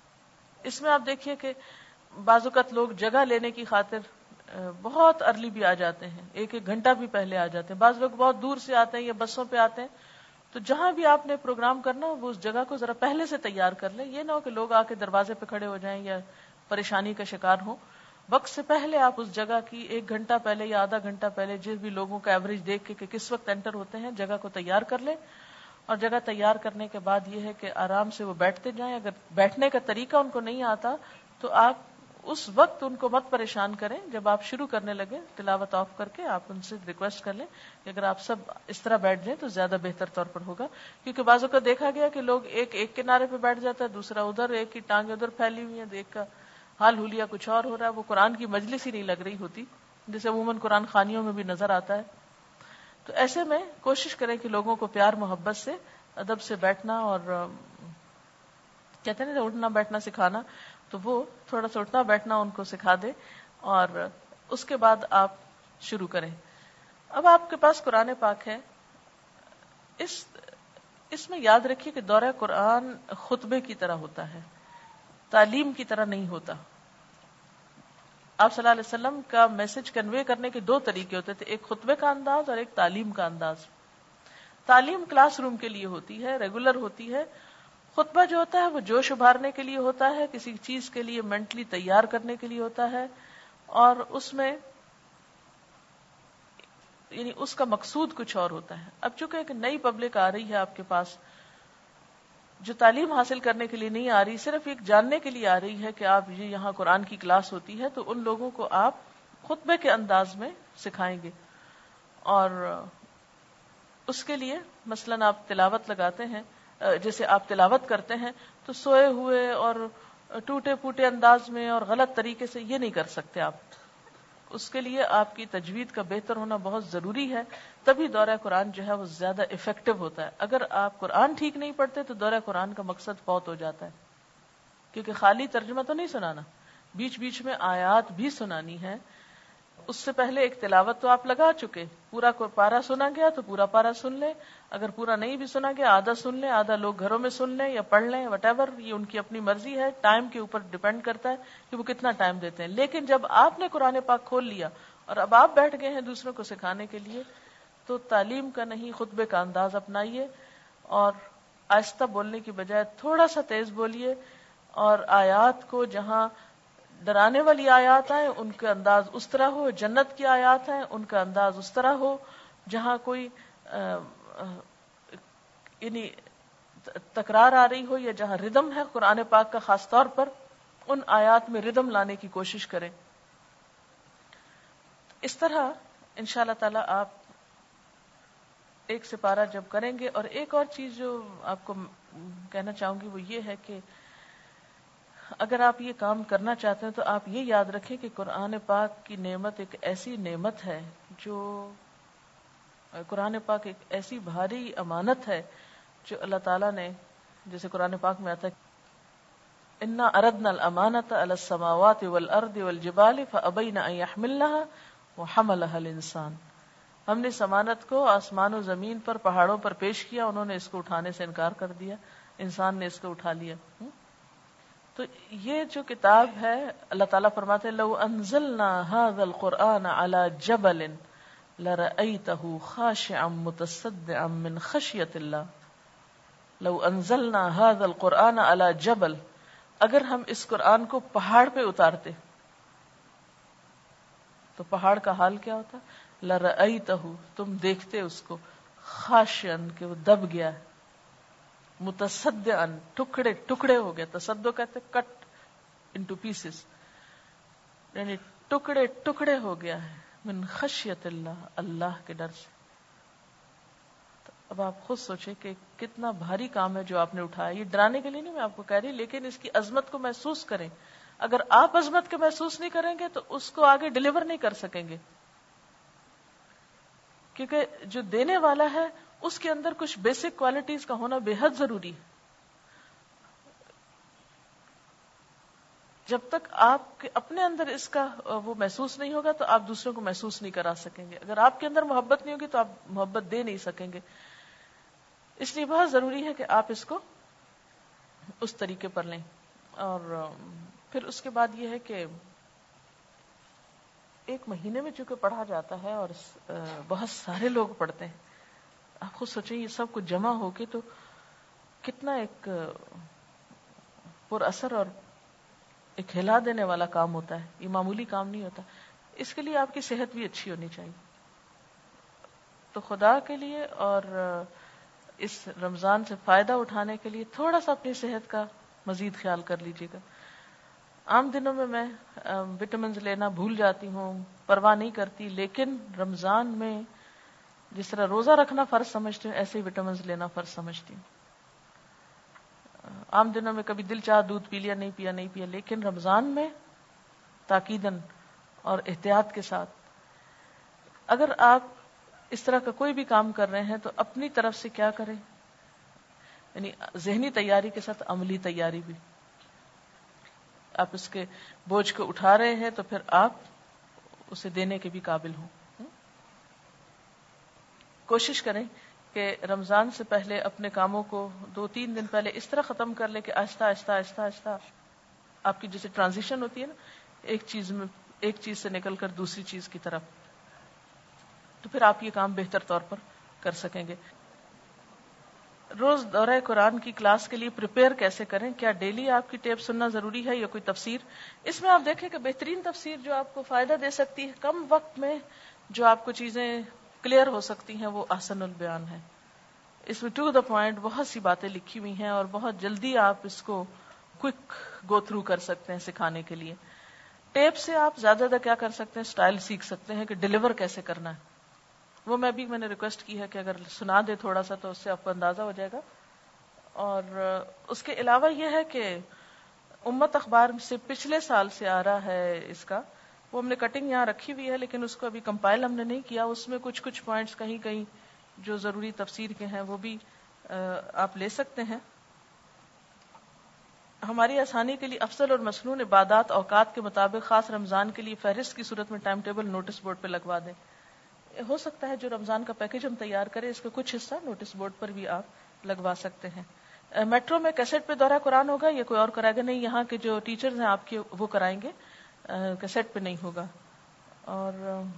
اس میں آپ دیکھیے کہ بعض اوقات لوگ جگہ لینے کی خاطر بہت ارلی بھی آ جاتے ہیں، ایک ایک گھنٹہ بھی پہلے آ جاتے ہیں. بعض لوگ بہت دور سے آتے ہیں یا بسوں پہ آتے ہیں. تو جہاں بھی آپ نے پروگرام کرنا ہو وہ اس جگہ کو ذرا پہلے سے تیار کر لیں. یہ نہ ہو کہ لوگ آ کے دروازے پہ کھڑے ہو جائیں یا پریشانی کا شکار ہوں. وقت سے پہلے آپ اس جگہ کی ایک گھنٹہ پہلے یا آدھا گھنٹہ پہلے جس بھی لوگوں کا ایوریج دیکھ کے کہ کس وقت انٹر ہوتے ہیں جگہ کو تیار کر لیں. اور جگہ تیار کرنے کے بعد یہ ہے کہ آرام سے وہ بیٹھتے جائیں. اگر بیٹھنے کا طریقہ ان کو نہیں آتا تو آپ اس وقت ان کو مت پریشان کریں. جب آپ شروع کرنے لگے تلاوت آف کر کے آپ ان سے ریکویسٹ کر لیں کہ اگر آپ سب اس طرح بیٹھ جائیں تو زیادہ بہتر طور پر ہوگا. کیونکہ بعضوں کا دیکھا گیا کہ لوگ ایک ایک کنارے پہ بیٹھ جاتا ہے، دوسرا ادھر، ایک کی ٹانگیں ادھر پھیلی ہوئی ہیں، ایک کا حال حلیہ کچھ اور ہو رہا ہے. وہ قرآن کی مجلس ہی نہیں لگ رہی ہوتی جیسے عموماً قرآن خوانیوں میں بھی نظر آتا ہے. تو ایسے میں کوشش کریں کہ لوگوں کو پیار محبت سے ادب سے بیٹھنا، اور کہتے ہیں نا اٹھنا بیٹھنا سکھانا، تو وہ تھوڑا سا اٹھنا بیٹھنا ان کو سکھا دے اور اس کے بعد آپ شروع کریں. اب آپ کے پاس قرآن پاک ہے. اس اس میں یاد رکھیے کہ دورہ قرآن خطبے کی طرح ہوتا ہے، تعلیم کی طرح نہیں ہوتا. آپ صلی اللہ علیہ وسلم کا میسج کنوے کرنے کے دو طریقے ہوتے تھے، ایک خطبے کا انداز اور ایک تعلیم کا انداز. تعلیم کلاس روم کے لیے ہوتی ہے، ریگولر ہوتی ہے. خطبہ جو ہوتا ہے وہ جوش ابھارنے کے لیے ہوتا ہے، کسی چیز کے لیے مینٹلی تیار کرنے کے لیے ہوتا ہے، اور اس میں یعنی اس کا مقصود کچھ اور ہوتا ہے. اب چونکہ ایک نئی پبلک آ رہی ہے آپ کے پاس جو تعلیم حاصل کرنے کے لیے نہیں آ رہی، صرف ایک جاننے کے لیے آ رہی ہے کہ آپ یہ یہاں قرآن کی کلاس ہوتی ہے، تو ان لوگوں کو آپ خطبے کے انداز میں سکھائیں گے. اور اس کے لیے مثلاً آپ تلاوت لگاتے ہیں، جیسے آپ تلاوت کرتے ہیں تو سوئے ہوئے اور ٹوٹے پوٹے انداز میں اور غلط طریقے سے یہ نہیں کر سکتے آپ. اس کے لیے آپ کی تجوید کا بہتر ہونا بہت ضروری ہے، تبھی دورہ قرآن جو ہے وہ زیادہ افیکٹو ہوتا ہے. اگر آپ قرآن ٹھیک نہیں پڑھتے تو دورہ قرآن کا مقصد فوت ہو جاتا ہے، کیونکہ خالی ترجمہ تو نہیں سنانا، بیچ بیچ میں آیات بھی سنانی ہے. اس سے پہلے ایک تلاوت تو آپ لگا چکے، پورا پارا سنا گیا تو پورا پارا سن لیں، اگر پورا نہیں بھی سنا گیا آدھا سن لیں، آدھا لوگ گھروں میں سن لیں یا پڑھ لیں، وٹ ایور، یہ ان کی اپنی مرضی ہے، ٹائم کے اوپر ڈیپینڈ کرتا ہے کہ وہ کتنا ٹائم دیتے ہیں. لیکن جب آپ نے قرآن پاک کھول لیا اور اب آپ بیٹھ گئے ہیں دوسروں کو سکھانے کے لیے، تو تعلیم کا نہیں خطبے کا انداز اپنائیے اور آہستہ بولنے کی بجائے تھوڑا سا تیز بولیے، اور آیات کو جہاں ڈرانے والی آیات ہیں ان کا انداز اس طرح ہو، جنت کی آیات ہیں ان کا انداز اس طرح ہو، جہاں کوئی یعنی تکرار آ رہی ہو یا جہاں ردم ہے قرآن پاک کا خاص طور پر، ان آیات میں ردم لانے کی کوشش کریں. اس طرح انشاءاللہ تعالی آپ ایک سپارہ جب کریں گے. اور ایک اور چیز جو آپ کو کہنا چاہوں گی وہ یہ ہے کہ اگر آپ یہ کام کرنا چاہتے ہیں تو آپ یہ یاد رکھیں کہ قرآن پاک کی نعمت ایک ایسی نعمت ہے جو قرآن پاک ایک ایسی بھاری امانت ہے جو اللہ تعالیٰ نے، جیسے قرآن پاک میں آتا ہے انا اردنا الامانۃ علی السماوات والارض والجبال فابین ان یحملنها وحملها الانسان. ہم نے اس امانت کو آسمان و زمین پر پہاڑوں پر پیش کیا، انہوں نے اس کو اٹھانے سے انکار کر دیا، انسان نے اس کو اٹھا لیا. تو یہ جو کتاب ہے اللہ تعالیٰ فرماتے ہیں لو انزلنا هذا القرآن على جبل لرأيته خاشعا متصدعا من خشية الله. لو انزلنا هذا القرآن على جبل، اگر ہم اس قرآن کو پہاڑ پہ اتارتے تو پہاڑ کا حال کیا ہوتا؟ لرأيته، تم دیکھتے اس کو، خاشعا کہ وہ دب گیا ہے، متصدعا ٹکڑے ٹکڑے ہو گیا. تصدع کہتے کٹ انٹو پیسز، یعنی ٹکڑے ٹکڑے ہو گیا ہے، من خشیت اللہ، اللہ کے ڈر سے. اب آپ خود سوچیں کہ کتنا بھاری کام ہے جو آپ نے اٹھایا. یہ ڈرانے کے لیے نہیں میں آپ کو کہہ رہی، لیکن اس کی عظمت کو محسوس کریں. اگر آپ عظمت کے محسوس نہیں کریں گے تو اس کو آگے ڈیلیور نہیں کر سکیں گے، کیونکہ جو دینے والا ہے اس کے اندر کچھ بیسک کوالٹیز کا ہونا بے حد ضروری ہے. جب تک آپ کے اپنے اندر اس کا وہ محسوس نہیں ہوگا تو آپ دوسروں کو محسوس نہیں کرا سکیں گے. اگر آپ کے اندر محبت نہیں ہوگی تو آپ محبت دے نہیں سکیں گے. اس لیے بہت ضروری ہے کہ آپ اس کو اس طریقے پر لیں. اور پھر اس کے بعد یہ ہے کہ ایک مہینے میں چونکہ پڑھا جاتا ہے اور بہت سارے لوگ پڑھتے ہیں، آپ خود سوچیں یہ سب کچھ جمع ہو کے تو کتنا ایک پر اثر اور ایک ہلا دینے والا کام ہوتا ہے. یہ معمولی کام نہیں ہوتا. اس کے لیے آپ کی صحت بھی اچھی ہونی چاہیے. تو خدا کے لیے اور اس رمضان سے فائدہ اٹھانے کے لیے تھوڑا سا اپنی صحت کا مزید خیال کر لیجیے گا. عام دنوں میں میں وٹامنز لینا بھول جاتی ہوں، پرواہ نہیں کرتی، لیکن رمضان میں جس طرح روزہ رکھنا فرض سمجھتی ہوں ایسے ہی وٹامنز لینا فرض سمجھتی ہوں. عام دنوں میں کبھی دل چاہ دودھ پی لیا، نہیں پیا نہیں پیا، لیکن رمضان میں تاکیداً اور احتیاط کے ساتھ. اگر آپ اس طرح کا کوئی بھی کام کر رہے ہیں تو اپنی طرف سے کیا کریں، یعنی ذہنی تیاری کے ساتھ عملی تیاری بھی. آپ اس کے بوجھ کو اٹھا رہے ہیں تو پھر آپ اسے دینے کے بھی قابل ہوں. کوشش کریں کہ رمضان سے پہلے اپنے کاموں کو دو تین دن پہلے اس طرح ختم کر لیں کہ آہستہ آہستہ آہستہ آہستہ آپ کی جیسے ٹرانزیشن ہوتی ہے نا، ایک چیز میں ایک چیز سے نکل کر دوسری چیز کی طرف، تو پھر آپ یہ کام بہتر طور پر کر سکیں گے. روز دورہ قرآن کی کلاس کے لیے پریپیئر کیسے کریں؟ کیا ڈیلی آپ کی ٹیپ سننا ضروری ہے یا کوئی تفسیر؟ اس میں آپ دیکھیں کہ بہترین تفسیر جو آپ کو فائدہ دے سکتی ہے کم وقت میں جو آپ کو چیزیں کلیئر ہو سکتی ہیں وہ احسن البیان ہے. اس میں ٹو دا پوائنٹ بہت سی باتیں لکھی ہوئی ہیں اور بہت جلدی آپ اس کو کوئک گو تھرو کر سکتے ہیں سکھانے کے لیے. ٹیپ سے آپ زیادہ زیادہ کیا کر سکتے ہیں، سٹائل سیکھ سکتے ہیں کہ ڈیلیور کیسے کرنا ہے. وہ میں بھی میں نے ریکویسٹ کی ہے کہ اگر سنا دے تھوڑا سا تو اس سے آپ کو اندازہ ہو جائے گا. اور اس کے علاوہ یہ ہے کہ امت اخبار سے پچھلے سال سے آ رہا ہے اس کا وہ ہم نے کٹنگ یہاں رکھی ہوئی ہے لیکن اس کو ابھی کمپائل ہم نے نہیں کیا. اس میں کچھ کچھ پوائنٹس کہیں کہیں جو ضروری تفسیر کے ہیں وہ بھی آپ لے سکتے ہیں. ہماری آسانی کے لیے افضل اور مسنون عبادات اوقات کے مطابق خاص رمضان کے لیے فہرست کی صورت میں ٹائم ٹیبل نوٹس بورڈ پہ لگوا دیں. ہو سکتا ہے جو رمضان کا پیکج ہم تیار کریں اس کا کچھ حصہ نوٹس بورڈ پر بھی آپ لگوا سکتے ہیں. میٹرو میں کیسٹ پہ دورہ قرآن ہوگا یا کوئی اور کرائے گا؟ نہیں, یہاں کے جو ٹیچرز ہیں آپ کے وہ کرائیں گے, کیسٹ پہ نہیں ہوگا. اور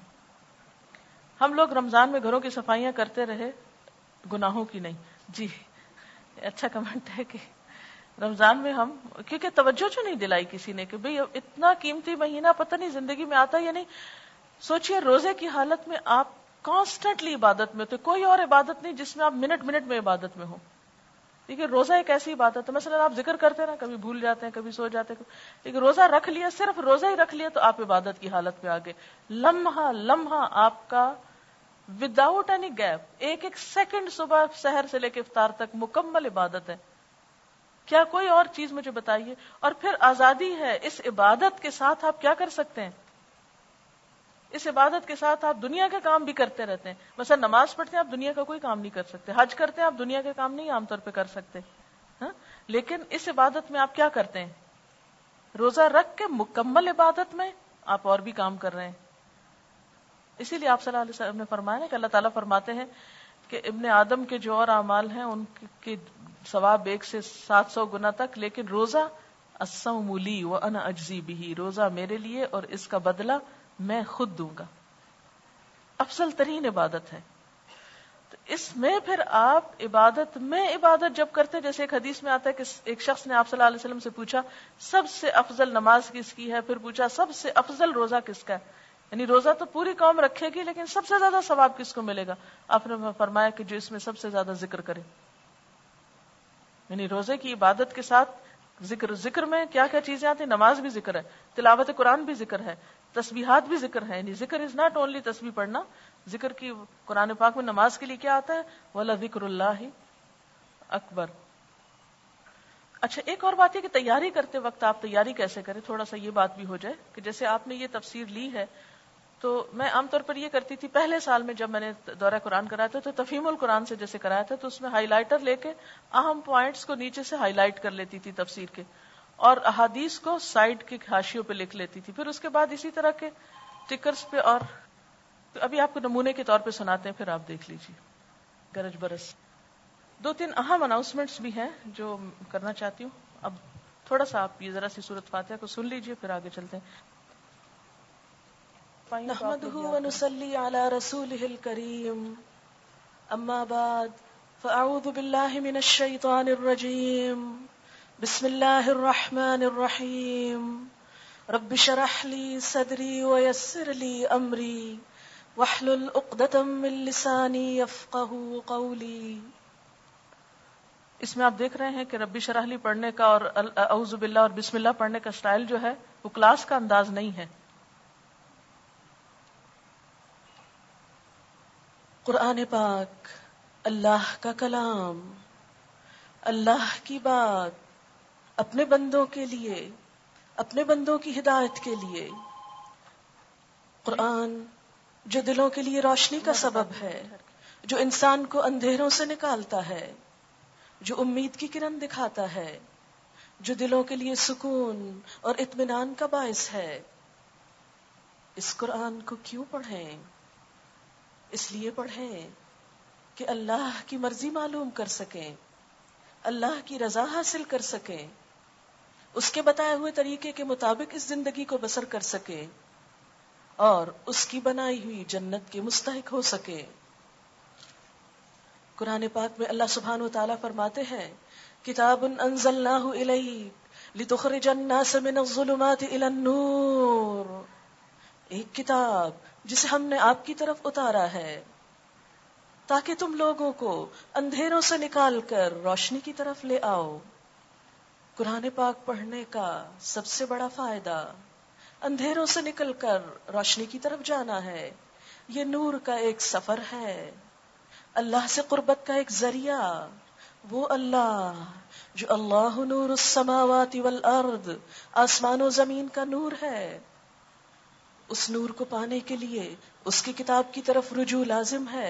ہم لوگ رمضان میں گھروں کی صفائیاں کرتے رہے, گناہوں کی نہیں. جی اچھا کمنٹ ہے کہ رمضان میں ہم, کیونکہ توجہ جو نہیں دلائی کسی نے کہ بھئی اتنا قیمتی مہینہ پتہ نہیں زندگی میں آتا یا نہیں. سوچئے روزے کی حالت میں آپ کانسٹنٹلی عبادت میں تو کوئی اور عبادت نہیں جس میں آپ منٹ منٹ میں عبادت میں ہو. دیکھیے روزہ ایک ایسی عبادت ہے, مثلا آپ ذکر کرتے ہیں نا, کبھی بھول جاتے ہیں کبھی سو جاتے ہیں, لیکن روزہ رکھ لیا, صرف روزہ ہی رکھ لیا تو آپ عبادت کی حالت پہ آگے. لمحہ لمحہ آپ کا وداؤٹ اینی گیپ, ایک ایک سیکنڈ صبح سحر سے لے کے افطار تک مکمل عبادت ہے. کیا کوئی اور چیز مجھے بتائیے؟ اور پھر آزادی ہے, اس عبادت کے ساتھ آپ کیا کر سکتے ہیں؟ اس عبادت کے ساتھ آپ دنیا کے کام بھی کرتے رہتے ہیں. مثلا نماز پڑھتے ہیں آپ دنیا کا کوئی کام نہیں کر سکتے, حج کرتے ہیں آپ دنیا کے کام نہیں عام طور پہ کر سکتے, ہاں؟ لیکن اس عبادت میں آپ کیا کرتے ہیں؟ روزہ رکھ کے مکمل عبادت میں آپ اور بھی کام کر رہے ہیں. اسی لیے آپ صلی اللہ علیہ وسلم نے فرمایا کہ اللہ تعالیٰ فرماتے ہیں کہ ابن آدم کے جو اور اعمال ہیں ان کے ثواب ایک سے سات سو گنا تک, لیکن روزہ الصوم لی وانا اجزی بہ, روزہ میرے لیے اور اس کا بدلہ میں خود دوں گا. افضل ترین عبادت ہے. تو اس میں پھر آپ عبادت میں عبادت جب کرتے, جیسے ایک حدیث میں آتا ہے کہ ایک شخص نے آپ صلی اللہ علیہ وسلم سے پوچھا سب سے افضل نماز کس کی ہے, پھر پوچھا سب سے افضل روزہ کس کا ہے. یعنی روزہ تو پوری قوم رکھے گی لیکن سب سے زیادہ ثواب کس کو ملے گا؟ آپ نے فرمایا کہ جو اس میں سب سے زیادہ ذکر کرے. یعنی روزے کی عبادت کے ساتھ ذکر, ذکر میں کیا کیا چیزیں آتی ہیں؟ نماز بھی ذکر ہے, تلاوت قرآن بھی ذکر ہے, تسبیحات بھی ذکر ہے. یعنی ذکر از ناٹ اونلی تسبیح پڑھنا, ذکر کی قرآن پاک میں نماز کے لیے کیا آتا ہے؟ وَلَذِكْرُ اللَّهِ اکبر. اچھا ایک اور بات ہے کہ تیاری کرتے وقت آپ تیاری کیسے کریں, تھوڑا سا یہ بات بھی ہو جائے کہ جیسے آپ نے یہ تفسیر لی ہے تو میں عام طور پر یہ کرتی تھی پہلے سال میں جب میں نے دورہ قرآن کرایا تھا تو تفہیم القرآن سے جیسے کرایا تھا تو اس میں ہائی لائٹر لے کے اہم پوائنٹس کو نیچے سے ہائی لائٹ کر لیتی تھی تفسیر کے, اور احادیث کو سائڈ کے حاشیوں پہ لکھ لیتی تھی. پھر اس کے بعد اسی طرح کے ٹکرز پہ, اور ابھی آپ کو نمونے کے طور پہ سناتے ہیں, پھر آپ دیکھ لیجیے. گرج برس دو تین اہم اناؤنسمنٹس بھی ہیں جو کرنا چاہتی ہوں. اب تھوڑا سا آپ یہ ذرا سی سورۃ فاتحہ کو سن لیجیے پھر آگے چلتے ہیں. نحمده ونصلي على رسوله الكريم اما بعد فاعوذ بالله من الشيطان الرجيم بسم الله الرحمن الرحيم رب اشرح لي صدري ويسر لي امري واحلل عقدة من لساني يفقهوا قولي. اس میں آپ دیکھ رہے ہیں کہ رب اشرح لی پڑھنے کا اور اعوذ باللہ اور بسم اللہ پڑھنے کا سٹائل جو ہے وہ کلاس کا انداز نہیں ہے. قرآن پاک اللہ کا کلام, اللہ کی بات, اپنے بندوں کے لیے, اپنے بندوں کی ہدایت کے لیے. قرآن جو دلوں کے لیے روشنی کا سبب ہے, جو انسان کو اندھیروں سے نکالتا ہے, جو امید کی کرن دکھاتا ہے, جو دلوں کے لیے سکون اور اطمینان کا باعث ہے. اس قرآن کو کیوں پڑھیں؟ اس لیے پڑھیں کہ اللہ کی مرضی معلوم کر سکیں, اللہ کی رضا حاصل کر سکیں, اس کے بتائے ہوئے طریقے کے مطابق اس زندگی کو بسر کر سکیں اور اس کی بنائی ہوئی جنت کے مستحق ہو سکے. قرآن پاک میں اللہ سبحانہ و تعالیٰ فرماتے ہیں کتاب انزلناہ الیک لتخرج الناس من الظلمات الی النور, ایک کتاب جسے ہم نے آپ کی طرف اتارا ہے تاکہ تم لوگوں کو اندھیروں سے نکال کر روشنی کی طرف لے آؤ. قرآن پاک پڑھنے کا سب سے بڑا فائدہ اندھیروں سے نکل کر روشنی کی طرف جانا ہے. یہ نور کا ایک سفر ہے, اللہ سے قربت کا ایک ذریعہ. وہ اللہ جو اللہ نور السماوات والارض, آسمان و زمین کا نور ہے. اس نور کو پانے کے لیے اس کی کتاب کی طرف رجوع لازم ہے.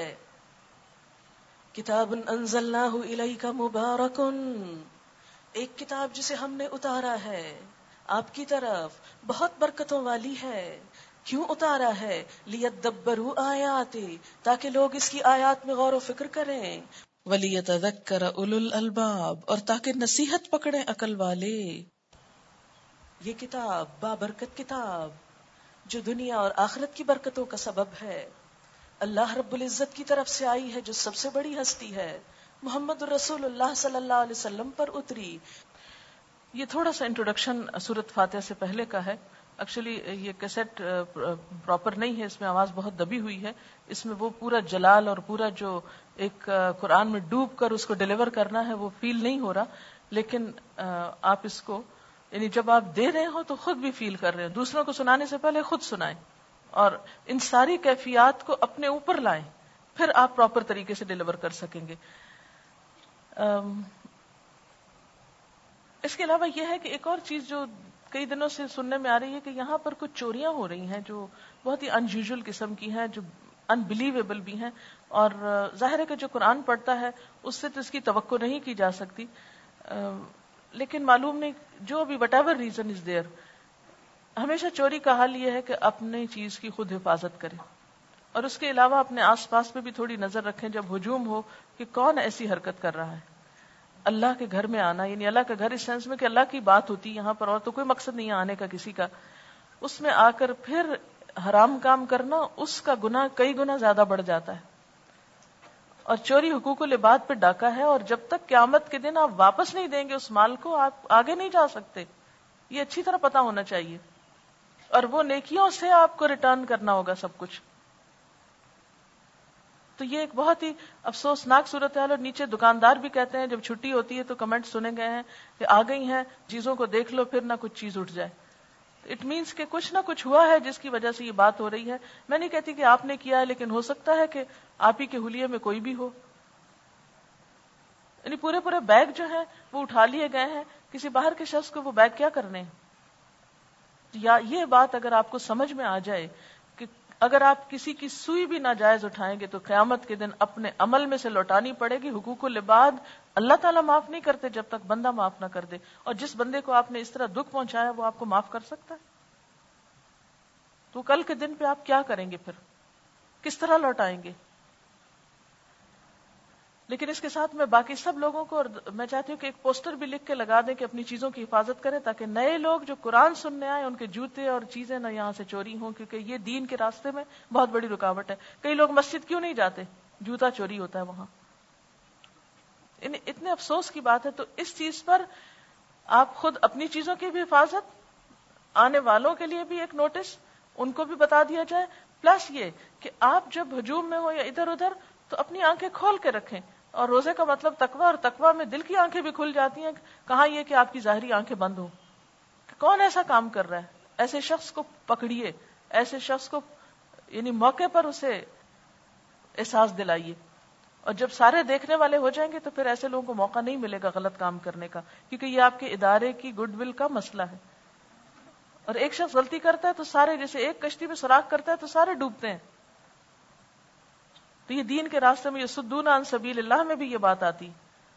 کتاب انزلناہ الیک مبارک، ایک کتاب جسے ہم نے اتارا ہے آپ کی طرف، بہت برکتوں والی ہے. کیوں اتارا ہے؟ لیدبروا آیاتہ، تاکہ لوگ اس کی آیات میں غور و فکر کریں. ولیتذکر اولو الالباب، اور تاکہ نصیحت پکڑیں عقل والے. یہ کتاب بابرکت کتاب جو دنیا اور آخرت کی برکتوں کا سبب ہے، اللہ رب العزت کی طرف سے آئی ہے، جو سب سے بڑی ہستی ہے، محمد رسول اللہ صلی اللہ علیہ وسلم پر اتری. یہ تھوڑا سا انٹروڈکشن سورۃ فاتحہ سے پہلے کا ہے. ایکچولی یہ کیسٹ پراپر نہیں ہے، اس میں آواز بہت دبی ہوئی ہے. اس میں وہ پورا جلال اور پورا جو ایک قرآن میں ڈوب کر اس کو ڈیلیور کرنا ہے وہ فیل نہیں ہو رہا. لیکن آپ اس کو یعنی جب آپ دے رہے ہو تو خود بھی فیل کر رہے ہو. دوسروں کو سنانے سے پہلے خود سنائیں اور ان ساری کیفیات کو اپنے اوپر لائیں، پھر آپ پراپر طریقے سے ڈیلیور کر سکیں گے. اس کے علاوہ یہ ہے کہ ایک اور چیز جو کئی دنوں سے سننے میں آ رہی ہے کہ یہاں پر کچھ چوریاں ہو رہی ہیں جو بہت ہی ان یوزول قسم کی ہیں، جو انبلیویبل بھی ہیں. اور ظاہر ہے کہ جو قرآن پڑھتا ہے اس سے تو اس کی توقع نہیں کی جا سکتی، لیکن معلوم نہیں جو بھی whatever reason is there, ہمیشہ چوری کا حال یہ ہے کہ اپنی چیز کی خود حفاظت کریں اور اس کے علاوہ اپنے آس پاس پہ بھی تھوڑی نظر رکھیں جب ہجوم ہو کہ کون ایسی حرکت کر رہا ہے. اللہ کے گھر میں آنا یعنی اللہ کا گھر اس سینس میں کہ اللہ کی بات ہوتی ہے یہاں پر، اور تو کوئی مقصد نہیں ہے آنے کا کسی کا. اس میں آ کر پھر حرام کام کرنا، اس کا گناہ کئی گنا زیادہ بڑھ جاتا ہے. اور چوری حقوق العباد پہ ڈاکہ ہے، اور جب تک قیامت کے دن آپ واپس نہیں دیں گے اس مال کو آپ آگے نہیں جا سکتے. یہ اچھی طرح پتا ہونا چاہیے. اور وہ نیکیوں سے آپ کو ریٹرن کرنا ہوگا سب کچھ. تو یہ ایک بہت ہی افسوسناک صورتحال. اور نیچے دکاندار بھی کہتے ہیں جب چھٹی ہوتی ہے تو کمنٹ سنے گئے ہیں کہ آ گئی ہیں چیزوں کو دیکھ لو پھر نہ کچھ چیز اٹھ جائے. اٹ مینس کہ کچھ نہ کچھ ہوا ہے جس کی وجہ سے یہ بات ہو رہی ہے. میں نہیں کہتی کہ آپ نے کیا ہے، لیکن ہو سکتا ہے کہ آپ ہی کے حلیے میں کوئی بھی ہو. یعنی پورے پورے بیگ جو ہیں وہ اٹھا لیے گئے ہیں، کسی باہر کے شخص کو وہ بیگ کیا کرنے ہیں. یا یہ بات اگر آپ کو سمجھ میں آ جائے کہ اگر آپ کسی کی سوئی بھی ناجائز اٹھائیں گے تو قیامت کے دن اپنے عمل میں سے لوٹانی پڑے گی. حقوق العباد اللہ تعالیٰ معاف نہیں کرتے جب تک بندہ معاف نہ کر دے. اور جس بندے کو آپ نے اس طرح دکھ پہنچایا وہ آپ کو معاف کر سکتا ہے؟ تو کل کے دن پہ آپ کیا کریں گے؟ پھر کس طرح لوٹائیں گے؟ لیکن اس کے ساتھ میں باقی سب لوگوں کو، اور میں چاہتی ہوں کہ ایک پوسٹر بھی لکھ کے لگا دیں کہ اپنی چیزوں کی حفاظت کریں تاکہ نئے لوگ جو قرآن سننے آئے ان کے جوتے اور چیزیں نہ یہاں سے چوری ہوں، کیونکہ یہ دین کے راستے میں بہت بڑی رکاوٹ ہے. کئی لوگ مسجد کیوں نہیں جاتے؟ جوتا چوری ہوتا ہے وہاں. اتنے افسوس کی بات ہے. تو اس چیز پر آپ خود اپنی چیزوں کی بھی حفاظت، آنے والوں کے لیے بھی ایک نوٹس ان کو بھی بتا دیا جائے، پلس یہ کہ آپ جب ہجوم میں ہو یا ادھر ادھر تو اپنی آنکھیں کھول کے رکھیں. اور روزے کا مطلب تقوی، اور تقوی میں دل کی آنکھیں بھی کھل جاتی ہیں. کہاں یہ کہ آپ کی ظاہری آنکھیں بند ہوں. کون ایسا کام کر رہا ہے؟ ایسے شخص کو پکڑیے، ایسے شخص کو یعنی موقع پر اسے احساس دلائیے. اور جب سارے دیکھنے والے ہو جائیں گے تو پھر ایسے لوگوں کو موقع نہیں ملے گا غلط کام کرنے کا، کیونکہ یہ آپ کے ادارے کی گڈ ول کا مسئلہ ہے. اور ایک شخص غلطی کرتا ہے تو سارے، جیسے ایک کشتی میں سوراخ کرتا ہے تو سارے ڈوبتے ہیں. تو یہ دین کے راستے میں یصدون عن سبیل اللہ میں بھی یہ بات آتی.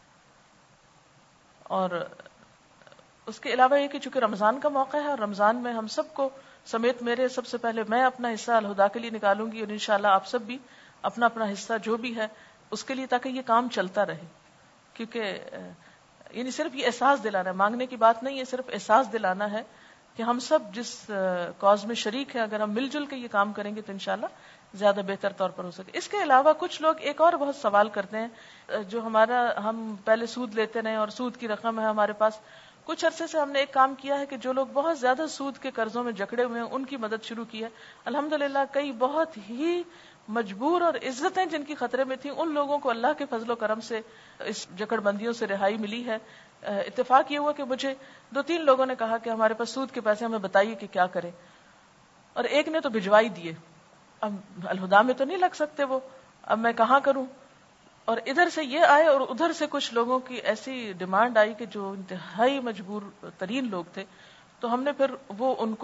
اور اس کے علاوہ یہ کہ چونکہ رمضان کا موقع ہے اور رمضان میں ہم سب کو سمیت میرے سب سے پہلے میں اپنا حصہ الہدا کے لیے نکالوں گی، اور انشاءاللہ آپ سب بھی اپنا اپنا حصہ جو بھی ہے اس کے لیے، تاکہ یہ کام چلتا رہے. کیونکہ یعنی صرف یہ احساس دلانا ہے، مانگنے کی بات نہیں ہے، صرف احساس دلانا ہے کہ ہم سب جس کاز میں شریک ہیں اگر ہم مل جل کے یہ کام کریں گے تو انشاءاللہ زیادہ بہتر طور پر ہو سکے. اس کے علاوہ کچھ لوگ ایک اور بہت سوال کرتے ہیں، جو ہمارا ہم پہلے سود لیتے رہے اور سود کی رقم ہے ہمارے پاس. کچھ عرصے سے ہم نے ایک کام کیا ہے کہ جو لوگ بہت زیادہ سود کے قرضوں میں جکڑے ہوئے ہیں ان کی مدد شروع کی ہے. الحمدللہ کئی بہت ہی مجبور اور عزتیں جن کی خطرے میں تھیں ان لوگوں کو اللہ کے فضل و کرم سے اس جکڑ بندیوں سے رہائی ملی ہے. اتفاق یہ ہوا کہ مجھے دو تین لوگوں نے کہا کہ ہمارے پاس سود کے پیسے ہمیں بتائیے کہ کیا کریں، اور ایک نے تو بھجوائی دیے. اب الہدا میں تو نہیں لگ سکتے وہ، اب میں کہاں کروں؟ اور ادھر سے یہ آئے اور ادھر سے کچھ لوگوں کی ایسی ڈیمانڈ آئی کہ جو انتہائی مجبور ترین لوگ تھے. تو ہم نے پھر وہ ان کو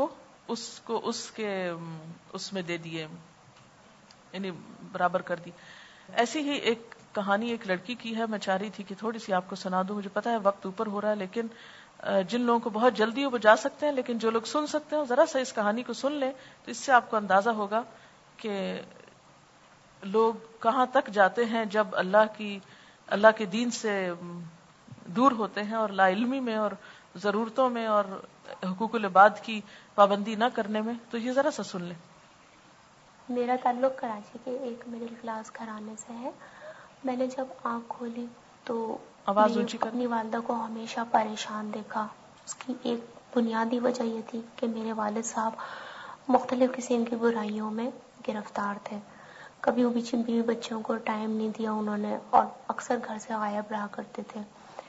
اس کو اس کے اس میں دے دیے، یعنی برابر کر دی. ایسی ہی ایک کہانی ایک لڑکی کی ہے، میں چاہ رہی تھی کہ تھوڑی سی آپ کو سنا دوں. مجھے پتا ہے وقت اوپر ہو رہا ہے، لیکن جن لوگوں کو بہت جلدی ہو وہ جا سکتے ہیں، لیکن جو لوگ سن سکتے ہیں ذرا سا اس کہانی کو سن لیں تو اس سے آپ کو اندازہ ہوگا کہ لوگ کہاں تک جاتے ہیں جب اللہ کی اللہ کے دین سے دور ہوتے ہیں، اور لا علمی میں اور ضرورتوں میں اور حقوق العباد کی پابندی نہ کرنے میں. تو یہ ذرا سا سن لیں. میرا تعلق کراچی کے ایک مڈل کلاس گھرانے سے ہے. میں نے جب آنکھ کھولی تو آواز میں اونچی کر. اپنی والدہ کو ہمیشہ پریشان دیکھا. اس کی ایک بنیادی وجہ یہ تھی کہ میرے والد صاحب مختلف قسم کی برائیوں میں گرفتار تھے. کبھی وہ بیچ بیوی بچوں کو ٹائم نہیں دیا انہوں نے، اور اکثر گھر سے غائب رہا کرتے تھے.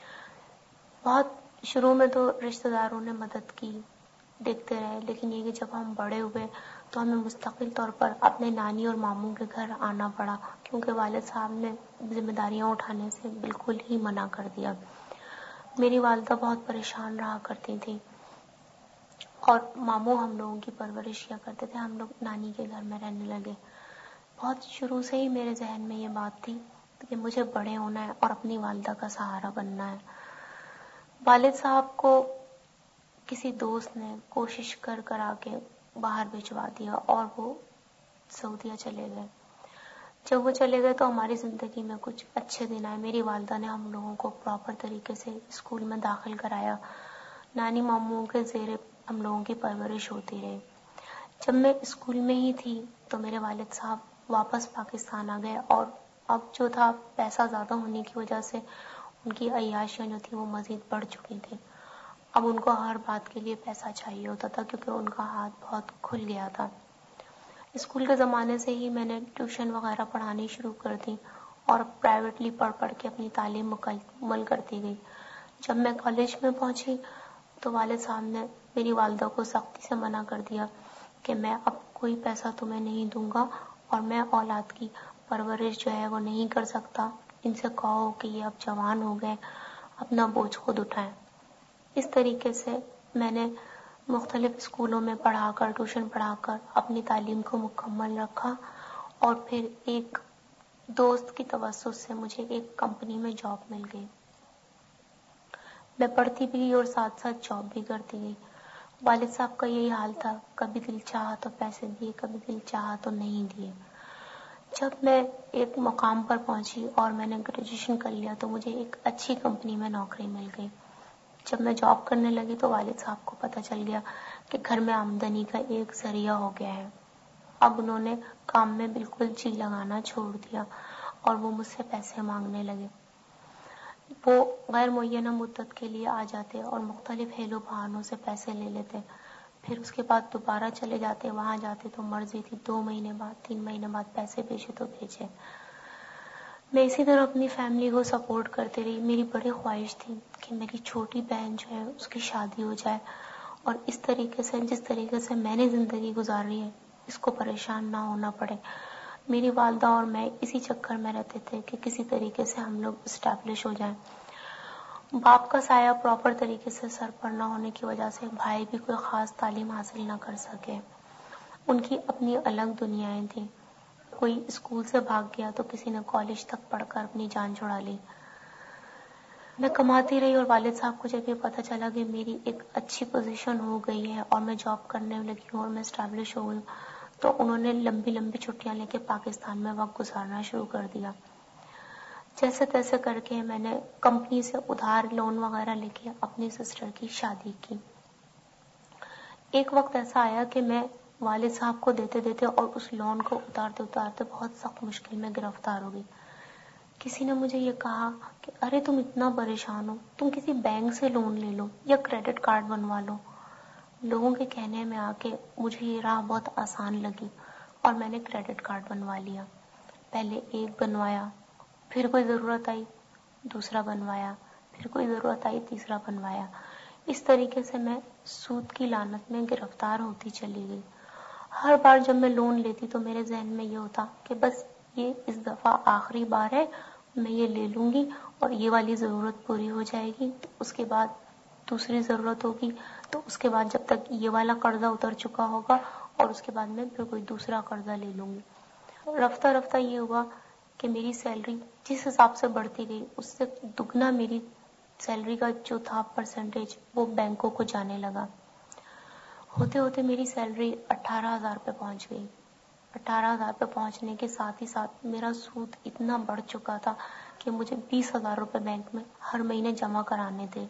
بہت شروع میں تو رشتہ داروں نے مدد کی، دیکھتے رہے، لیکن یہ کہ جب ہم بڑے ہوئے تو ہمیں مستقل طور پر اپنے نانی اور ماموں کے گھر آنا پڑا، کیونکہ والد صاحب نے ذمہ داریاں اٹھانے سے بالکل ہی منع کر دیا. میری والدہ بہت پریشان رہا کرتی تھی، اور ماموں ہم لوگوں کی پرورش کیا کرتے تھے. ہم لوگ نانی کے گھر میں رہنے لگے. بہت شروع سے ہی میرے ذہن میں یہ بات تھی کہ مجھے بڑے ہونا ہے اور اپنی والدہ کا سہارا بننا ہے. والد صاحب کو کسی دوست نے کوشش کر کرا کے باہر بھجوا دیا اور وہ سعودیہ چلے گئے. جب وہ چلے گئے تو ہماری زندگی میں کچھ اچھے دن آئے. میری والدہ نے ہم لوگوں کو پراپر طریقے سے اسکول میں داخل کرایا. نانی ماموں کے زیر ہم لوگوں کی پرورش ہوتی رہی. جب میں اسکول میں ہی تھی تو میرے والد صاحب واپس پاکستان آ گئے، اور اب جو تھا پیسہ زیادہ ہونے کی وجہ سے ان کی عیاشیاں جو تھی وہ مزید بڑھ چکی تھی. اب ان کو ہر بات کے لیے پیسہ چاہیے ہوتا تھا، کیونکہ ان کا ہاتھ بہت کھل گیا تھا. اسکول کے زمانے سے ہی میں نے ٹیوشن وغیرہ پڑھانی شروع کر دی اور پرائیویٹلی پڑھ پڑھ کے اپنی تعلیم مکمل کرتی گئی. جب میں کالج میں پہنچی تو والد صاحب نے میری والدہ کو سختی سے منع کر دیا کہ میں اب کوئی پیسہ تمہیں نہیں دوں گا، اور میں اولاد کی پرورش جو ہے وہ نہیں کر سکتا. ان سے کہو کہ یہ اب جوان ہو گئے، اپنا بوجھ خود اٹھائیں. اس طریقے سے میں نے مختلف اسکولوں میں پڑھا کر، ٹیوشن پڑھا کر اپنی تعلیم کو مکمل رکھا، اور پھر ایک دوست کی توسط سے مجھے ایک کمپنی میں جاب مل گئی. میں پڑھتی بھی گئی اور ساتھ ساتھ جاب بھی کرتی گئی. والد صاحب کا یہی حال تھا، کبھی دل چاہا تو پیسے دیے، کبھی دل چاہا تو نہیں دیے. جب میں ایک مقام پر پہنچی اور میں نے گریجویشن کر لیا تو مجھے ایک اچھی کمپنی میں نوکری مل گئی. جب میں جاب کرنے لگی تو والد صاحب کو پتہ چل گیا کہ گھر میں آمدنی کا ایک ذریعہ ہو گیا ہے. اب انہوں نے کام میں بالکل جی لگانا چھوڑ دیا اور وہ مجھ سے پیسے مانگنے لگے. وہ غیر معینہ مدت کے لیے آ جاتے اور مختلف ہیلو بہانوں سے پیسے لے لیتے، پھر اس کے بعد دوبارہ چلے جاتے. وہاں جاتے تو مرضی تھی دو مہینے بعد تین مہینے بعد پیسے بھیجے تو بھیجے. میں اسی طرح اپنی فیملی کو سپورٹ کرتی رہی. میری بڑی خواہش تھی کہ میری چھوٹی بہن جو ہے اس کی شادی ہو جائے، اور اس طریقے سے جس طریقے سے میں نے زندگی گزاری ہے اس کو پریشان نہ ہونا پڑے. میری والدہ اور میں اسی چکر میں رہتے تھے کہ کسی طریقے سے ہم لوگ اسٹیبلش ہو جائیں. باپ کا سایہ پراپر طریقے سے سر پر نہ ہونے کی وجہ سے بھائی بھی کوئی خاص تعلیم حاصل نہ کر سکے. ان کی اپنی الگ دنیایں تھیں. کوئی اسکول سے بھاگ گیا تو کسی نے کالج تک پڑھ کر اپنی جان چھڑا لی. میں کماتی رہی، اور والد صاحب کو جب یہ پتہ چلا کہ میری ایک اچھی پوزیشن ہو گئی ہے اور میں جاب کرنے لگی ہوں اور میں اسٹیبلش ہو گئی ہوں، تو انہوں نے لمبی لمبی چھٹیاں لے کے پاکستان میں وقت گزارنا شروع کر دیا. جیسے تیسے کر کے میں نے کمپنی سے ادھار لون وغیرہ لے کے اپنی سسٹر کی شادی کی. ایک وقت ایسا آیا کہ میں والد صاحب کو دیتے دیتے اور اس لون کو اتارتے اتارتے بہت سخت مشکل میں گرفتار ہو گئی. کسی نے مجھے یہ کہا کہ ارے تم اتنا پریشان ہو، تم کسی بینک سے لون لے لو یا کریڈٹ کارڈ بنوا لو. لوگوں کے کہنے میں آ کے مجھے یہ راہ بہت آسان لگی اور میں نے کریڈٹ کارڈ بنوا لیا. پہلے ایک بنوایا، پھر کوئی ضرورت آئی دوسرا بنوایا، پھر کوئی ضرورت آئی تیسرا بنوایا. اس طریقے سے میں سود کی لعنت میں گرفتار ہوتی چلی گئی. ہر بار جب میں لون لیتی تو میرے ذہن میں یہ ہوتا کہ بس یہ اس دفعہ آخری بار ہے، میں یہ لے لوں گی اور یہ والی ضرورت پوری ہو جائے گی، اس کے بعد دوسری ضرورت ہوگی تو اس کے بعد جب تک یہ والا قرضہ اتر چکا ہوگا اور اس کے بعد میں پھر کوئی دوسرا قرضہ لے لوں گی. رفتہ رفتہ یہ ہوا کہ میری سیلری جس حساب سے بڑھتی گئی اس سے دگنا میری سیلری کا جو تھا پرسنٹیج وہ بینکوں کو جانے لگا. ہوتے ہوتے میری سیلری اٹھارہ ہزار پہ پہنچ گئی. اٹھارہ ہزار پہ پہنچنے کے ساتھ ہی ساتھ میرا سود اتنا بڑھ چکا تھا کہ مجھے بیس ہزار روپے بینک میں ہر مہینے جمع کرانے تھے.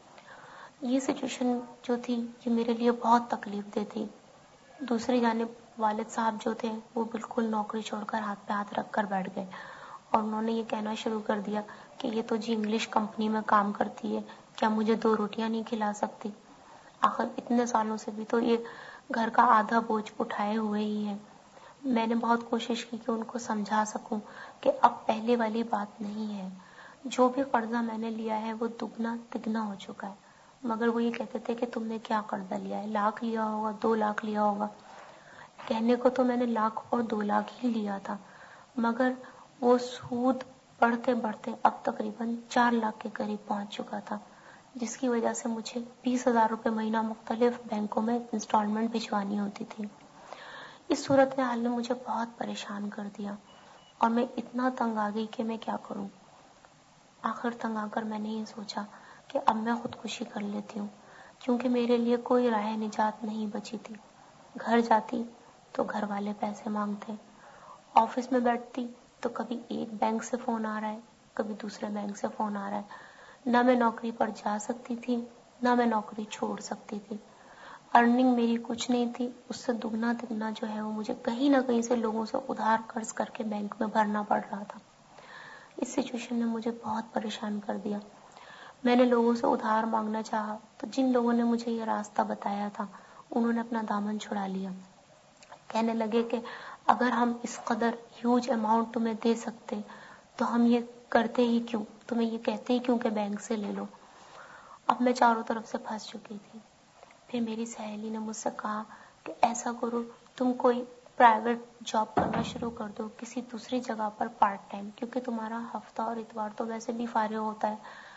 یہ سچویشن جو تھی یہ میرے لیے بہت تکلیف دہ تھی. دوسری جانب والد صاحب جو تھے وہ بالکل نوکری چھوڑ کر ہاتھ پہ ہاتھ رکھ کر بیٹھ گئے اور انہوں نے یہ کہنا شروع کر دیا کہ یہ تو جی انگلش کمپنی میں کام کرتی ہے, کیا مجھے دو روٹیاں نہیں کھلا سکتی؟ آخر اتنے سالوں سے بھی تو یہ گھر کا آدھا بوجھ اٹھائے ہوئے ہی ہیں. میں نے بہت کوشش کی کہ ان کو سمجھا سکوں کہ اب پہلے والی بات نہیں ہے, جو بھی قرضہ میں نے لیا ہے وہ دگنا تگنا ہو چکا ہے. مگر وہ یہ کہتے تھے کہ تم نے کیا قرضہ لیا ہے, لاکھ لیا ہوگا, دو لاکھ لیا ہوگا. کہنے کو تو میں نے لاکھ اور دو لاکھ ہی لیا تھا, مگر وہ سود بڑھتے بڑھتے اب تقریباً چار لاکھ کے قریب پہنچ چکا تھا, جس کی وجہ سے مجھے بیس ہزار روپے مہینہ مختلف بینکوں میں انسٹالمنٹ بھجوانی ہوتی تھی. اس صورت حال نے مجھے بہت پریشان کر دیا اور میں اتنا تنگ آ گئی کہ میں کیا کروں. آخر تنگ آ کر میں نے یہ سوچا کہ اب میں خودکشی کر لیتی ہوں, کیونکہ میرے لیے کوئی راہ نجات نہیں بچی تھی. گھر جاتی تو گھر والے پیسے مانگتے, آفس میں بیٹھتی تو کبھی ایک بینک سے فون آ رہا ہے, کبھی دوسرے بینک سے فون آ رہا ہے. نہ میں نوکری پر جا سکتی تھی نہ میں نوکری چھوڑ سکتی تھی. ارننگ میری کچھ نہیں تھی, اس سے دگنا تگنا جو ہے وہ مجھے کہیں نہ کہیں سے لوگوں سے ادھار قرض کر کے بینک میں بھرنا پڑ رہا تھا. اس سچویشن نے مجھے بہت پریشان کر دیا. میں نے لوگوں سے ادھار مانگنا چاہا تو جن لوگوں نے مجھے یہ راستہ بتایا تھا انہوں نے اپنا دامن چھڑا لیا. کہنے لگے کہ اگر ہم اس قدر ہیوج اماؤنٹ تمہیں دے سکتے تو ہم یہ کرتے ہی کیوں, تمہیں یہ کہتے ہی کیوں کہ بینک سے لے لو. اب میں چاروں طرف سے پھنس چکی تھی. پھر میری سہیلی نے مجھ سے کہا کہ ایسا کرو تم کوئی پرائیویٹ جاب کرنا شروع کر دو کسی دوسری جگہ پر پارٹ ٹائم, کیونکہ تمہارا ہفتہ اور اتوار تو ویسے بھی فارغ ہوتا ہے.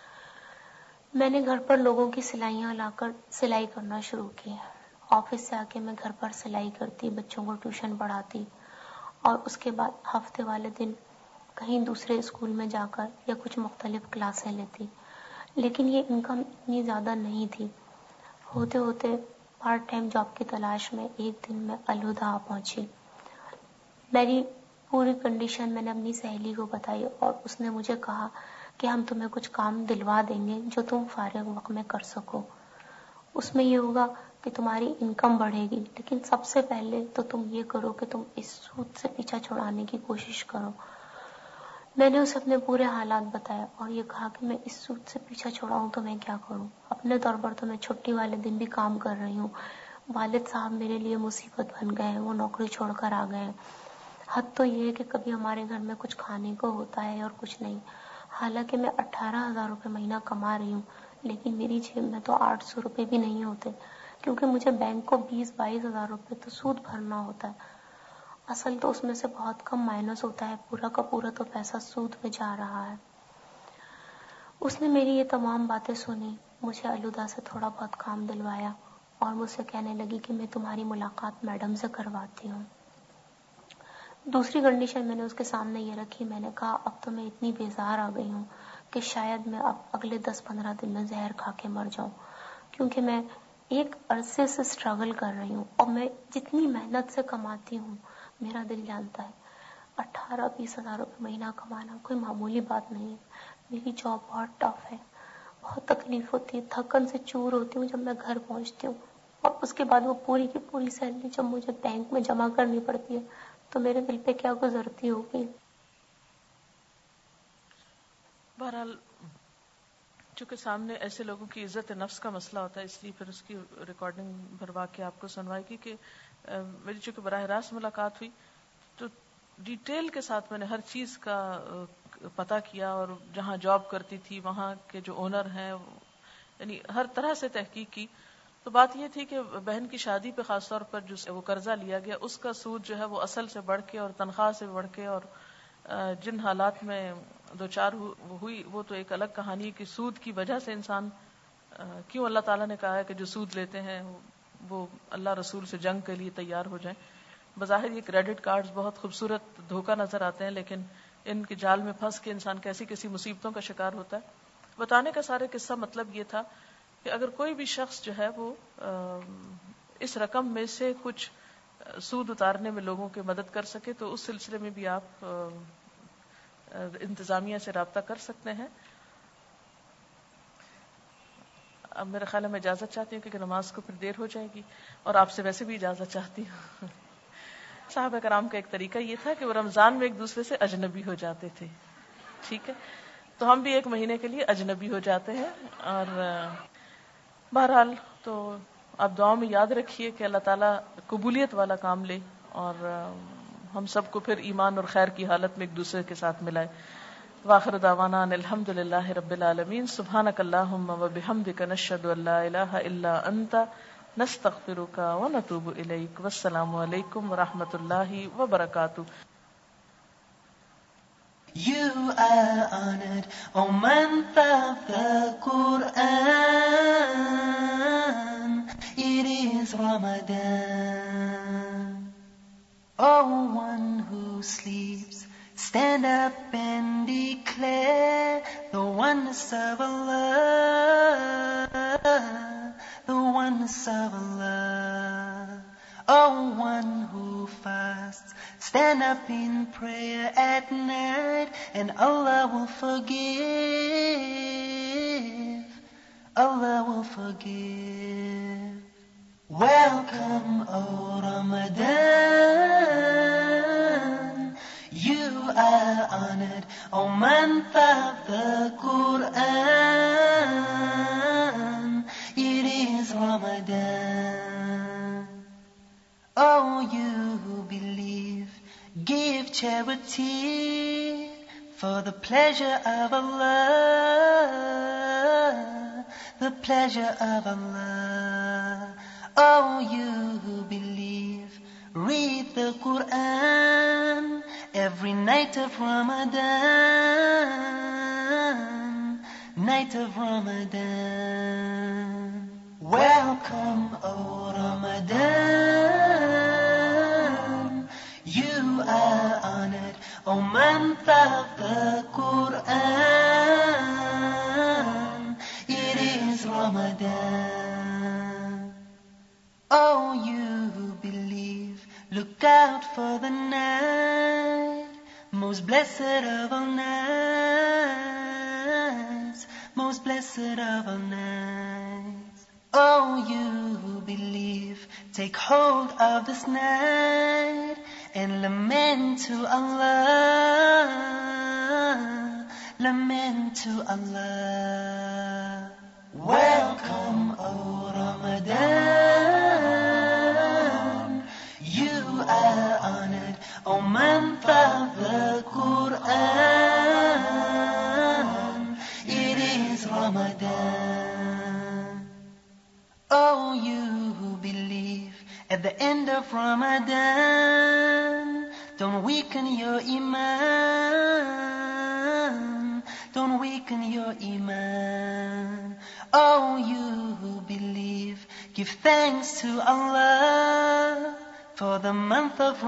میں نے گھر پر لوگوں کی سلائیاں لا کر سلائی کرنا شروع کی. آفس سے آ کے میں گھر پر سلائی کرتی, بچوں کو ٹیوشن پڑھاتی اور اس کے بعد ہفتے والے دن کہیں دوسرے اسکول میں جا کر یا کچھ مختلف کلاسیں لیتی. لیکن یہ انکم اتنی زیادہ نہیں تھی. ہوتے ہوتے پارٹ ٹائم جاب کی تلاش میں ایک دن میں الہدا آ پہنچی. میری پوری کنڈیشن میں نے اپنی سہیلی کو بتائی اور اس نے مجھے کہا کہ ہم تمہیں کچھ کام دلوا دیں گے جو تم فارغ وقت میں کر سکو. اس میں یہ ہوگا کہ تمہاری انکم بڑھے گی, لیکن سب سے پہلے تو تم یہ کرو کہ تم اس سود سے پیچھا چھڑانے کی کوشش کرو. میں نے اسے اپنے پورے حالات بتایا اور یہ کہا کہ میں اس سود سے پیچھا چھڑاؤں تو میں کیا کروں. اپنے طور پر تو میں چھٹی والے دن بھی کام کر رہی ہوں. والد صاحب میرے لیے مصیبت بن گئے ہیں, وہ نوکری چھوڑ کر آ گئے ہیں. حد تو یہ ہے کہ کبھی ہمارے گھر میں کچھ کھانے کو ہوتا ہے اور کچھ نہیں. حالانکہ میں اٹھارہ ہزار روپے مہینہ کما رہی ہوں, لیکن میری جیب میں تو آٹھ سو روپے بھی نہیں ہوتے, کیونکہ مجھے بینک کو بیس بائیس ہزار روپے تو سود بھرنا ہوتا ہے. اصل تو اس میں سے بہت کم مائنس ہوتا ہے, پورا کا پورا تو پیسہ سود میں جا رہا ہے. اس نے میری یہ تمام باتیں سنی, مجھے الہدا سے تھوڑا بہت کام دلوایا اور مجھ سے کہنے لگی کہ میں تمہاری ملاقات میڈم سے کرواتی ہوں. دوسری کنڈیشن میں نے اس کے سامنے یہ رکھی. میں نے کہا اب تو میں اتنی بیزار آ گئی ہوں کہ شاید میں اب اگلے دس پندرہ دن میں زہر کھا کے مر جاؤں, کیونکہ میں ایک عرصے سے اسٹرگل کر رہی ہوں اور میں جتنی محنت سے کماتی ہوں میرا دل جانتا ہے اٹھارہ بیس ہزار روپے مہینہ کمانا کوئی معمولی بات نہیں ہے. میری جاب بہت ٹف ہے, بہت تکلیف ہوتی ہے, تھکن سے چور ہوتی ہوں جب میں گھر پہنچتی ہوں, اور اس کے بعد وہ پوری کی پوری سیلری جب مجھے بینک میں جمع کرنی پڑتی ہے تو میرے دل پہ کیا گزرتی ہوگی. بہرحال چونکہ سامنے ایسے لوگوں کی عزت نفس کا مسئلہ ہوتا ہے, اس لیے پھر اس کی ریکارڈنگ بھروا کے آپ کو سنوائی کی کہ میری چونکہ براہ راست ملاقات ہوئی تو ڈیٹیل کے ساتھ میں نے ہر چیز کا پتہ کیا, اور جہاں جاب کرتی تھی وہاں کے جو اونر ہیں یعنی ہر طرح سے تحقیق کی. تو بات یہ تھی کہ بہن کی شادی پہ خاص طور پر جو وہ قرضہ لیا گیا اس کا سود جو ہے وہ اصل سے بڑھ کے اور تنخواہ سے بڑھ کے, اور جن حالات میں دو چار ہوئی وہ تو ایک الگ کہانی کہ سود کی وجہ سے انسان क्यों अल्लाह ताला ने कहा है कि जो सूद लेते हैं वो अल्लाह रसूल से जंग के लिए तैयार हो जाएं। बज़ाहिर ये क्रेडिट कार्ड्स बहुत खूबसूरत धोखा नजर आते हैं, लेकिन इनके जाल में फंस के इंसान कैसी कैसी मुसीबतों का शिकार होता है। बताने का सारे किस्सा मतलब ये था कि अगर कोई भी शख्स जो है वो इस रकम में से कुछ सूद उतारने में लोगों की मदद कर सके तो उस सिलसिले में भी आप इंतजामिया से राब्ता कर सकते हैं। अब मेरे ख्याल में इजाजत चाहती हूँ क्योंकि नमाज को फिर देर हो जाएगी, और आपसे वैसे भी इजाजत चाहती हूँ। साहब कराम का एक तरीका ये था कि वो रमजान में एक दूसरे से अजनबी हो जाते थे, ठीक है, तो हम भी एक महीने के लिए अजनबी हो जाते हैं। और बहरहाल तो आप दुआ में याद रखिए कि अल्लाह ताला कबूलियत वाला काम ले और हम सबको फिर ईमान और खैर की हालत में एक दूसरे के साथ मिलाए। वाखिर दावाना अल्हम्दुलिल्लाहि रब्बिल आलमीन। सुब्हानकल्लाहुम्मा व बिहम्दिका नशहदु अल्ला इलाहा इल्ला अंता नस्तगफिरुका व नतूबु इलैक। वस्सलामु अलैकुम व रहमतुल्लाहि व बरकातुहू। You are honored, O month of the Quran. It is Ramadan. O one who sleeps, stand up and declare the oneness of Allah, the oneness of Allah. O one who fasts, stand up in prayer at night, and Allah will forgive, Allah will forgive. Welcome, O Ramadan. You are honored, O month of the Quran. It is Ramadan. Oh, you who believe, give charity for the pleasure of Allah, the pleasure of Allah. Oh, you who believe, read the Quran every night of Ramadan, night of Ramadan. Welcome, O Ramadan. You are honored, O month of the Quran. It is Ramadan. Oh, you who believe, look out for the night, most blessed of all nights, most blessed of all nights. Oh, you who believe, take hold of this night and lament to Allah, lament to Allah. Welcome, O Ramadan. You are honored, O month of the Quran. It is Ramadan. Oh, you who believe, at the end of Ramadan, don't weaken your iman, don't weaken your iman. Oh, you who believe, give thanks to Allah for the month of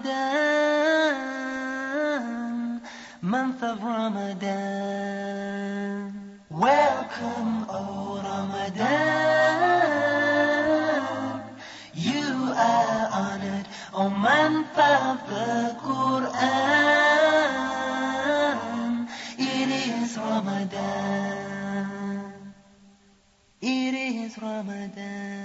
Ramadan, month of Ramadan. Welcome, O Ramadan. You are honored, O month of the Quran. It is Ramadan. It is Ramadan.